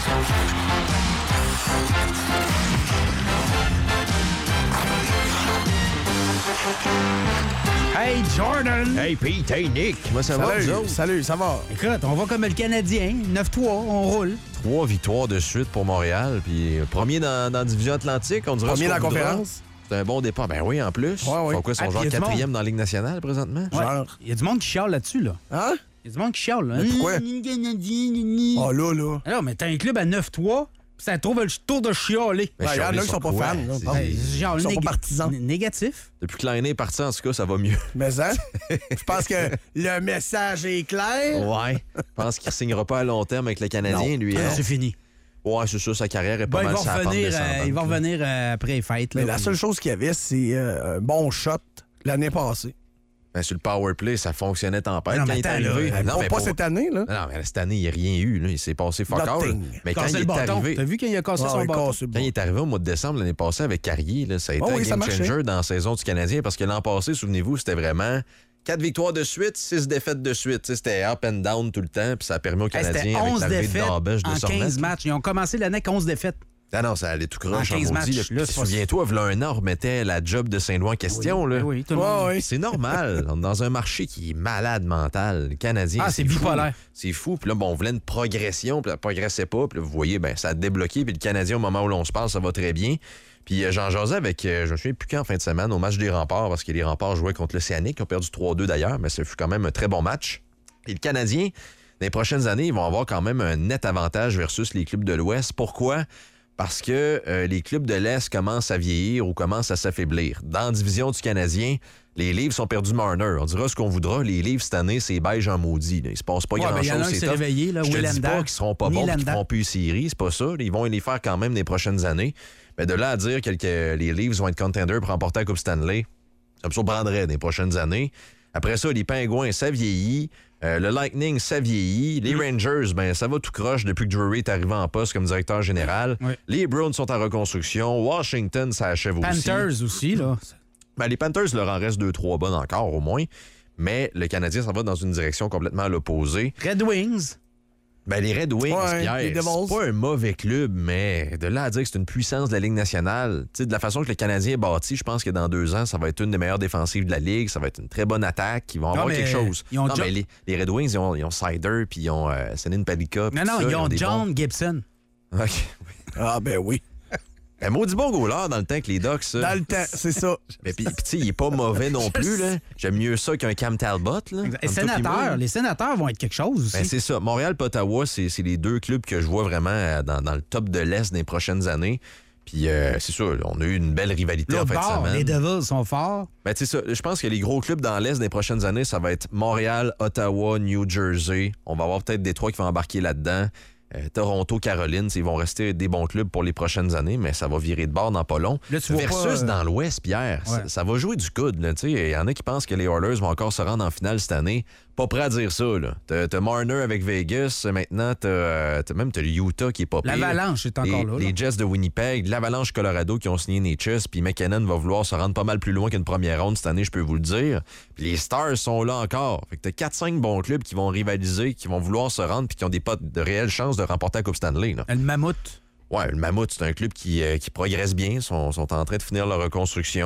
Hey Jordan! Hey Pete, hey Nick! Comment ça va, vous autres? Salut, ça va? Écoute, on va comme le Canadien, neuf trois, on roule. Trois victoires de suite pour Montréal, puis premier dans, dans la division Atlantique, on dirait. Premier dans la conférence? C'est un bon départ. Ben oui, en plus. Ouais, ouais. Pourquoi ils sont Ah, genre puis y a du quatrième monde. dans la Ligue nationale présentement? Ouais. Genre. Il y a du monde qui chiale là-dessus, là. Hein? Il y a du monde qui chiale, là. Mais pourquoi? Oh Oh là, là. Alors, mais t'as un club à neuf trois, puis ça trouve le tour de chialer. Ben, Il y en a chialer qui sont pas quoi? fans. là. C'est- Bon. Hey, genre, Ils sont nég- pas partisans. n- Négatif. Depuis que Lainé est parti, en tout cas, ça va mieux. Mais hein? Je pense que le message est clair. Ouais. Je pense qu'il ne signera pas à long terme avec le Canadien, Non. lui. hein? C'est fini. Ouais, c'est ça, sa carrière est pas Ben, il mal va sur la pente revenir, euh, descendante, il va là. revenir euh, après les fêtes. Là. Mais la seule chose qu'il y avait, c'est euh, un bon shot l'année passée. Ben, sur le power play, ça fonctionnait tempête Mais non, quand mais il est attends, arrivé. là, Non, mais pas pour- cette année, là. Non, mais cette année, il n'y a rien eu. Là. Il s'est passé fuck all. Nothing. Mais quand Cassé il le est bâton. arrivé... T'as vu quand il a cassé Ah, son il bâton? casse le Quand bâton. il est arrivé au mois de décembre l'année passée avec Carrier, là, ça a été Oh un oui, ça game marchait. changer dans la saison du Canadien parce que l'an passé, souvenez-vous, c'était vraiment quatre victoires de suite, six défaites de suite. Tu sais, c'était up and down tout le temps, puis ça a permis aux Hey, Canadiens, C'était avec onze l'arrivée de défaites Darbèche, de en se quinze remettre. matchs. Ils ont commencé l'année avec onze défaites. Ah non, ça allait tout croche En en quinze maudit. matchs, là. là, Puis c'est pas- souviens-toi, il y a un an, on remettait la job de Saint-Louis en question. Oui, là. oui, tout le monde. Ouais, ouais. C'est normal. On est dans un marché qui est malade mental. Le Canadien, Ah, c'est fou. bipolaire. C'est fou. Puis là, bon, on voulait une progression, puis ça progressait pas. Puis là, vous voyez, ben, ça a débloqué. Puis le Canadien, au moment où l'on se parle, ça va très bien. Puis euh, j'en jasais avec, euh, je me souviens plus quand, en fin de semaine, au match des Remparts, parce que les Remparts jouaient contre l'Océanique. Ils ont perdu trois deux d'ailleurs, mais ce fut quand même un très bon match. Et le Canadien, dans les prochaines années, ils vont avoir quand même un net avantage versus les clubs de l'Ouest. Pourquoi? Parce que euh, les clubs de l'Est commencent à vieillir ou commencent à s'affaiblir. Dans la division du Canadien, les livres sont perdus Marner. On dira ce qu'on voudra. Les livres, cette année, c'est beige en maudit. Là. Il se passe pas Ouais, ben, grand-chose. y en a un qui c'est s'est tough. réveillé, là, Je te dis Willander. pas qu'ils seront pas bons et qu'ils Nylander. feront plus les séries. C'est pas ça. Ils vont les faire quand même les prochaines années. Mais de là à dire que que les Leafs vont être contenders pour remporter la Coupe Stanley, ça me surprendrait des prochaines années. Après ça, les Pingouins, ça vieillit. Euh, le Lightning, ça vieillit. Les Rangers, ben ça va tout croche depuis que Drury est arrivé en poste comme directeur général. Oui. Les Browns sont en reconstruction. Washington, ça achève aussi. Panthers aussi, là. Ben, les Panthers, leur en reste deux trois bonnes encore, au moins. Mais le Canadien s'en va dans une direction complètement à l'opposé. Red Wings. Ben, les Red Wings, Ouais, Pierre, les Devils. c'est pas un mauvais club, mais de là à dire que c'est une puissance de la Ligue nationale, tu sais, de la façon que le Canadien est bâti, je pense que dans deux ans, ça va être une des meilleures défensives de la Ligue, ça va être une très bonne attaque, ils vont avoir Non, mais quelque chose. ils ont non, John- mais les, les Red Wings, ils ont, ils ont Sider, puis ils ont euh, Senin Palika. puis Non, non, tout ça, ils ont des John bons- Gibson. OK. Ah, ben oui. Ben, maudit bon goaler dans le temps que les Ducks. ça. Dans le temps, c'est ça. Mais puis, puis, tu sais, il est pas mauvais non plus, là. J'aime mieux ça qu'un Cam Talbot, là. Les Comme toi puis moi, sénateurs, là. les sénateurs vont être quelque chose aussi. Ben, c'est ça. Montréal et Ottawa, c'est c'est les deux clubs que je vois vraiment euh, dans, dans le top de l'Est des prochaines années. Puis euh, c'est ça, là, on a eu une belle rivalité en L'autre fin de bord, semaine. les Devils sont forts. Ben, tu sais ça, je pense que les gros clubs dans l'Est des prochaines années, ça va être Montréal, Ottawa, New Jersey. On va avoir peut-être Détroit qui va embarquer là-dedans. Euh, Toronto, Caroline, ils vont rester des bons clubs pour les prochaines années, mais ça va virer de bord dans pas long. Là, tu vois Versus pas, euh, dans l'Ouest, Pierre, Ouais. ça, ça va jouer du coude. là, tu sais. Il y en a qui pensent que les Oilers vont encore se rendre en finale cette année. Pas prêt à dire ça. là. T'as, t'as Marner avec Vegas, maintenant t'as, euh, t'as même t'as le Utah qui est pas pire. L'Avalanche est encore les, là, là. Les Jets de Winnipeg, l'Avalanche Colorado qui ont signé Natchez, puis McKinnon va vouloir se rendre pas mal plus loin qu'une première ronde cette année, je peux vous le dire. Puis les Stars sont là encore. Fait que t'as quatre cinq bons clubs qui vont rivaliser, qui vont vouloir se rendre, puis qui ont des pas de réelles chances de remporter la Coupe Stanley. Là. Le Mammouth. Ouais, le Mammouth, c'est un club qui, euh, qui progresse bien. Ils sont, sont en train de finir leur reconstruction.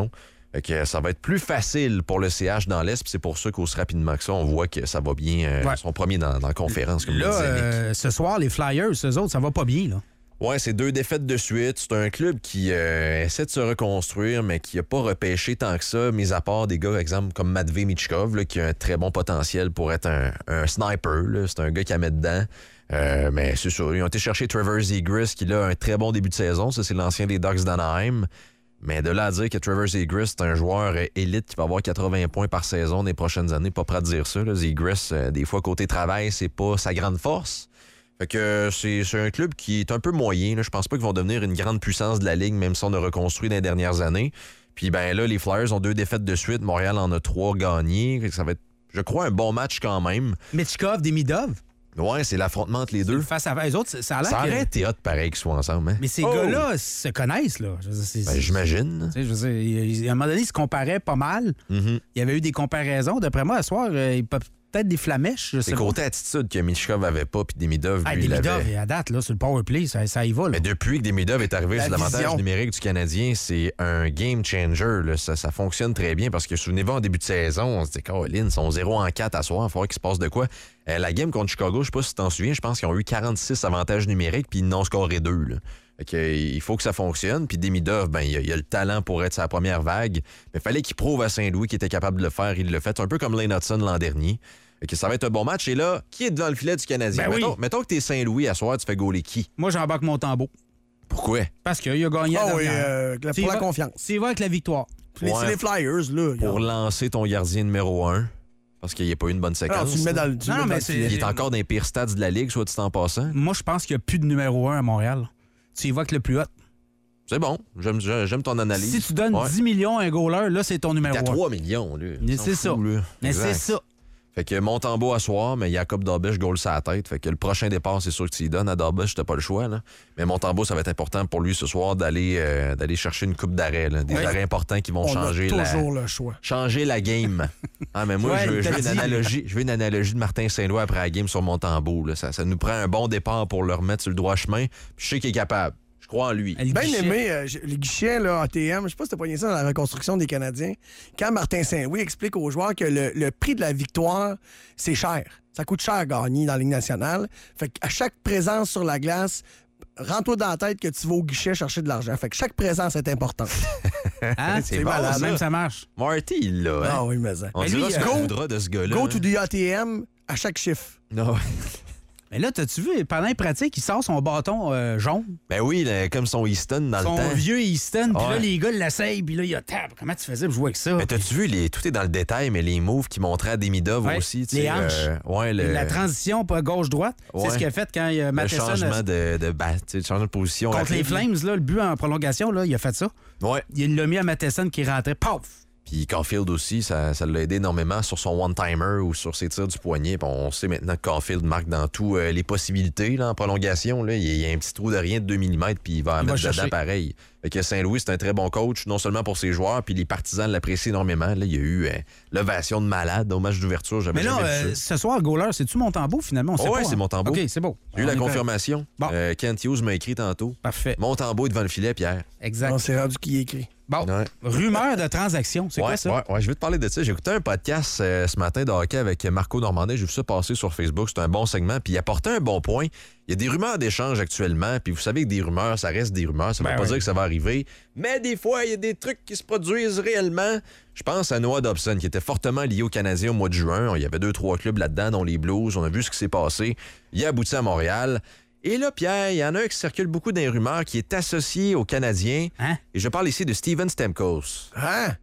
Fait que ça va être plus facile pour le C H dans l'Est, puis c'est pour ça qu'aussi rapidement que ça, on voit que ça va bien. Euh, Ouais. Ils sont premiers dans, dans la conférence, comme Là, le disait Nick. euh, ce soir, les Flyers, eux autres, ça va pas bien, là. Ouais, c'est deux défaites de suite. C'est un club qui euh, essaie de se reconstruire, mais qui n'a pas repêché tant que ça, mis à part des gars, par exemple, comme Matvey Michkov, là, qui a un très bon potentiel pour être un, un sniper. Là. C'est un gars qui a mis dedans. Euh, mais c'est sûr, ils ont été chercher Trevor Zegras, qui a un très bon début de saison. Ça, c'est l'ancien des Ducks d'Anaheim. Mais de là à dire que Trevor Zegras, c'est un joueur euh, élite qui va avoir quatre-vingts points par saison dans les prochaines années, pas prêt à dire ça. Là. Zegras, euh, des fois, côté travail, c'est pas sa grande force. Fait que c'est, c'est un club qui est un peu moyen. Là. Je pense pas qu'ils vont devenir une grande puissance de la Ligue, même si on a reconstruit dans les dernières années. Puis ben là, les Flyers ont deux défaites de suite. Montréal en a trois gagnés. Ça va être, je crois, un bon match quand même. Michkov, Demidov. Ouais, c'est l'affrontement entre les deux. Face à eux autres, ça a l'air Ça que- aurait été hot pareil qu'ils soient ensemble. Hein? Mais ces Oh! gars-là se connaissent, là. Je veux dire, c'est- Ben, j'imagine. Tu sais, je veux dire, il- à un moment donné, ils se comparaient pas mal. Mm-hmm. Il y avait eu des comparaisons. D'après moi, ce soir, euh, il peut peut-être des flamèches. Je sais C'est pas. côté attitude que Michkov avait pas, puis Demidov, Ah, lui, il Demidov, l'avait. à date, là, sur le power play, ça, ça y va. Là. Mais depuis que Demidov est arrivé La sur l'avantage vision. numérique du Canadien, c'est un game changer. Là. Ça, ça fonctionne très bien parce que, souvenez-vous, en début de saison, on se dit, Caroline, ils sont zéro en quatre à soir, il faudra qu'il se passe de quoi. Euh, la game contre Chicago, je sais pas si tu t'en souviens, je pense qu'ils ont eu quarante-six avantages numériques, puis ils n'ont scoré deux. Là. Fait que, euh, il faut que ça fonctionne. Puis Demidov, ben, il a, il a le talent pour être sa première vague. Mais il fallait qu'il prouve à Saint-Louis qu'il était capable de le faire. Il l'a fait. C'est un peu comme Lane Hudson l'an dernier. Fait que ça va être un bon match. Et là, qui est devant le filet du Canadien? Ben oui. mettons, mettons que t'es Saint-Louis à soir, tu fais gauler qui? Moi, j'embarque mon tambour. Pourquoi? Parce qu'il a gagné Ah la oui, dernière. euh, pour S'il la va- confiance. S'il va avec la victoire. Les- Ouais. C'est les Flyers, là. Pour lancer ton gardien numéro un. Parce qu'il n'y a pas eu une bonne séquence. Alors, tu le mets dans le- tu le Non, mets mais dans le c'est- filet. Il est encore dans les pires stats de la Ligue, soit dit en passant. Moi, je pense qu'il n'y a plus de numéro un à Montréal. Tu y vas avec le plus haut. C'est bon. J'aime, j'aime ton analyse. Si tu donnes Ouais. dix millions à un goaler, là, c'est ton numéro T'as un. trois millions, lui. Mais On s'en c'est fout, ça. là. Mais Exact. c'est ça. Fait que Montembeau à soir, mais Jacob Dabesh goal sa tête. Fait que le prochain départ, c'est sûr que tu y donnes à Dabesh, t'as pas le choix. Là. Mais Montembeau, ça va être important pour lui ce soir d'aller, euh, d'aller chercher une coupe d'arrêt. Là. Des Oui. arrêts importants qui vont On changer a la... toujours le choix. changer la game. Ah, mais moi, Ouais, je, il je t'a veux une dit. analogie, je veux une analogie de Martin Saint-Louis après la game sur Montembeau. Là. Ça, ça nous prend un bon départ pour le remettre sur le droit chemin. Puis je sais qu'il est capable. Je crois en lui. Bien aimé, euh, j'ai- les guichets là, A T M, je sais pas si t'as poigné ça dans la reconstruction des Canadiens. Quand Martin Saint-Louis explique aux joueurs que le, le prix de la victoire, c'est cher. Ça coûte cher à gagner dans la Ligue nationale. Fait qu'à chaque présence sur la glace, rends-toi dans la tête que tu vas au guichet chercher de l'argent. Fait que chaque présence est importante. Hein? C'est bon, malade. ça. Même ça marche. Marty, il l'a. Hein? Ah oui, mais ça. On Mais dira lui, ce euh, qu'on go- voudra de ce gars-là. Go hein. to the A T M à chaque chiffre. Non. Mais là, t'as-tu vu, pendant les pratiques, il sort son bâton euh, jaune. Ben oui, là, comme son Easton dans Son le temps. vieux Easton. Puis Ouais. là, les gars l'essayent. Puis là, il a tab. Comment tu faisais pour jouer avec ça? Mais t'as-tu vu, les, tout est dans le détail, mais les moves qu'il montrait à Demidov Ouais, aussi. tu les sais, hanches. euh, ouais, le, La transition, pas gauche-droite. Ouais. C'est ce qu'il a fait quand euh, le Matheson a- changement de, de, bah, tu sais, le changement de position. contre les rapide. Flames, là, le but en prolongation, là, il a fait ça. Ouais. Il l'a mis à Matheson qui rentrait. Paf! Puis Caulfield aussi, ça, ça l'a aidé énormément sur son one-timer ou sur ses tirs du poignet. Puis on sait maintenant que Caulfield marque dans toutes les possibilités là, en prolongation. Là. Il y a un petit trou de rien de deux millimètres, puis il va en Il va mettre dedans chercher. pareil. Fait que Saint-Louis, c'est un très bon coach, non seulement pour ses joueurs, puis les partisans l'apprécient énormément. Là, il y a eu euh, l'ovation de malade au match d'ouverture. J'avais Mais là, jamais vu euh, ça. ce soir, goaler, c'est-tu Montembeau, finalement? On sait Oh ouais, pas, c'est hein? Montembeau. OK, c'est beau. J'ai eu On la est prêt. confirmation. Bon. Euh, Kent Hughes m'a écrit tantôt. Parfait. Montembeau est devant le filet, Pierre. Exact. On s'est rendu qui écrit. Bon, Ouais. rumeur de transaction, c'est ouais, quoi ça? Ouais, ouais, je vais te parler de ça. J'ai écouté un podcast euh, ce matin de hockey avec Marco Normandin. J'ai vu ça passer sur Facebook. C'est un bon segment. Puis il apportait un bon point. Il y a des rumeurs d'échange actuellement. Puis vous savez que des rumeurs, ça reste des rumeurs. Ça ne veut Ben pas oui. dire que ça va arriver. Mais des fois, il y a des trucs qui se produisent réellement. Je pense à Noah Dobson, qui était fortement lié aux Canadiens au mois de juin. Il y avait deux, trois clubs là-dedans, dont les Blues. On a vu ce qui s'est passé. Il a abouti à Montréal. Et là, Pierre, il y en a un qui circule beaucoup dans les rumeurs qui est associé aux Canadiens. Hein? Et je parle ici de Steven Stamkos. Hein?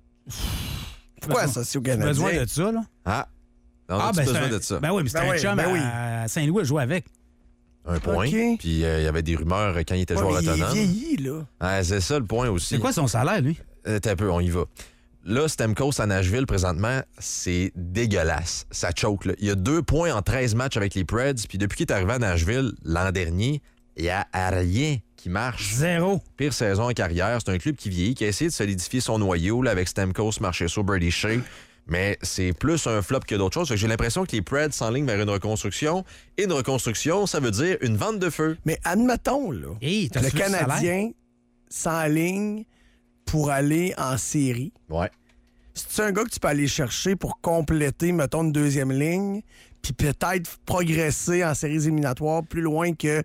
Pourquoi Besoin- ça, c'est au J'ai Canadien? besoin de ça, là. Ah! On Ah, a ben, c'est besoin un- de ça. Ben oui, mais c'est Ben un oui, chum ben à, oui. à Saint-Louis à jouer avec. Un point. OK. Puis euh, il y avait des rumeurs quand il était Ouais, joueur mais il est autonome. vieilli, là. Ah, c'est ça le point aussi. C'est quoi son salaire, lui? Euh, t'as un peu, on y va. Là, Stamkos à Nashville, présentement, c'est dégueulasse. Ça choke, là. Il y a deux points en treize matchs avec les Preds, puis depuis qu'il est arrivé à Nashville l'an dernier, il n'y a rien qui marche. Zéro. Pire saison en carrière. C'est un club qui vieillit, qui a essayé de solidifier son noyau là, avec Stamkos, Marchessault, Brady Shea. Mais c'est plus un flop que d'autres choses. Fait que j'ai l'impression que les Preds s'enlignent vers une reconstruction. Et une reconstruction, ça veut dire une vente de feu. Mais admettons, là, Hey, t'as le su le salaire? Canadien s'enligne pour aller en série. Ouais. C'est-tu un gars que tu peux aller chercher pour compléter, mettons, une deuxième ligne, puis peut-être progresser en séries éliminatoires plus loin que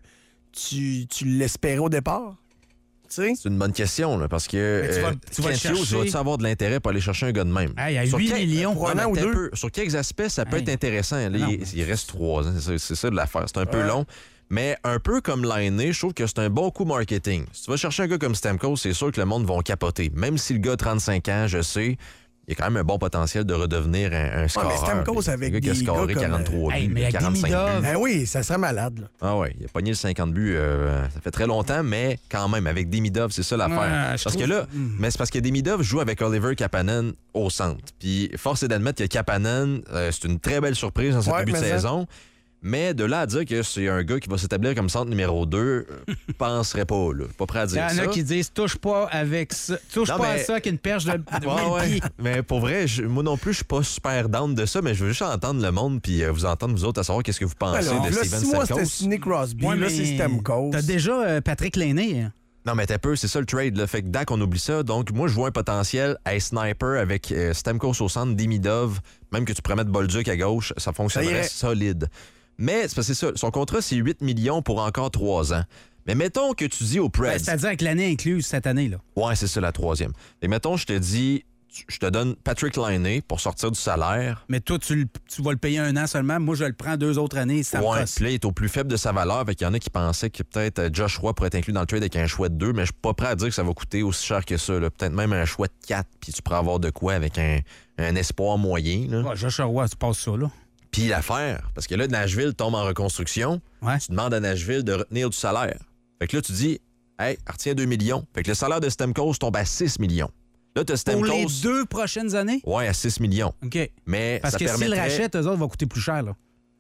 tu, tu l'espérais au départ? T'sais? C'est une bonne question, là, parce que tu vas, euh, tu vas Kent chercher... Hughes, tu vas-tu avoir de l'intérêt pour aller chercher un gars de même? Hey, à sur huit quel... millions pour un an ou deux. Peu, sur quelques aspects, ça peut hey. être intéressant. Là, Non, il, mais... il reste trois ans, c'est ça, c'est ça de l'affaire. C'est un peu ouais. long. Mais un peu comme Lainé, je trouve que c'est un bon coup marketing. Si tu vas chercher un gars comme Stamkos, c'est sûr que le monde va capoter. Même si le gars a trente-cinq ans, je sais, il y a quand même un bon potentiel de redevenir un, un scoreur. Ouais, mais Stamkos avec un gars des qui a scoré gars comme... quarante-trois Hey, buts, mais avec quarante-cinq Demidov. buts. Ben oui, ça serait malade. Là. Ah ouais, il a pogné le cinquante buts, euh, ça fait très longtemps, mais quand même, avec Demidov, c'est ça l'affaire. Ouais, je parce trouve... que là, mm. mais c'est parce que Demidov joue avec Oliver Kapanen au centre. Puis force est d'admettre que Kapanen, euh, c'est une très belle surprise dans ce Ouais, début de mais saison. Mais de là à dire que c'est un gars qui va s'établir comme centre numéro deux, je penserais pas, là. Pas prêt à Il y dire en ça. a qui disent touche pas avec ça. Touche Non, pas mais- à ça avec une perche de, de Ouais, mille ouais. pieds. Mais pour vrai, je- moi non plus, je suis pas super down de ça, mais je veux juste entendre le monde puis euh, vous entendre, vous autres, à savoir qu'est-ce que vous pensez Alors, de là, Steven six mois, Stamkos. c'était Sidney Crosby. Ouais, là, mais c'est Stamkos. T'as déjà euh, Patrick Lainé. Hein? Non, mais t'as peu, c'est ça le trade. Là. Fait que Dak, on oublie ça. Donc, moi, je vois un potentiel à sniper avec euh, Stamkos au centre, Demidov, même que tu pourrais mettre Bolduc à gauche, ça fonctionnerait Ça irait. solide. Mais c'est parce que c'est ça. Son contrat, c'est huit millions pour encore trois ans. Mais mettons que tu dis aux Ben, Preds. C'est-à-dire avec l'année incluse cette année. là. Ouais, c'est ça, la troisième. Et mettons, je te dis, tu- je te donne Patrick Lainé pour sortir du salaire. Mais toi, tu, le- tu vas le payer un an seulement. Moi, je le prends deux autres années. Ça me Ouais, cosse. puis là, il est au plus faible de sa valeur. Fait qu'il y en a qui pensaient que peut-être euh, Josh Roy pourrait être inclus dans le trade avec un choix de deux, mais je suis pas prêt à dire que ça va coûter aussi cher que ça. là. Peut-être même un choix de quatre, puis tu pourrais avoir de quoi avec un, un espoir moyen. Là. Ouais, Josh Roy, tu passes ça, là. Puis l'affaire, parce que là, Nashville tombe en reconstruction. Ouais. Tu demandes à Nashville de retenir du salaire. Fait que là, tu dis, hey, retiens deux millions. Fait que le salaire de Stamkos tombe à six millions. Là, tu as Pour Stamkos. les deux prochaines années? Ouais, à six millions. OK. Mais Parce ça que s'ils permettrait... le rachètent, eux autres, va coûter plus cher, là.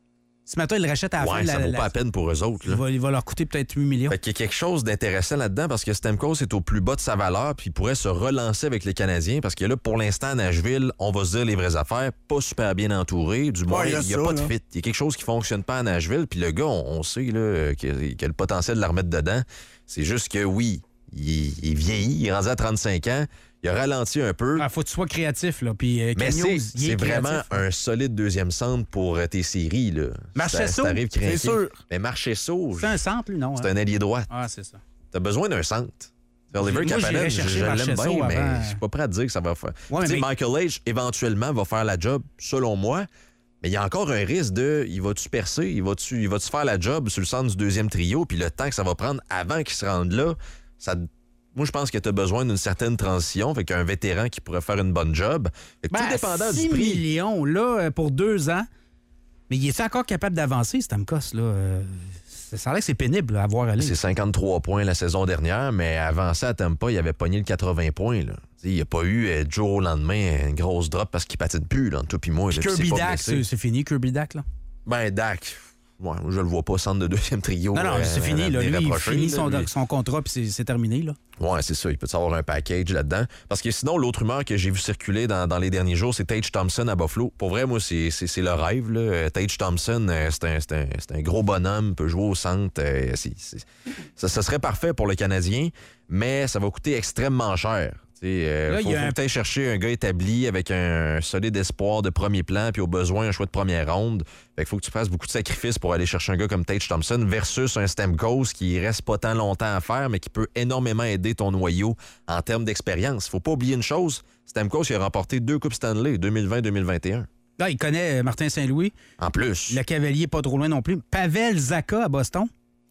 Si maintenant ils le rachètent à la Ouais, fin de ça la, vaut la- pas la peine pour eux autres. il Là. va, il va leur coûter peut-être huit millions. Fait qu'il y a quelque chose d'intéressant là-dedans parce que Stamkos est au plus bas de sa valeur puis il pourrait se relancer avec les Canadiens parce que là, pour l'instant, à Nashville, on va se dire les vraies affaires, pas super bien entouré. Du moins, Ouais, il il y n'y a a, ça, pas de là. fit. Il y a quelque chose qui fonctionne pas à Nashville puis le gars, on, on sait là, qu'il y a- qu'il y a le potentiel de la remettre dedans. C'est juste que oui, il, il vieillit, il est rendu à trente-cinq ans, il a ralenti un peu. Il faut que tu sois créatif, là. Puis, euh, Mais Ken c'est, Hughes, il est c'est vraiment créatif. un solide deuxième centre pour euh, tes séries. Là. Marchesso, Ça- ça arrive c'est craqué. sûr. Mais Marchesso, C'est un centre, lui, non? c'est hein? un allié droit. Ah, c'est ça. T'as besoin d'un centre. Oliver Moi, Kapanen, j'irais je, chercher je l'aime Marchesso bien, mais avant. je suis pas prêt à te dire que ça va faire. Ouais, Tu sais, mais- Michael H, éventuellement, va faire la job, selon moi, mais il y a encore un risque de, il va-tu percer, il va-tu, il va-tu faire la job sur le centre du deuxième trio, puis le temps que ça va prendre avant qu'il se rende là, ça... Moi, je pense que tu as besoin d'une certaine transition, fait qu'un vétéran qui pourrait faire une bonne job. Fait que Ben, tout dépendant six du prix. millions, là, euh, pour deux ans. Mais il est encore capable d'avancer, Stamkos, là? Euh, ça ça a l'air que c'est pénible là, à voir aller. C'est cinquante-trois points la saison dernière, mais avant ça, à Tampa, il avait pogné le quatre-vingts points. Là. Il n'y a pas eu euh, du jour au lendemain une grosse drop parce qu'il patine plus, là, entre toi et moi. Puis là, puis Kirby c'est pas Dak, blessé. c'est c'est fini, Kirby Dak, là? Ben, Dak, ouais, je le vois pas centre de deuxième trio. Non, non, euh, c'est fini, là. venir Lui, il rapprocher, finit là, son, lui. son contrat, puis c'est- c'est terminé, là. Ouais, c'est ça. Il peut y avoir un package là-dedans. Parce que sinon, l'autre rumeur que j'ai vu circuler dans, dans les derniers jours, c'est Tage Thompson à Buffalo. Pour vrai, moi, c'est, c'est, c'est le rêve. Là. Euh, Tage Thompson, euh, c'est un, c'est, un, c'est un gros bonhomme, peut jouer au centre. euh, c'est, c'est- ça, ça serait parfait pour le Canadien, mais ça va coûter extrêmement cher. Il Là, il faut, y a faut un- peut-être chercher un gars établi avec un solide espoir de premier plan, puis au besoin, un choix de première ronde. Fait qu'il faut que tu fasses beaucoup de sacrifices pour aller chercher un gars comme Tage Thompson versus un Stamkos qui reste pas tant longtemps à faire, mais qui peut énormément aider ton noyau en termes d'expérience. Faut pas oublier une chose, Stamkos il a remporté deux Coupes Stanley, deux mille vingt deux mille vingt et un. Là, il connaît euh, Martin Saint-Louis. En plus. Le Cavalier, pas trop loin non plus. Pavel Zacha à Boston.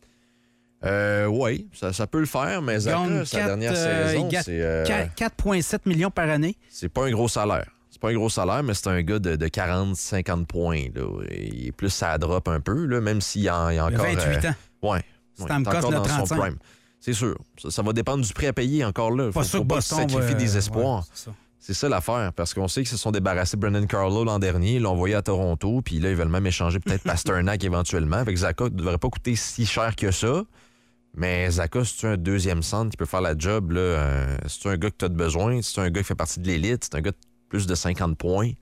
Euh, oui, ça, ça peut le faire, mais Zacha, Gagne sa quatre, dernière euh, saison, il gagne c'est... euh, quatre- quatre virgule sept millions par année. C'est pas un gros salaire. C'est pas un gros salaire, mais c'est un gars de, de quarante cinquante points. Là. Il est plus ça drop un peu, là, même s'il y a, il y a Il a encore... vingt-huit ans. Ouais. ouais, Stamkos, il est encore le dans son trente-cinq. prime. C'est sûr. Ça, ça va dépendre du prix à payer encore là. Pas Faut, sûr faut que pas Boston que tu sacrifies va- des espoirs. ouais, c'est ça. C'est ça l'affaire, parce qu'on sait qu'ils se sont débarrassés de Brendan Carlo l'an dernier, ils l'ont envoyé à Toronto, puis là, ils veulent même échanger peut-être Pasternak éventuellement. Avec Zacha, ne devrait pas coûter si cher que ça. Mais Zacha, si tu as un deuxième centre qui peut faire la job, là, euh, si tu as un gars que tu as besoin, si tu as un gars qui fait partie de l'élite, c'est un gars de plus de cinquante points,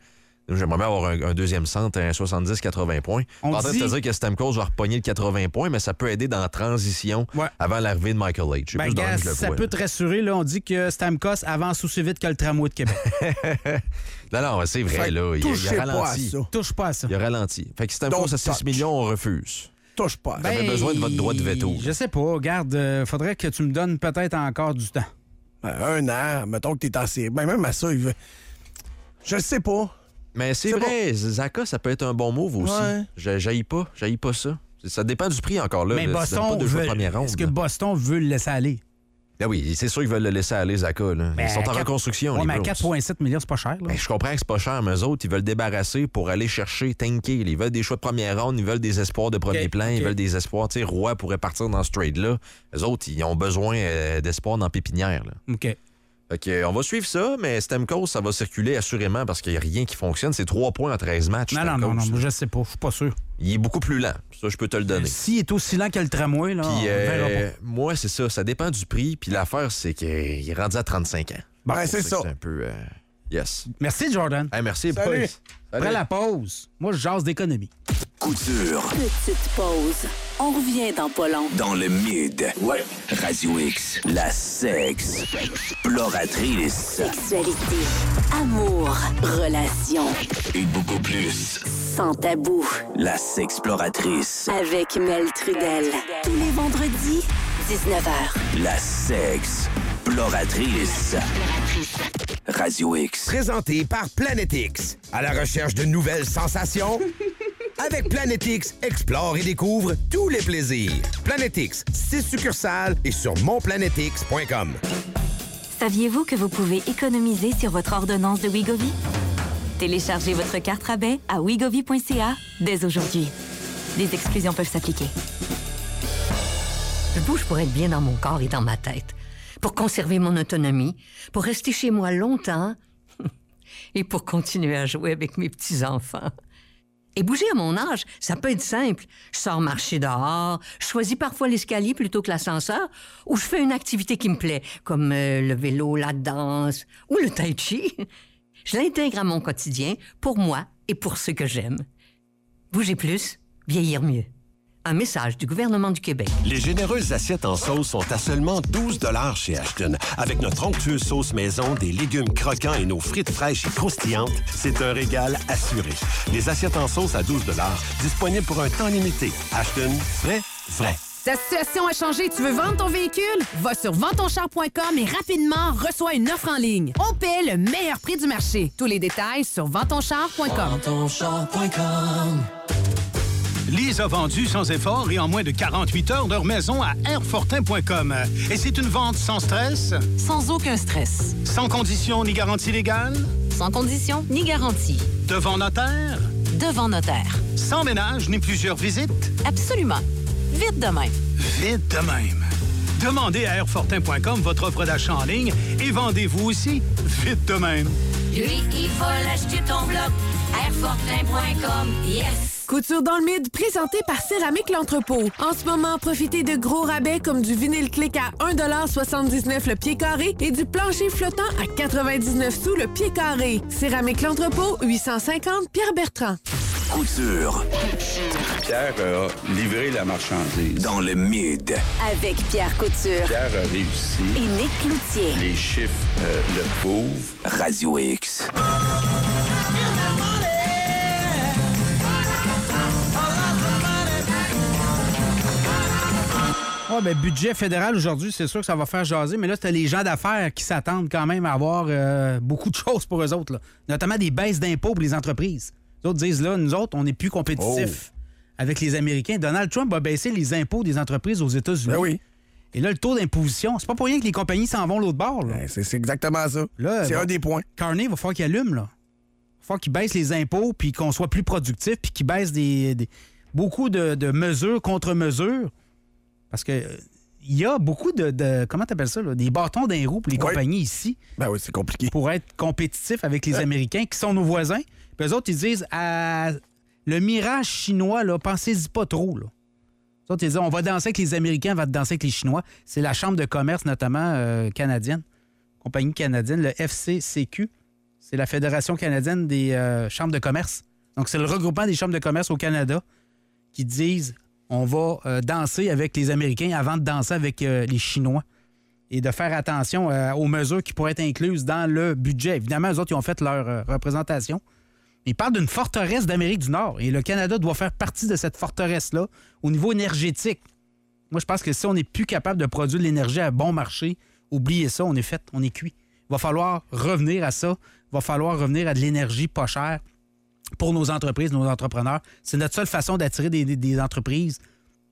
J'aimerais bien avoir un, un deuxième centre, un soixante-dix quatre-vingts points. On en train dit- de te dire que Stamkos va repogner le quatre-vingts points, mais ça peut aider dans la transition avant l'arrivée de Michael Leitch. Ben, gars, ça peut te rassurer, là, on dit que Stamkos avance aussi vite que le tramway de Québec. Non, non, c'est vrai, Fait là. Il, il touchez a pas ralenti. à ça. Touche pas à ça. Il a ralenti. Fait que Stamkos Don't à six touch. millions, on refuse. Touche pas. Vous avez besoin de votre droit de veto. Je sais pas. Regarde, euh, faudrait que tu me donnes peut-être encore du temps. Ben, un an, mettons que t'es en série. Ben, même à ça, il veut. Je le sais pas. Mais c'est C'est vrai, Zaka, ça peut être un bon move aussi. Ouais. J'a- J'haïs pas. J'haïs pas ça. Ça dépend du prix encore là. Mais là. Ça donne Boston, pas deux choix de veut- première ronde. est-ce que là. Boston veut le laisser aller? Ben oui, c'est sûr qu'ils veulent le laisser aller, Zaka. Là. Mais Ils sont en à quatre- reconstruction, Ouais, les mais à Bruins. quatre virgule sept millions, c'est pas cher. Là. Ben, je comprends que c'est pas cher, mais eux autres, ils veulent débarrasser pour aller chercher, tanker. Ils veulent des choix de première ronde, ils veulent des espoirs de premier Ok, plan, ok. ils veulent des espoirs. Tu sais, Roy pourrait partir dans ce trade-là. Eux autres, ils ont besoin euh, d'espoirs dans Pépinière. Là. OK. Fait que, euh, on va suivre ça, mais Stamkos, ça va circuler assurément parce qu'il n'y a rien qui fonctionne. C'est trois points en treize matchs. Non, non, Stamkos. non, non, moi, je sais pas. Je suis pas sûr. Il est beaucoup plus lent. Ça, je peux te le donner. S'il est aussi lent que le tramway, là, on Puis, verra euh, pas. moi, c'est ça. Ça dépend du prix. Puis l'affaire, c'est qu'il est rendu à trente-cinq ans. Bon, Ben, c'est Fait que ça. C'est un peu... euh, yes. Merci, Jordan. Hey, merci, Salut. boys. Après Salut. la pause, moi, je jase d'économie. Couture Petite pause. On revient dans pas long. dans le mid. Ouais. Radio X, la sexe exploratrice. Sexualité, amour, relations. Et beaucoup plus. Sans tabou. La sexploratrice. Avec Mel Trudel. Tous les vendredis, dix-neuf heures. La sexploratrice. Radio X. Présenté par Planet X. À la recherche de nouvelles sensations? Avec Planet X, explore et découvre tous les plaisirs. Planet X, six succursales et sur mon planet x point com. Saviez-vous que vous pouvez économiser sur votre ordonnance de Wegovy? Téléchargez votre carte rabais à wegovy point c a dès aujourd'hui. Des exclusions peuvent s'appliquer. Je bouge pour être bien dans mon corps et dans ma tête, pour conserver mon autonomie, pour rester chez moi longtemps et pour continuer à jouer avec mes petits-enfants. Et bouger à mon âge, ça peut être simple. Je sors marcher dehors, je choisis parfois l'escalier plutôt que l'ascenseur, ou je fais une activité qui me plaît, comme euh, le vélo, la danse ou le tai chi. Je l'intègre à mon quotidien pour moi et pour ceux que j'aime. Bouger plus, vieillir mieux. Un message du gouvernement du Québec. Les généreuses assiettes en sauce sont à seulement douze chez Ashton. Avec notre onctueuse sauce maison, des légumes croquants et nos frites fraîches et croustillantes, c'est un régal assuré. Les assiettes en sauce à douze disponibles pour un temps limité. Ashton, vrai, vrai. Ta situation a changé, tu veux vendre ton véhicule? Va sur vends ton char point com et rapidement reçois une offre en ligne. On paie le meilleur prix du marché. Tous les détails sur vends ton char point com. vends ton char point com. Lise a vendu sans effort et en moins de quarante-huit heures leur maison à airfortin point com. Et c'est une vente sans stress? Sans aucun stress. Sans condition ni garantie légale? Sans condition ni garantie. Devant notaire? Devant notaire. Sans ménage ni plusieurs visites? Absolument. Vite de même. Vite de même. Demandez à airfortin point com votre offre d'achat en ligne et vendez-vous aussi vite de même. Lui, il va l'acheter ton bloc. airfortin point com, yes! Couture dans le mid, présenté par Céramique L'Entrepôt. En ce moment, profitez de gros rabais comme du vinyle clic à un soixante-dix-neuf le pied carré et du plancher flottant à quatre-vingt-dix-neuf sous le pied carré. Céramique L'Entrepôt, huit cent cinquante Pierre-Bertrand. Couture. Pierre a livré la marchandise. Dans le mid. Avec Pierre Couture. Pierre a réussi. Et Nick Cloutier. Les chiffres euh, le prouvent. Radio X. Ah, ben, budget fédéral aujourd'hui, c'est sûr que ça va faire jaser, mais là, c'est les gens d'affaires qui s'attendent quand même à avoir euh, beaucoup de choses pour eux autres, là. Notamment des baisses d'impôts pour les entreprises. Les autres disent là, nous autres, on n'est plus compétitifs Oh. avec les Américains. Donald Trump va baisser les impôts des entreprises aux États-Unis. Ben oui. Et là, le taux d'imposition, c'est pas pour rien que les compagnies s'en vont l'autre bord. là. Ben, c'est c'est exactement ça. Là, c'est bon, un des points. Carney, il va falloir qu'il allume, là. Il va falloir qu'il baisse les impôts, puis qu'on soit plus productif, puis qu'il baisse des, des- beaucoup de, de mesures contre mesures. Parce que euh, il y a beaucoup de, de comment t'appelles ça, là, des bâtons dans les roues pour les Oui. compagnies ici. Ben oui, c'est compliqué. Pour être compétitifs avec les Ouais. Américains, qui sont nos voisins. Puis eux autres, ils disent, à le mirage chinois, là, pensez-y pas trop, là. Eux autres, ils disent, on va danser avec les Américains, on va danser avec les Chinois. C'est la Chambre de commerce, notamment euh, canadienne, compagnie canadienne, le F C C Q. C'est la Fédération canadienne des euh, chambres de commerce. Donc, c'est le regroupement des chambres de commerce au Canada qui disent on va euh, danser avec les Américains avant de danser avec euh, les Chinois et de faire attention euh, aux mesures qui pourraient être incluses dans le budget. Évidemment, eux autres, ils ont fait leur euh, représentation. Ils parlent d'une forteresse d'Amérique du Nord et le Canada doit faire partie de cette forteresse-là au niveau énergétique. Moi, je pense que si on n'est plus capable de produire de l'énergie à bon marché, oubliez ça, on est fait, on est cuit. Il va falloir revenir à ça. Il va falloir revenir à de l'énergie pas chère pour nos entreprises, nos entrepreneurs. C'est notre seule façon d'attirer des, des, des entreprises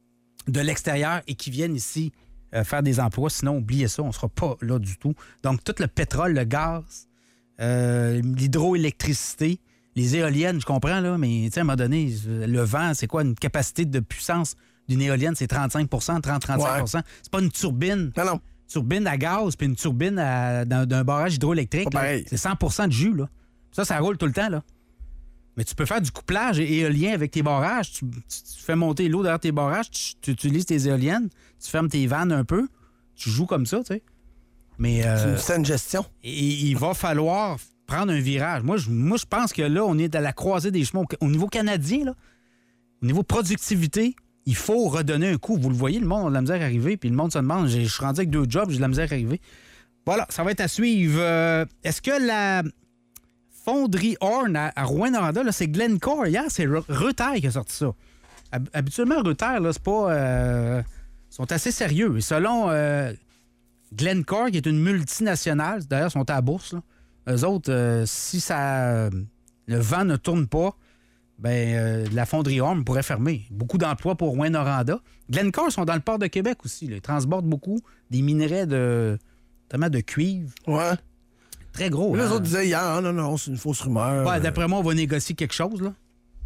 de l'extérieur et qui viennent ici euh, faire des emplois. Sinon, oubliez ça, on ne sera pas là du tout. Donc, tout le pétrole, le gaz, euh, l'hydroélectricité, les éoliennes, je comprends, là, mais à un moment donné, le vent, c'est quoi? Une capacité de puissance d'une éolienne, c'est trente-cinq pour cent, trente à trente-cinq pour cent. Ouais. C'est pas une turbine. Non, non. Turbine à gaz puis une turbine à, d'un, d'un barrage hydroélectrique. Là, c'est cent pour cent de jus. Là. Ça, ça roule tout le temps. Là. Mais tu peux faire du couplage éolien avec tes barrages. Tu, tu, tu fais monter l'eau derrière tes barrages, tu, tu utilises tes éoliennes, tu fermes tes vannes un peu, tu joues comme ça, tu sais. Mais euh, c'est une saine gestion. Et, il va falloir prendre un virage. Moi je, moi, je pense que là, on est à la croisée des chemins. Au, au niveau canadien, là, au niveau productivité, il faut redonner un coup. Vous le voyez, le monde a de la misère à arriver, puis le monde se demande, je suis rendu avec deux jobs, j'ai de la misère à arriver. Voilà, ça va être à suivre. Euh, est-ce que la fonderie Horn à, à Rouyn-Noranda, là, c'est Glencore. Hier, c'est Retail qui a sorti ça. Hab- habituellement, Retail, là, c'est pas... Euh, sont assez sérieux. Et selon euh, Glencore, qui est une multinationale, d'ailleurs, ils sont à la bourse, là, eux autres, euh, si ça, le vent ne tourne pas, ben euh, la fonderie Horn pourrait fermer. Beaucoup d'emplois pour Rouyn-Noranda. Glencore sont dans le port de Québec aussi. Là. Ils transportent beaucoup des minerais de, notamment de cuivre. Ouais. Très gros. Mais hein? les autres disaient hier, ah, non, non, c'est une fausse rumeur. Ouais, d'après moi, on va négocier quelque chose, là.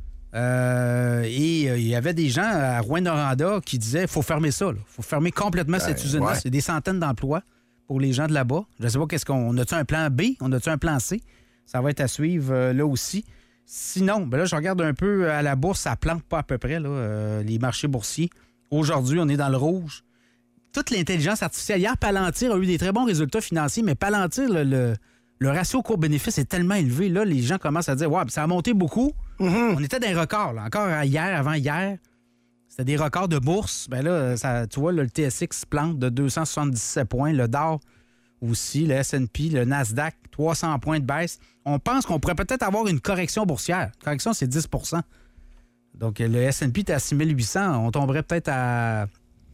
Euh, et il euh, y avait des gens à Rouyn-Noranda qui disaient faut fermer ça. Il faut fermer complètement ben, cette usine-là. Ouais. C'est des centaines d'emplois pour les gens de là-bas. Je ne sais pas qu'est-ce qu'on. On a-tu un plan B? On a-tu un plan C? Ça va être à suivre euh, là aussi. Sinon, ben là, je regarde un peu à la bourse, ça plante pas à peu près, là, euh, les marchés boursiers. Aujourd'hui, on est dans le rouge. Toute l'intelligence artificielle. Hier, Palantir a eu des très bons résultats financiers, mais Palantir, le, le, le ratio court-bénéfice est tellement élevé. Là, les gens commencent à dire ouais, ça a monté beaucoup. Mm-hmm. On était dans les records. Là. Encore hier, avant hier, c'était des records de bourse. Ben là, ça, tu vois, là, le T S X plante de deux cent soixante-dix-sept points. Le Dow aussi, le S and P, le Nasdaq, trois cents points de baisse. On pense qu'on pourrait peut-être avoir une correction boursière. La correction, c'est dix pour cent. Donc, le S and P est à six mille huit cents. On tomberait peut-être à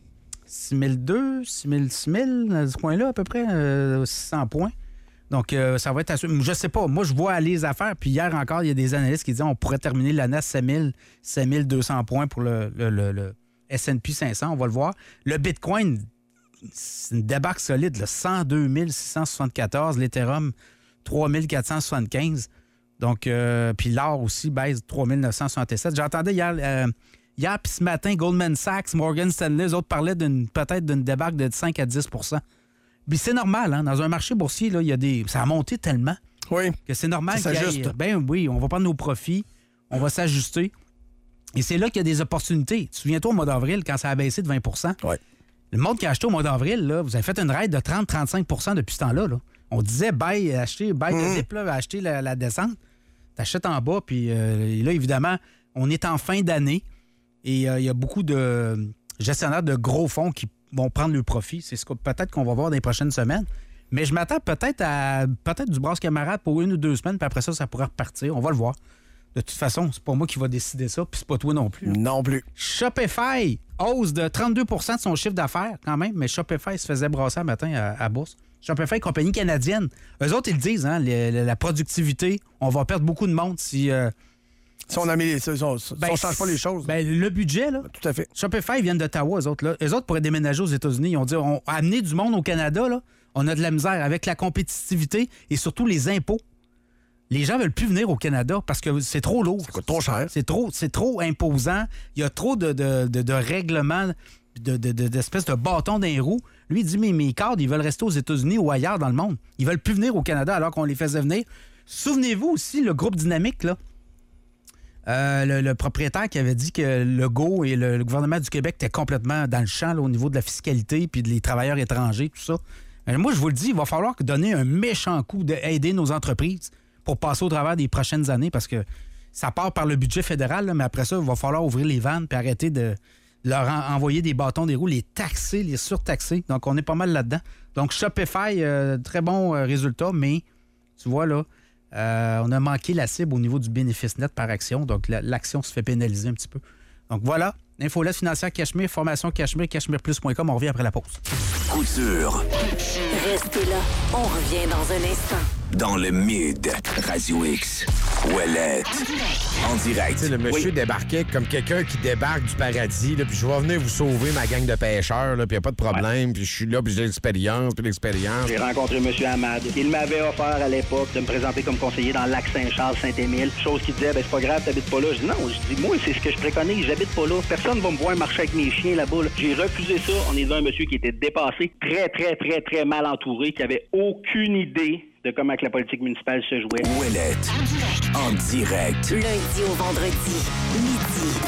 six mille deux, six mille, six mille, dans ce coin-là, à peu près, euh, six cents points. Donc, euh, ça va être à... Je sais pas. Moi, je vois aller les affaires. Puis hier encore, il y a des analystes qui disaient qu'on pourrait terminer l'année à sept mille, sept mille deux cents points pour le, le, le, le S and P cinq cents. On va le voir. Le Bitcoin, c'est une débarque solide. Là, cent deux mille six cent soixante-quatorze. L'Ethereum, trois mille quatre cent soixante-quinze. Donc, euh, puis l'or aussi baisse trois mille neuf cent soixante-sept. J'entendais hier, euh, hier puis ce matin, Goldman Sachs, Morgan Stanley, les autres parlaient d'une, peut-être d'une débarque de cinq à dix pour cent. Puis c'est normal, hein? Dans un marché boursier, là, il y a des. Ça a monté tellement oui. que c'est normal ça qu'il y ait... s'ajuste. Ben oui, on va prendre nos profits, on va s'ajuster. Et c'est là qu'il y a des opportunités. Souviens-toi, au mois d'avril, quand ça a baissé de vingt pour cent, oui. Le monde qui a acheté au mois d'avril, là, vous avez fait une raide de trente à trente-cinq pour cent depuis ce temps-là. Là. On disait, buy, acheter, buy mmh. le dip, là, acheter la, la descente. T'achètes en bas, puis euh, là, évidemment, on est en fin d'année et il euh, y a beaucoup de gestionnaires de gros fonds qui vont prendre le profit. C'est ce que peut-être qu'on va voir dans les prochaines semaines. Mais je m'attends peut-être à peut-être du brasse camarade pour une ou deux semaines, puis après ça, ça pourrait repartir. On va le voir. De toute façon, c'est pas moi qui va décider ça, puis c'est pas toi non plus. Non plus. Shopify, hausse de trente-deux pour cent de son chiffre d'affaires quand même, mais Shopify se faisait brasser un matin à, à bourse. Shopify, compagnie canadienne. Eux autres, ils le disent, hein, les, la productivité, on va perdre beaucoup de monde si... Euh, si on a mis, si on, si ben, on change pas les choses. Ben, le budget, là. Tout à fait. Shopify, ils viennent d'Ottawa, eux autres. Là. Eux autres pourraient déménager aux États-Unis. Ils ont dit, on a amené du monde au Canada, là. On a de la misère avec la compétitivité et surtout les impôts. Les gens veulent plus venir au Canada parce que c'est trop lourd. Ça coûte trop cher. C'est trop, c'est trop imposant. Il y a trop de, de, de, de règlements, de, de, de, d'espèces de bâtons dans les roues. Lui, il dit, mais mes cadres, ils veulent rester aux États-Unis ou ailleurs dans le monde. Ils veulent plus venir au Canada alors qu'on les faisait venir. Souvenez-vous aussi, le groupe Dynamique, là, euh, le, le propriétaire qui avait dit que Legault et le, le gouvernement du Québec étaient complètement dans le champ là, au niveau de la fiscalité puis des travailleurs étrangers, tout ça. Mais moi, je vous le dis, il va falloir donner un méchant coup d'aider nos entreprises pour passer au travers des prochaines années parce que ça part par le budget fédéral, là, mais après ça, il va falloir ouvrir les vannes puis arrêter de leur en- envoyer des bâtons des roues, les taxer, les surtaxer. Donc, on est pas mal là-dedans. Donc, Shopify, euh, très bon euh, résultat, mais tu vois, là, euh, on a manqué la cible au niveau du bénéfice net par action. Donc, la- l'action se fait pénaliser un petit peu. Donc, voilà. Infolette financière Cachemire, formation Cachemire, cachemire plus point com. On revient après la pause. Couture. Restez là. On revient dans un instant. Dans le Mid. Radio X. Ouellette. En direct. Tu sais, le monsieur Oui. débarquait comme quelqu'un qui débarque du paradis, là, puis je vais venir vous sauver ma gang de pêcheurs, là, puis y a pas de problème, puis je suis là, puis j'ai l'expérience, puis l'expérience. J'ai rencontré M. Hamad. Il m'avait offert à l'époque de me présenter comme conseiller dans Lac-Saint-Charles-Saint-Émile. Chose qui disait, ben c'est pas grave, t'habites pas là. Je dis non, je dis moi, c'est ce que je préconise, j'habite pas là. Personne va me voir marcher avec mes chiens là-bas. Là. J'ai refusé ça. On est devant un monsieur qui était dépassé, très, très, très, très mal entouré, qui avait aucune idée de comment que la politique municipale se jouait. Ouellette. En direct. Lundi au vendredi, midi.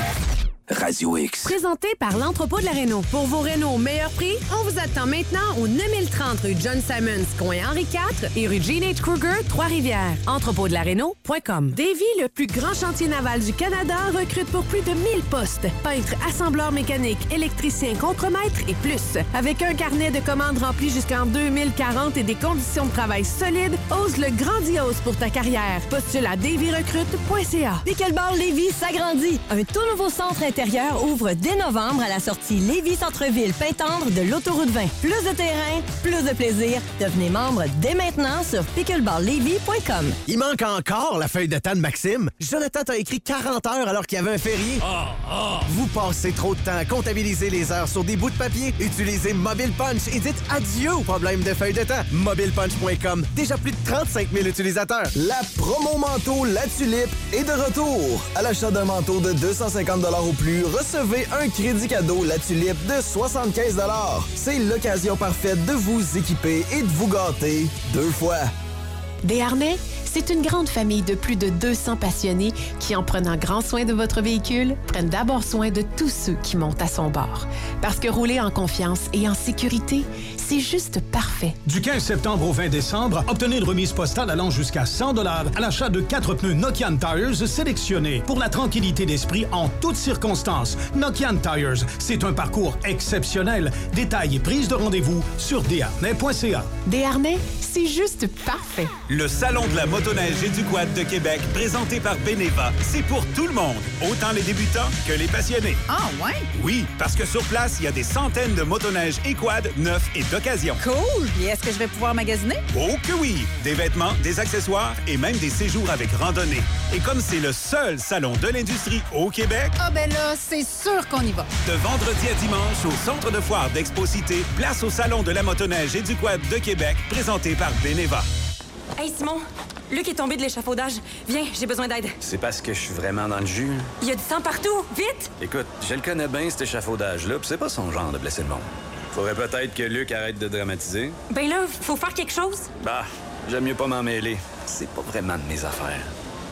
Radio X. Présenté par l'entrepôt de la Rénault. Pour vos Renault au meilleur prix, on vous attend maintenant au neuf mille trente rue John Simons, coin Henri quatre et rue Jean H. Kruger, Trois-Rivières. entrepôt de la Rénault point com. Davy, le plus grand chantier naval du Canada, recrute pour plus de mille postes. Peintre, assembleur mécanique, électricien, contremaître et plus. Avec un carnet de commandes rempli jusqu'en deux mille quarante et des conditions de travail solides, ose le grandiose pour ta carrière. Postule à davy recrute point c a. Pickleball Lévis s'agrandit. Un tout nouveau centre intérieur ouvre dès novembre à la sortie Lévis-Centreville-Pintendre de l'autoroute vingt. Plus de terrain, plus de plaisir. Devenez membre dès maintenant sur pickleball lévis point com. Il manque encore la feuille de temps de Maxime. Jonathan t'a écrit quarante heures alors qu'il y avait un férié. Oh, oh. Vous passez trop de temps à comptabiliser les heures sur des bouts de papier. Utilisez Mobile Punch et dites adieu aux problèmes de feuille de temps. mobile punch point com. Déjà plus de trente-cinq mille utilisateurs. La promo manteau La Tulipe est de retour. À l'achat d'un manteau de deux cent cinquante dollars ou plus, recevez un crédit cadeau La Tulipe de soixante-quinze dollars. C'est l'occasion parfaite de vous équiper et de vous gâter deux fois. Desharnais, c'est une grande famille de plus de deux cents passionnés qui, en prenant grand soin de votre véhicule, prennent d'abord soin de tous ceux qui montent à son bord. Parce que rouler en confiance et en sécurité, c'est juste parfait. Du quinze septembre au vingt décembre, obtenez une remise postale allant jusqu'à cent dollars à l'achat de quatre pneus Nokian Tires sélectionnés. Pour la tranquillité d'esprit en toutes circonstances, Nokian Tires, c'est un parcours exceptionnel. Détails et prise de rendez-vous sur desharnais point c a. Desharnais, c'est juste parfait. Le Salon de la motoneige et du quad de Québec, présenté par Beneva, c'est pour tout le monde, autant les débutants que les passionnés. Ah ouais? Oui, parce que sur place, il y a des centaines de motoneiges et quads neufs et d'occasion. Cool! Et est-ce que je vais pouvoir magasiner? Oh que oui! Des vêtements, des accessoires et même des séjours avec randonnée. Et comme c'est le seul salon de l'industrie au Québec, Ah ben là, c'est sûr qu'on y va. de vendredi à dimanche au centre de foire d'Expo Cité, place au Salon de la motoneige et du quad de Québec, présenté par Beneva. Hey Simon, Luc est tombé de l'échafaudage. Viens, j'ai besoin d'aide. C'est parce que je suis vraiment dans le jus. Il y a du sang partout, vite! Écoute, je le connais bien, cet échafaudage-là, puis c'est pas son genre de blesser le monde. Faudrait peut-être que Luc arrête de dramatiser. Ben là, faut faire quelque chose. Bah, j'aime mieux pas m'en mêler. C'est pas vraiment de mes affaires.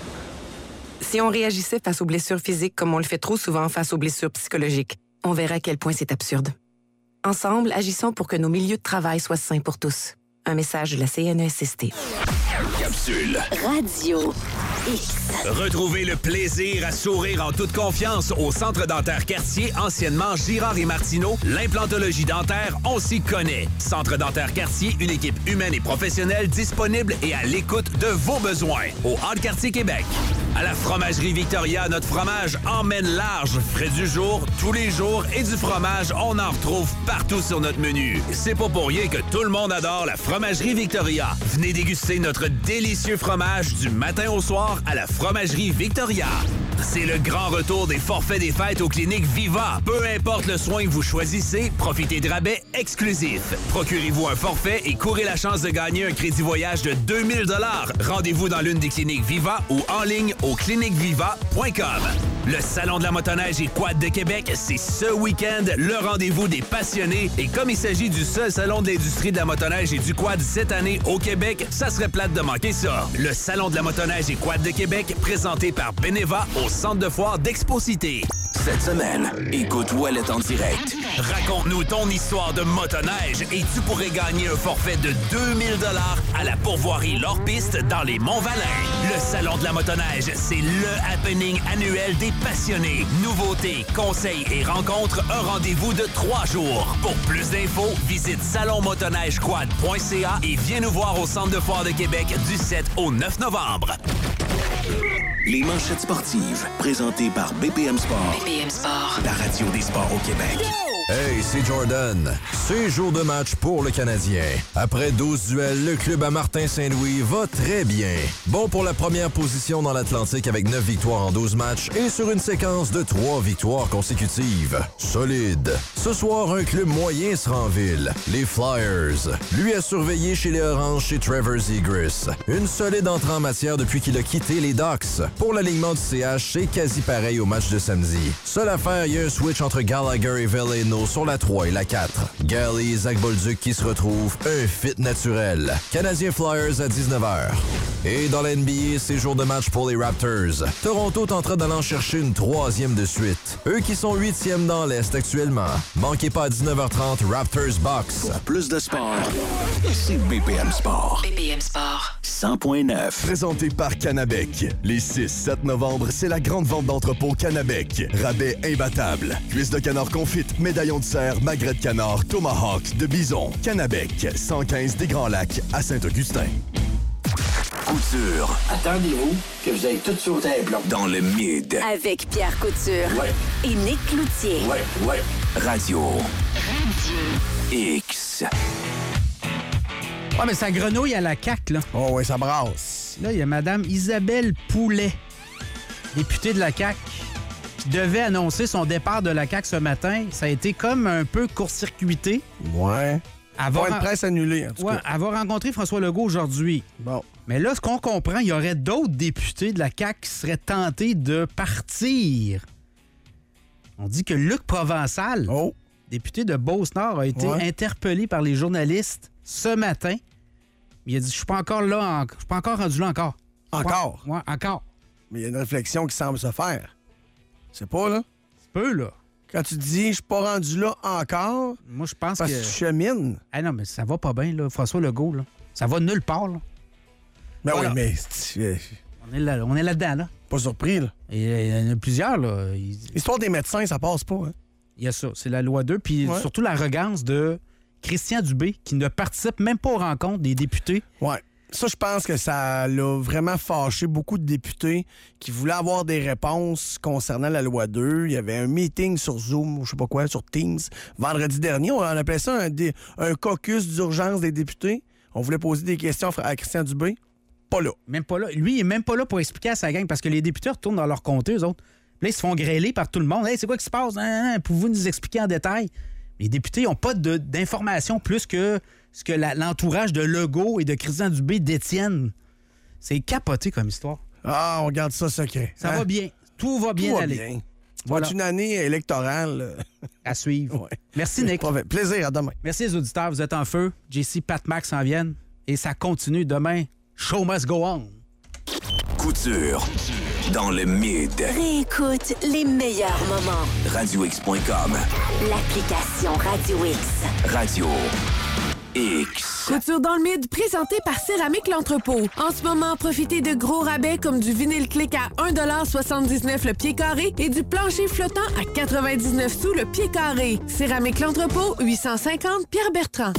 Si on réagissait face aux blessures physiques comme on le fait trop souvent face aux blessures psychologiques, on verrait à quel point c'est absurde. Ensemble, agissons pour que nos milieux de travail soient sains pour tous. Un message de la C N E S S T. Capsule. Radio X. Retrouvez le plaisir à sourire en toute confiance au Centre dentaire Cartier, anciennement Girard et Martineau. L'implantologie dentaire, on s'y connaît. Centre dentaire Cartier, une équipe humaine et professionnelle disponible et à l'écoute de vos besoins. Au Hall-Cartier Québec. À la Fromagerie Victoria, notre fromage emmène large. Frais du jour, tous les jours et du fromage, on en retrouve partout sur notre menu. C'est pas pour rien que tout le monde adore la Fromagerie Victoria. Venez déguster notre délicieux fromage du matin au soir à la Fromagerie Victoria. C'est le grand retour des forfaits des fêtes aux cliniques Viva. Peu importe le soin que vous choisissez, profitez de rabais exclusifs. Procurez-vous un forfait et courez la chance de gagner un crédit voyage de deux mille dollars. Rendez-vous dans l'une des cliniques Viva ou en ligne au clinique viva point com. Le Salon de la motoneige et quad de Québec, c'est ce week-end le rendez-vous des passionnés. Et comme il s'agit du seul salon de l'industrie de la motoneige et du quad cette année au Québec, ça serait plate de manquer ça. Le Salon de la motoneige et quad de Québec, présenté par Beneva au Centre de foire d'Expo Cité. Cette semaine, écoute Ouellet en direct. Raconte-nous ton histoire de motoneige et tu pourrais gagner un forfait de deux mille dollars à la pourvoirie Lors-Piste dans les Monts-Valin. Le Salon de la motoneige, c'est le happening annuel des passionnés. Nouveautés, conseils et rencontres, un rendez-vous de trois jours. Pour plus d'infos, visite salon motoneige quad point c a et viens nous voir au Centre de foire de Québec du sept au neuf novembre. Les manchettes sportives, présentées par B P M Sport. B P M Sport. La radio des sports au Québec. Hey, c'est Jordan. C'est jour de match pour le Canadien. Après douze duels, le club à Martin-Saint-Louis va très bien. Bon pour la première position dans l'Atlantique avec neuf victoires en douze matchs et sur une séquence de trois victoires consécutives. Solide. Ce soir, un club moyen sera en ville. Les Flyers. Lui a surveillé chez les Oranges chez Trevor Zegras. Une solide entrée en matière depuis qu'il a quitté les Ducks. Pour l'alignement du C H, c'est quasi pareil au match de samedi. Seule affaire, il y a un switch entre Gallagher et Veleno sur la trois et la quatre. Gally et Zach Bolduc qui se retrouvent, un fit naturel. Canadiens Flyers à dix-neuf heures. Et dans la N B A, c'est jour de match pour les Raptors. Toronto tentera d'aller en chercher une troisième de suite. Eux qui sont huitièmes dans l'Est actuellement. Manquez pas à dix-neuf heures trente, Raptors Box. Pour plus de sport, c'est B P M Sport. B P M Sport. cent point neuf. Présenté par Canabec. Les six sept novembre, c'est la grande vente d'entrepôt Canabec. Rabais imbattable. Cuisse de canard confite, médaillon de cerf, magret de canard, tomahawk, de bison. Canabec. cent quinze des Grands Lacs à Saint-Augustin. Couture. Attendez-vous que vous ayez tout sauté un plomb. Dans le mid. Avec Pierre Couture. Ouais. Et Nick Cloutier. Ouais, ouais. Radio. Radio. X. Ouais, mais ça grenouille à la C A Q, là. Oh, ouais, ça brasse. Là, il y a Mme Isabelle Poulet, députée de la C A Q, qui devait annoncer son départ de la C A Q ce matin. Ça a été comme un peu court-circuité. Ouais. Point de presse annulée, en tout ouais, cas. Elle va rencontrer François Legault aujourd'hui. Bon. Mais là, ce qu'on comprend, il y aurait d'autres députés de la C A Q qui seraient tentés de partir. On dit que Luc Provençal, oh. député de Beauce-Nord, a été ouais. interpellé par les journalistes ce matin. Il a dit, je suis pas encore là, en... je suis pas encore rendu là encore. Encore? Ouais, encore. Mais il y a une réflexion qui semble se faire. C'est pas, là? C'est peu, là. Quand tu dis, je suis pas rendu là encore, moi, je pense parce que... que tu chemines. Ah non, mais ça va pas bien, là, François Legault, là. Ça va nulle part, là. Ben voilà. oui, mais... On est, là, on est là-dedans, là. Pas surpris, là. Et il y en a plusieurs, là. L'histoire des médecins, ça passe pas, hein? Il y a ça, c'est la loi deux, puis ouais. surtout l'arrogance de Christian Dubé, qui ne participe même pas aux rencontres des députés. Ouais. Ça, je pense que ça l'a vraiment fâché beaucoup de députés qui voulaient avoir des réponses concernant la loi deux. Il y avait un meeting sur Zoom, ou je sais pas quoi, sur Teams, vendredi dernier. On appelait ça un, dé- un caucus d'urgence des députés. On voulait poser des questions à Christian Dubé. Pas là. Même pas là. Lui, il est même pas là pour expliquer à sa gang, parce que les députés retournent dans leur comté, eux autres. Puis là, ils se font grêler par tout le monde. Hey, c'est quoi qui se passe? Hein, hein, pouvez-vous nous expliquer en détail? Les députés n'ont pas de, d'informations plus que ce que la, l'entourage de Legault et de Christian Dubé détiennent. C'est capoté comme histoire. Ah, on garde ça secret. Ça hein? va bien. Tout va bien Tout va aller. bien. Voilà. C'est une année électorale. À suivre. Ouais. Merci, Nick. Plaisir, à demain. Merci les auditeurs, vous êtes en feu. J C, Pat Max s'en viennent. Et ça continue demain. Show must go on. Couture. Dans le mid. Réécoute les meilleurs moments. radio x point com. L'application Radio X. Radio X. Couture dans le mid, présenté par Céramique L'Entrepôt. En ce moment, profitez de gros rabais comme du vinyle clic à un dollar soixante-dix-neuf le pied carré et du plancher flottant à quatre-vingt-dix-neuf sous le pied carré. Céramique L'Entrepôt, huit cent cinquante Pierre-Bertrand.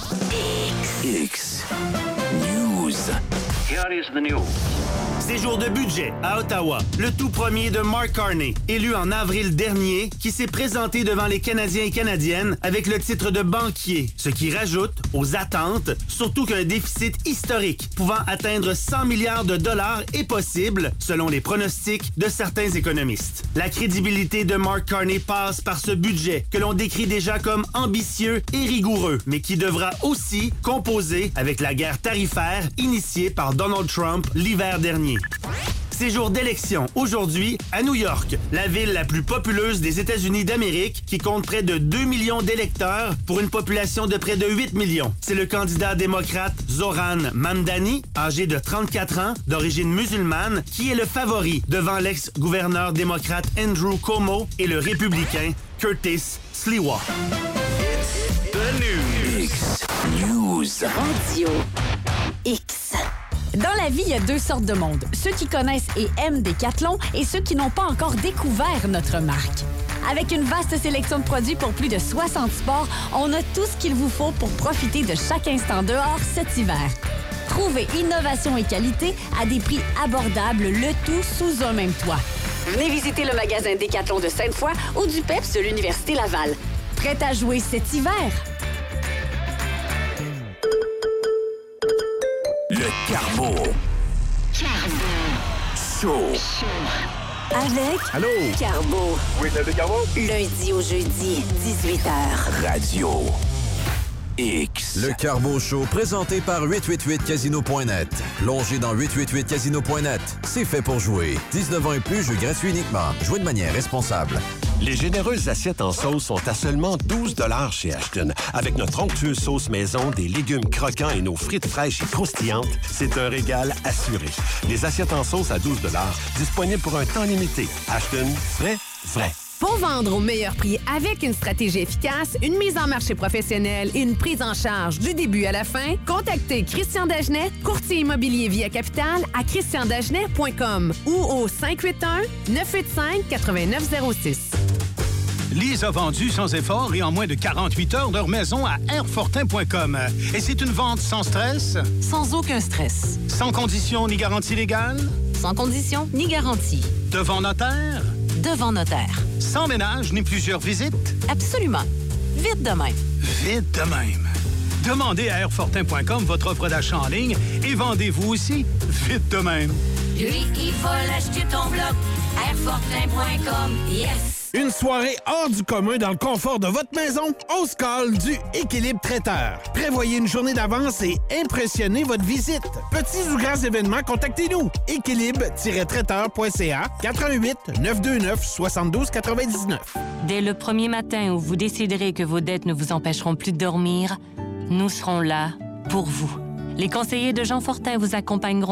X. X. News. Here is the news. Séjour de budget à Ottawa. Le tout premier de Mark Carney, élu en avril dernier, qui s'est présenté devant les Canadiens et Canadiennes avec le titre de banquier, ce qui rajoute aux attentes, surtout qu'un déficit historique pouvant atteindre cent milliards de dollars est possible, selon les pronostics de certains économistes. La crédibilité de Mark Carney passe par ce budget que l'on décrit déjà comme ambitieux et rigoureux, mais qui devra aussi composer avec la guerre tarifaire initiée par Donald Trump l'hiver dernier. C'est jour d'élection aujourd'hui à New York, la ville la plus populeuse des États-Unis d'Amérique qui compte près de deux millions d'électeurs pour une population de près de huit millions. C'est le candidat démocrate Zoran Mamdani, âgé de trente-quatre ans, d'origine musulmane, qui est le favori devant l'ex-gouverneur démocrate Andrew Cuomo et le républicain Curtis Sliwa. It's the news. X News. Radio X. Dans la vie, il y a deux sortes de monde. Ceux qui connaissent et aiment Décathlon et ceux qui n'ont pas encore découvert notre marque. Avec une vaste sélection de produits pour plus de soixante sports, on a tout ce qu'il vous faut pour profiter de chaque instant dehors cet hiver. Trouvez innovation et qualité à des prix abordables, le tout sous un même toit. Venez visiter le magasin Décathlon de Sainte-Foy ou du P E P S de l'Université Laval. Prête à jouer cet hiver? Le Carbo. Show. Avec Allô? Carbo. Oui, c'est Carbo. Lundi au jeudi, dix-huit heures. Radio X. Le Carbo Show, présenté par huit cent quatre-vingt-huit casino point net. Plongez dans huit cent quatre-vingt-huit casino point net. C'est fait pour jouer. dix-neuf ans et plus, jeu gratuit uniquement. Jouez de manière responsable. Les généreuses assiettes en sauce sont à seulement douze dollars chez Ashton. Avec notre onctueuse sauce maison, des légumes croquants et nos frites fraîches et croustillantes, c'est un régal assuré. Les assiettes en sauce à douze dollars, disponibles pour un temps limité. Ashton, vrai, vrai. Pour vendre au meilleur prix avec une stratégie efficace, une mise en marché professionnelle et une prise en charge du début à la fin, contactez Christian Dagenet, courtier immobilier Via Capital à christian dagenet point com ou au cinq huit un, neuf huit cinq, quatre neuf zéro six. Lise a vendu sans effort et en moins de quarante-huit heures leur maison à airfortin point com. Et c'est une vente sans stress? Sans aucun stress. Sans condition ni garantie légale? Sans condition ni garantie. Devant notaire? Devant notaire. Sans ménage ni plusieurs visites? Absolument. Vite de même. Vite de même. Demandez à airfortin point com votre offre d'achat en ligne et vendez-vous aussi vite de même. Lui, il va l'acheter ton bloc. airfortin point com. Yes! Une soirée hors du commun dans le confort de votre maison? On se colle du Équilibre Traiteur. Prévoyez une journée d'avance et impressionnez votre visite. Petits ou grands événements, contactez-nous. équilibre traiteur point c a quatre un huit, neuf deux neuf, soixante-douze quatre-vingt-dix-neuf. Dès le premier matin où vous déciderez que vos dettes ne vous empêcheront plus de dormir, nous serons là pour vous. Les conseillers de Jean Fortin vous accompagneront